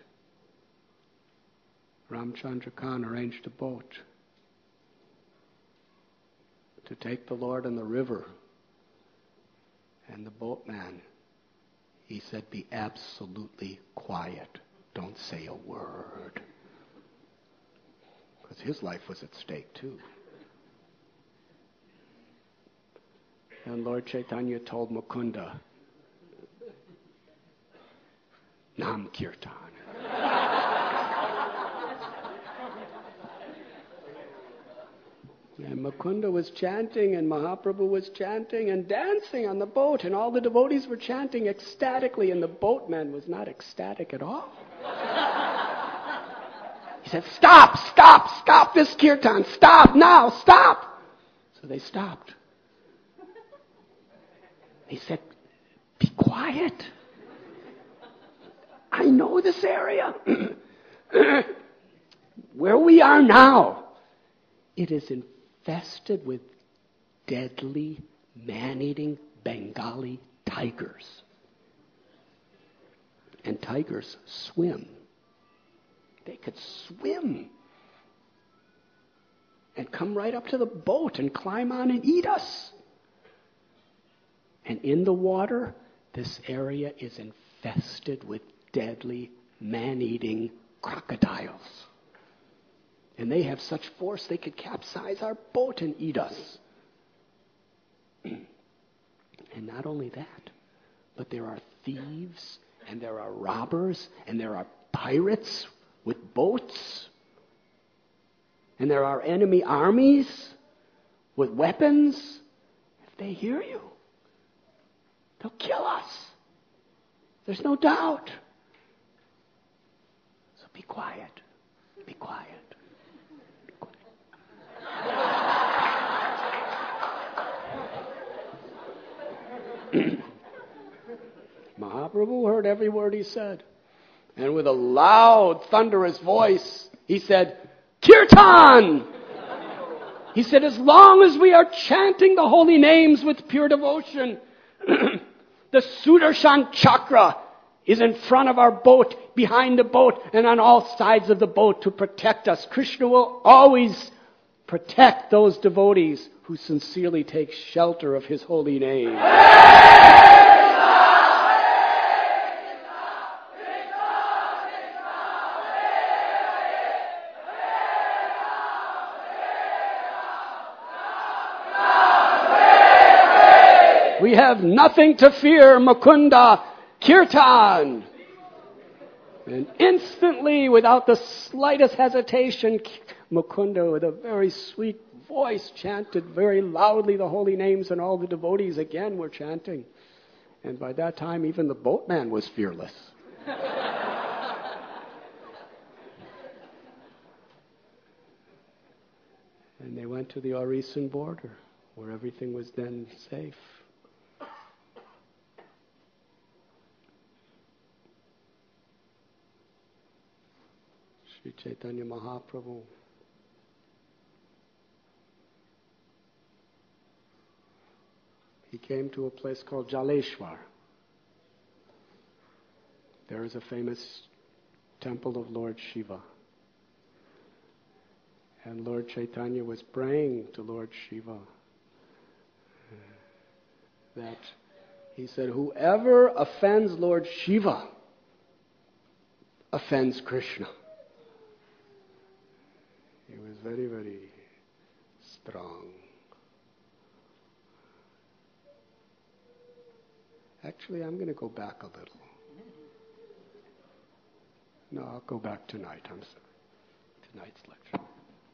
Ramchandra Khan arranged a boat to take the Lord on the river. And the boatman, he said, be absolutely quiet. Don't say a word. Because his life was at stake too. And Lord Chaitanya told Mukunda, Nam Kirtan. And Mukunda was chanting, and Mahaprabhu was chanting and dancing on the boat, and all the devotees were chanting ecstatically, and the boatman was not ecstatic at all. He said, stop this kirtan, stop now, stop. So they stopped. He said, be quiet. I know this area. Where we are now, it is infested with deadly, man-eating Bengali tigers. And tigers swim They could swim and come right up to the boat and climb on and eat us. And in the water, this area is infested with deadly, man-eating crocodiles. And they have such force they could capsize our boat and eat us. And not only that, but there are thieves, and there are robbers, and there are pirates with boats, and there are enemy armies with weapons. If they hear you, they'll kill us. There's no doubt. So be quiet. Be quiet. Be quiet. Mahaprabhu heard every word he said. And with a loud, thunderous voice, he said, Kirtan! He said, as long as we are chanting the holy names with pure devotion, the Sudarshan Chakra is in front of our boat, behind the boat, and on all sides of the boat to protect us. Krishna will always protect those devotees who sincerely take shelter of his holy name. We have nothing to fear, Mukunda, Kirtan. And instantly, without the slightest hesitation, Mukunda, with a very sweet voice, chanted very loudly the holy names, and all the devotees again were chanting. And by that time, even the boatman was fearless. And they went to the Orissa border, where everything was then safe. Sri Chaitanya Mahaprabhu he came to a place called Jaleshwar. There is a famous temple of Lord Shiva. And Lord Chaitanya was praying to Lord Shiva that he said, whoever offends Lord Shiva offends Krishna. He was very, very strong. Actually, I'm going to go back a little. No, I'll go back tonight. I'm sorry. Tonight's lecture.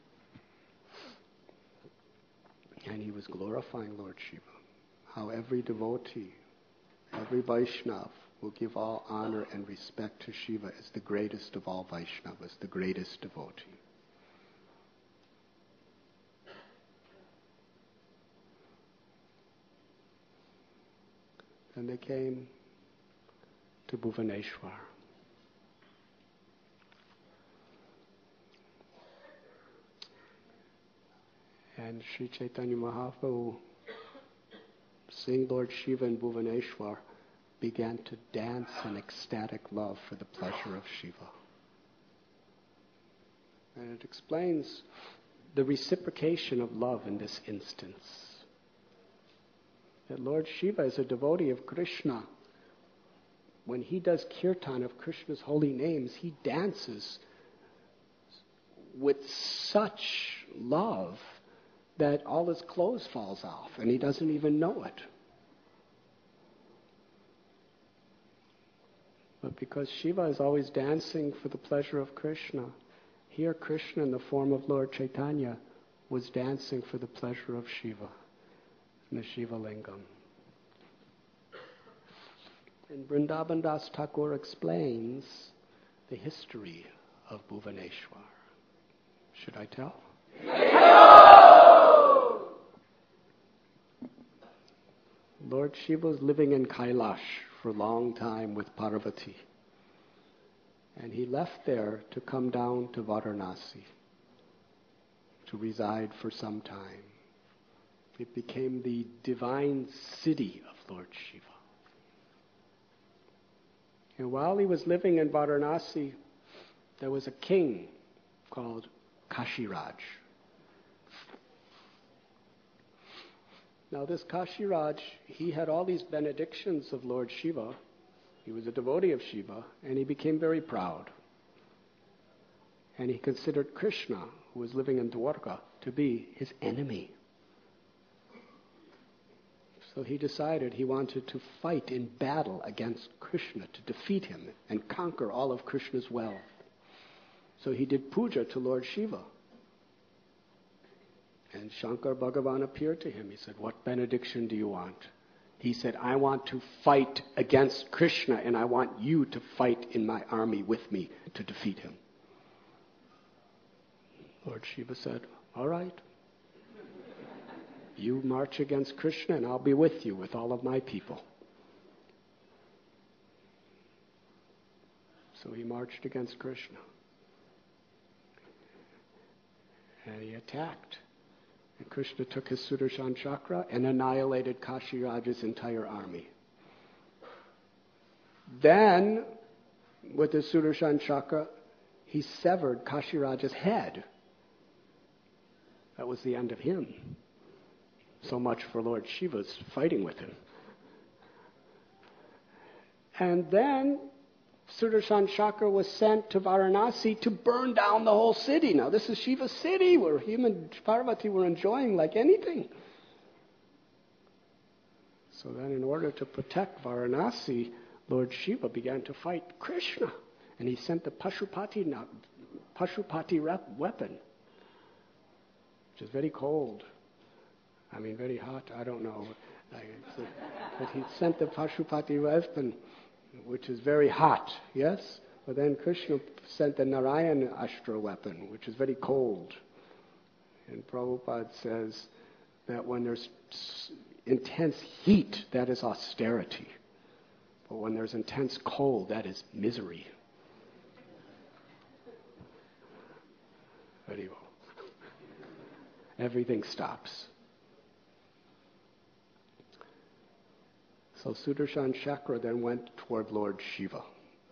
And he was glorifying Lord Shiva. How every devotee, every Vaishnava will give all honor and respect to Shiva as the greatest of all Vaishnavas, the greatest devotee. And they came to Bhuvaneshwar. And Sri Chaitanya Mahaprabhu, seeing Lord Shiva in Bhuvaneshwar, began to dance in ecstatic love for the pleasure of Shiva. And it explains the reciprocation of love in this instance. That Lord Shiva is a devotee of Krishna. When he does kirtan of Krishna's holy names, he dances with such love that all his clothes falls off and he doesn't even know it. But because Shiva is always dancing for the pleasure of Krishna, here Krishna in the form of Lord Chaitanya was dancing for the pleasure of Shiva in the Shiva Lingam. And Vrindavan Das Thakur explains the history of Bhuvaneshwar. Should I tell? Lord Shiva was living in Kailash for a long time with Parvati. And he left there to come down to Varanasi to reside for some time. It became the divine city of Lord Shiva. And while he was living in Varanasi, there was a king called Kashiraj. Now this Kashiraj, he had all these benedictions of Lord Shiva. He was a devotee of Shiva, and he became very proud. And he considered Krishna, who was living in Dwarka, to be his enemy. So he decided he wanted to fight in battle against Krishna, to defeat him and conquer all of Krishna's wealth. So he did puja to Lord Shiva. And Shankar Bhagavan appeared to him. He said, "What benediction do you want?" He said, "I want to fight against Krishna, and I want you to fight in my army with me to defeat him." Lord Shiva said, "All right. You march against Krishna, and I'll be with you with all of my people." So he marched against Krishna. And he attacked. And Krishna took his Sudarshan Chakra and annihilated Kashiraj's entire army. Then, with his Sudarshan Chakra, he severed Kashiraj's head. That was the end of him. So much for Lord Shiva's fighting with him. And then Sudarshan Chakra was sent to Varanasi to burn down the whole city. Now this is Shiva's city where him and Parvati were enjoying like anything. So then in order to protect Varanasi, Lord Shiva began to fight Krishna. And he sent the Pashupati weapon, which is very cold. I mean, very hot, I don't know. But he sent the Pashupati weapon, which is very hot, yes? But then Krishna sent the Narayana Astra weapon, which is very cold. And Prabhupada says that when there's intense heat, that is austerity. But when there's intense cold, that is misery. Anyway, everything stops. So Sudarshan Chakra then went toward Lord Shiva.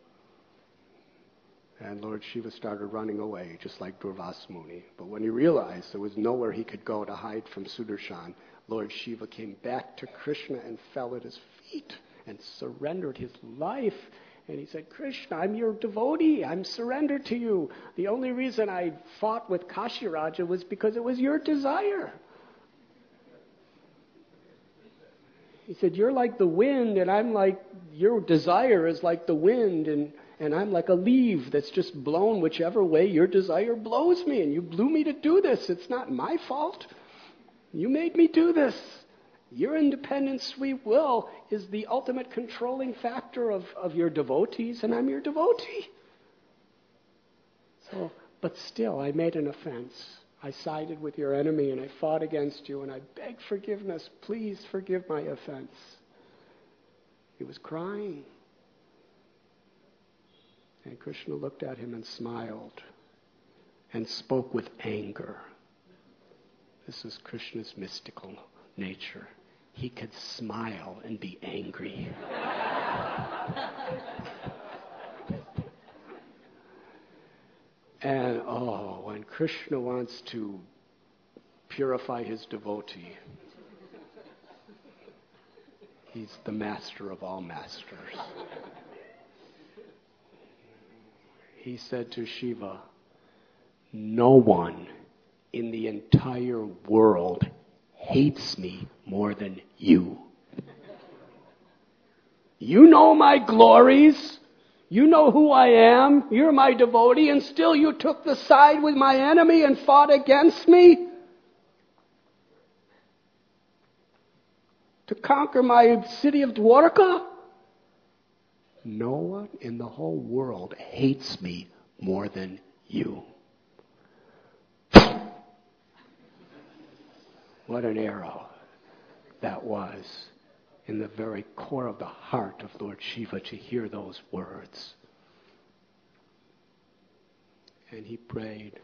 And Lord Shiva started running away, just like Durvasa Muni. But when he realized there was nowhere he could go to hide from Sudarshan, Lord Shiva came back to Krishna and fell at his feet and surrendered his life. And he said, "Krishna, I'm your devotee. I'm surrendered to you. The only reason I fought with Kashiraja was because it was your desire." He said, "You're like the wind, and I'm like, your desire is like the wind, and I'm like a leaf that's just blown whichever way your desire blows me, and you blew me to do this. It's not my fault. You made me do this. Your independent sweet will is the ultimate controlling factor of your devotees, and I'm your devotee. So, but still, I made an offense. I sided with your enemy and I fought against you and I beg forgiveness. Please forgive my offense." He was crying. And Krishna looked at him and smiled and spoke with anger. This is Krishna's mystical nature. He could smile and be angry. And when Krishna wants to purify his devotee, he's the master of all masters. He said to Shiva, "No one in the entire world hates me more than you. You know my glories. You know who I am. You're my devotee, and still you took the side with my enemy and fought against me to conquer my city of Dwarka. No one in the whole world hates me more than you." What an arrow that was in the very core of the heart of Lord Shiva to hear those words. And he prayed,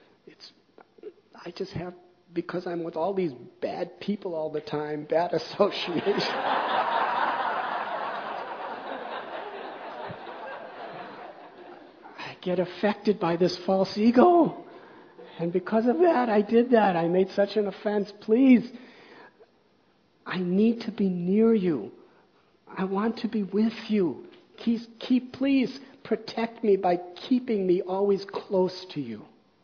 I just have, because I'm with all these bad people all the time, bad association. I get affected by this false ego. And because of that, I did that. I made such an offense. Please, I need to be near you. I want to be with you. Please protect me by keeping me always close to you.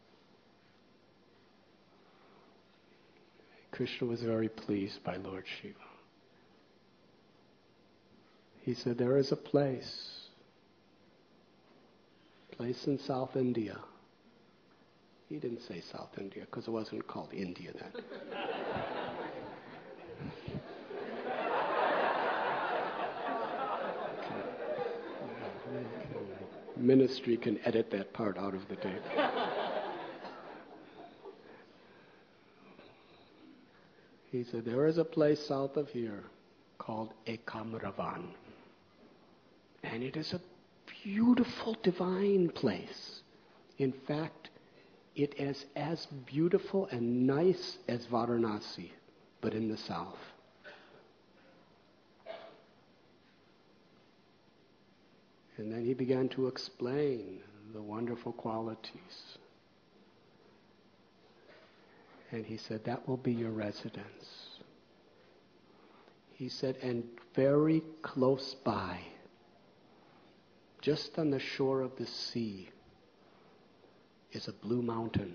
Krishna was very pleased by Lord Shiva. He said, there is a place in South India. He didn't say South India because it wasn't called India then. Ministry can edit that part out of the tape. He said, there is a place south of here called Ekamravan. And it is a beautiful, divine place. In fact, it is as beautiful and nice as Varanasi, but in the south. And then he began to explain the wonderful qualities. And he said, that will be your residence. He said, and very close by, just on the shore of the sea, is a blue mountain.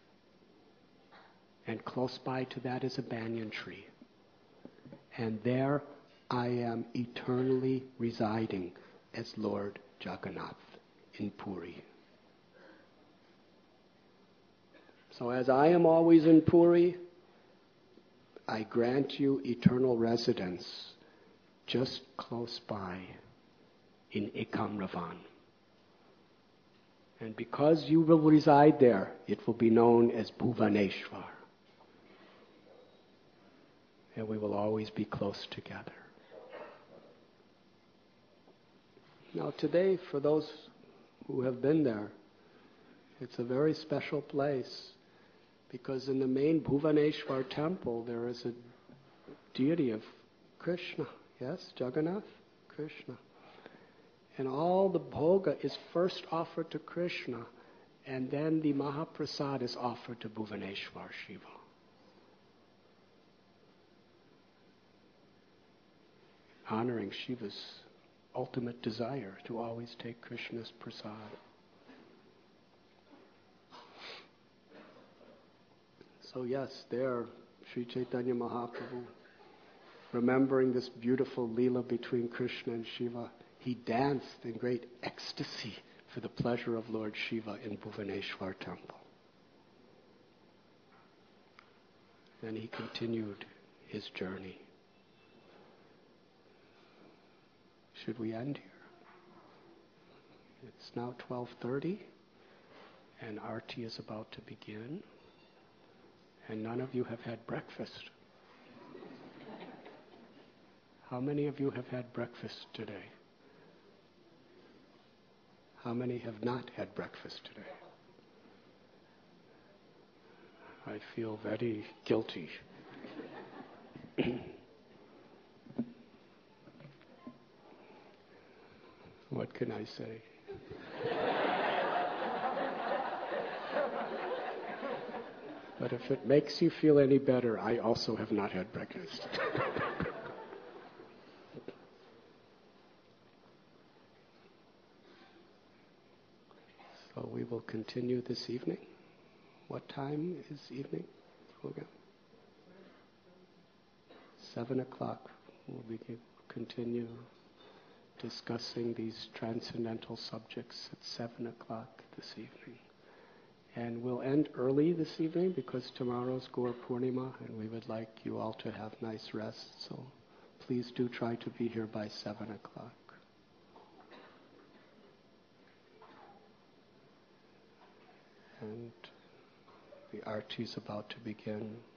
And close by to that is a banyan tree. And there I am eternally residing as Lord Jagannath in Puri. So as I am always in Puri, I grant you eternal residence just close by in Ekamravan. And because you will reside there, it will be known as Bhuvaneshwar. And we will always be close together. Now today, for those who have been there, it's a very special place because in the main Bhuvaneshwar temple there is a deity of Krishna. Yes, Jagannath, Krishna. And all the bhoga is first offered to Krishna, and then the Mahaprasad is offered to Bhuvaneshwar Shiva. Honoring Shiva's ultimate desire to always take Krishna's prasad. So yes, there, Sri Chaitanya Mahaprabhu, remembering this beautiful Leela between Krishna and Shiva, he danced in great ecstasy for the pleasure of Lord Shiva in Bhuvaneshwar temple. Then he continued his journey. Should we end here? It's now 12:30 and Arti is about to begin, and none of you have had breakfast. How many of you have had breakfast today? How many have not had breakfast today? I feel very guilty. What can I say? But if it makes you feel any better, I also have not had breakfast. So we will continue this evening. What time is evening? 7 o'clock. We'll continue discussing these transcendental subjects at 7 o'clock this evening. And we'll end early this evening because tomorrow's Gaur Purnima and we would like you all to have nice rest. So please do try to be here by 7 o'clock. And the arti is about to begin.